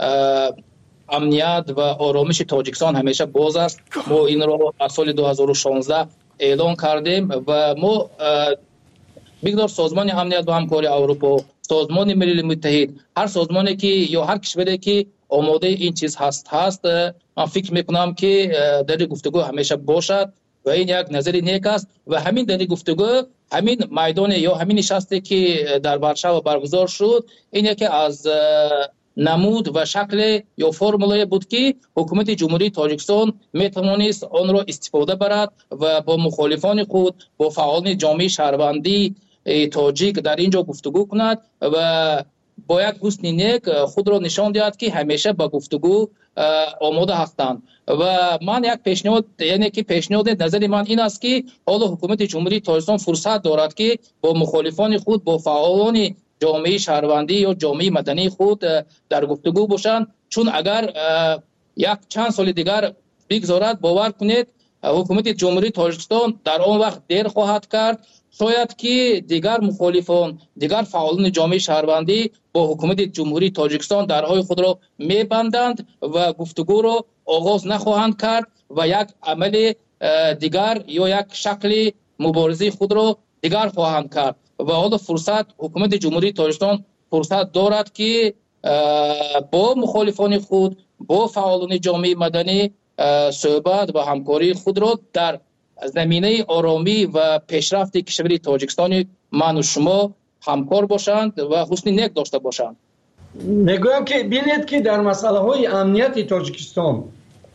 امنیت و آرامش تاجیکستان همیشه باز است. ما این رو از سال 2016 اعلان کردیم و ما بگذار سازمان امنیت و همکاری اروپا، سازمان ملل متحد، هر سازمانی که یا هر کشوری که آماده این چیز هست، من فکر میکنم که در گفتگو همیشه باشد و این یک نظر نیک است و همین در گفتگو، همین میدان یا همین نشستی که در وارشاوا برگزار شد، این یکی از نمود و شکل یا فرمولای بود که حکومت جمهوری تاجیکستان میتوانست آن را استفاده برد و با مخالفان خود، با فعالان جامعه شهروندی تاجیک در اینجا گفتگو کند و با یک حسن نیک خود را نشان دهد که همیشه با گفتگو آماده هستند. و من یک پیشنهاد، یعنی که پیشنهاد نظر من این است که حالا حکومت جمهوری تاجیکستان فرصت دارد که با مخالفان خود، با فعالان جامعه شهروندی یا جامعه مدنی خود در گفتگو باشند، چون اگر یک چند سال دیگر بگذارد، باور کنید حکومت جمهوری تاجیکستان در آن وقت دیر خواهد کرد. شاید که دیگر مخالفان، دیگر فعالان جامعه شهروندی با حکومت جمهوری تاجیکستان درهای خود را میبندند و گفتگو را آغاز نخواهند کرد و یک عمل دیگر یا یک شکل مبارزه خود را دیگر خواهند کرد. و حالا فرصت، حکومت جمهوری تاجیکستان فرصت دارد که با مخالفان خود، با فعالان جامعه مدنی صحبت و همکاری خود را در زمینه آرامی و پیشرفت کشور تاجیکستان من و شما همکار باشند و حسن نیک داشته باشند. میگویم که بینید که در مسئله های امنیت تاجیکستان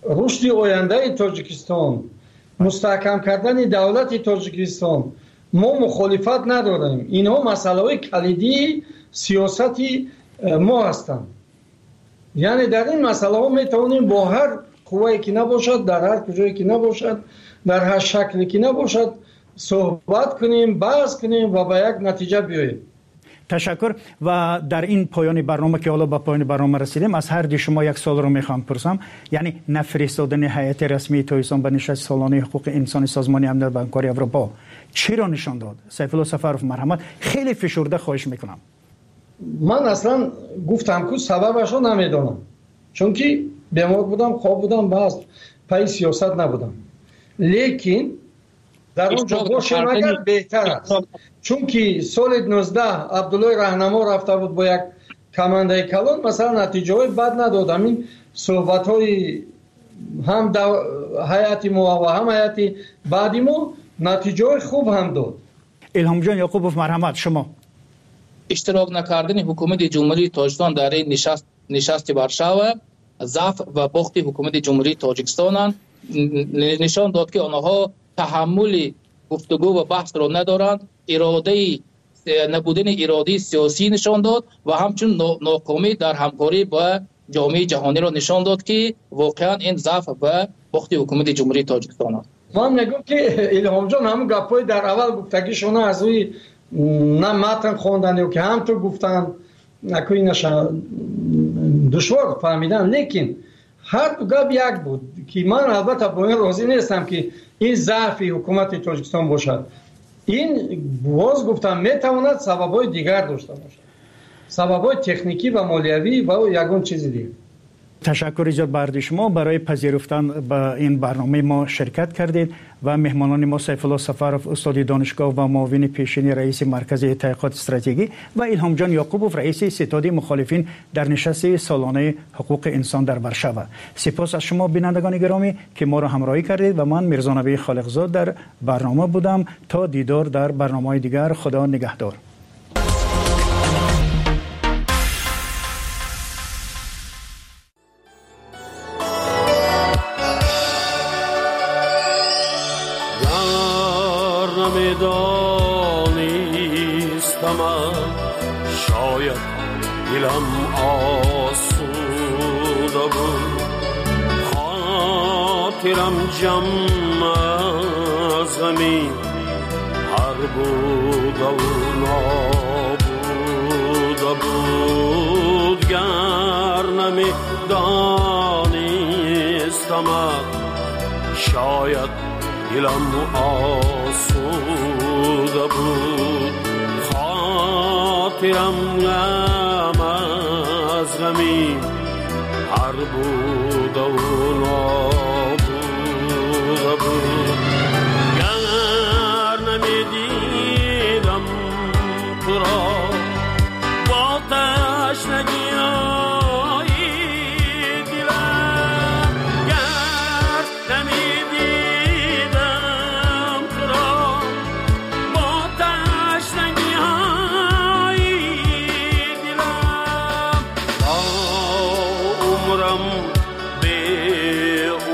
رشد آینده تاجیکستان، مستحکم کردن دولت تاجیکستان ما مخالفت نداریم. اینها مسائل کلیدی سیاستی ما هستند. یعنی در این مسئله ها می توانیم با هر قوایی که نباشد، در هر کجایی که نباشد، در هر شکلی که نباشد صحبت کنیم، بحث کنیم و به یک نتیجه بیاییم. تشکر. و در این پایان برنامه که حالا به پایان برنامه رسیدیم، از هر دی شما یک سوال رو میخوام پرسم. یعنی نفرستادن هیئت رسمی تاجیکستان به نشست سالانه حقوق انسان سازمان امنیت و همکاری اروپا چی را نشان داد؟ سیف الله سفرов مرحمت، خیلی فشرده خواهش میکنم. من اصلا گفتم که سببش رو نمیدونم، چون که بیمار بودم، خواب بودم، بس پای سیاست نبودم. لیکن در اونجا باشم اگر بهتر است، چون که سال 19 عبدالله رهنما رفته بود با یک کمانده کلان، مثلا نتیجه های بد ندادم. این صحبت های هم حیاتی ما و هم حیاتی بعدی ما نتیجه های خوب هم داد. الهام جان یعقوبوف مرحمت، شما اشتراک نکردن حکومت جمهوری تاجیکستان در این نشست وارشاوا ضعف و باخت حکومت جمهوری تاجیکستان نشان داد که آنها تحمل گفتگو و بحث را ندارند. نبودن اراده سیاسی نشان داد و همچنین ناکامی در همکاری با جامعه جهانی را نشان داد که واقعا این ضعف و باخت حکومت جمهوری تاجیکستان است. من میگم که الهام جان همون گپای در اول گفتگیشون از روی نه متن خواندن که هم تو گفتن نکوی نشان دشوار فهمیدن، لیکن هر دو گپ یک بود که من البته با این راضی نیستم که این ضعف حکومت تاجیکستان باشد. این باز گفتم میتواند سبب‌های دیگر داشته باشد، سبب‌های تکنیکی و مالیوی و یگان چیز دیگر. تشکر جناب بردی شما برای پذیرفتن به این برنامه ما شرکت کردید و مهمانان ما سیف الله سفرов استاد دانشگاه و معاون پیشین رئیس مرکز تحقیقات استراتژیکی و الهام جان یعقوبوف رئیس ستاد مخالفین در نشست سالانه حقوق انسان در وارشاوا. سپاس از شما بینندگان گرامی که ما را همراهی کردید و من میرزا نبی خالقزاد در برنامه بودم. تا دیدار در برنامه‌های دیگر، خدا نگهدار. شاید دلم آسوده بود، خاطرم جمع از زمین هر بوده و نابوده بود. گر نمی دانستم شاید دلم آسوده بود، خاطرم غم از غمی هر بوده و نابوده بود. گر نمیدیدم تو را با تشنگی های دلم، گر نمیدیدم تو را با تشنگی های دلم، تا عمرم به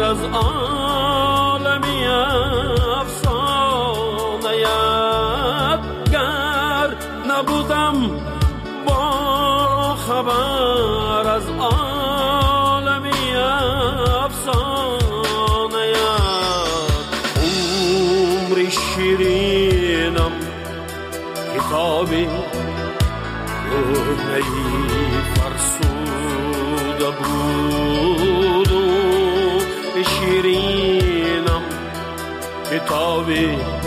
از عالمی افسانه‌ات گر نبودم با خبر از عالمی افسانه‌ات عمر شیرینم کتابی کهنه‌ای فرسوده بود و شیرینم کتابی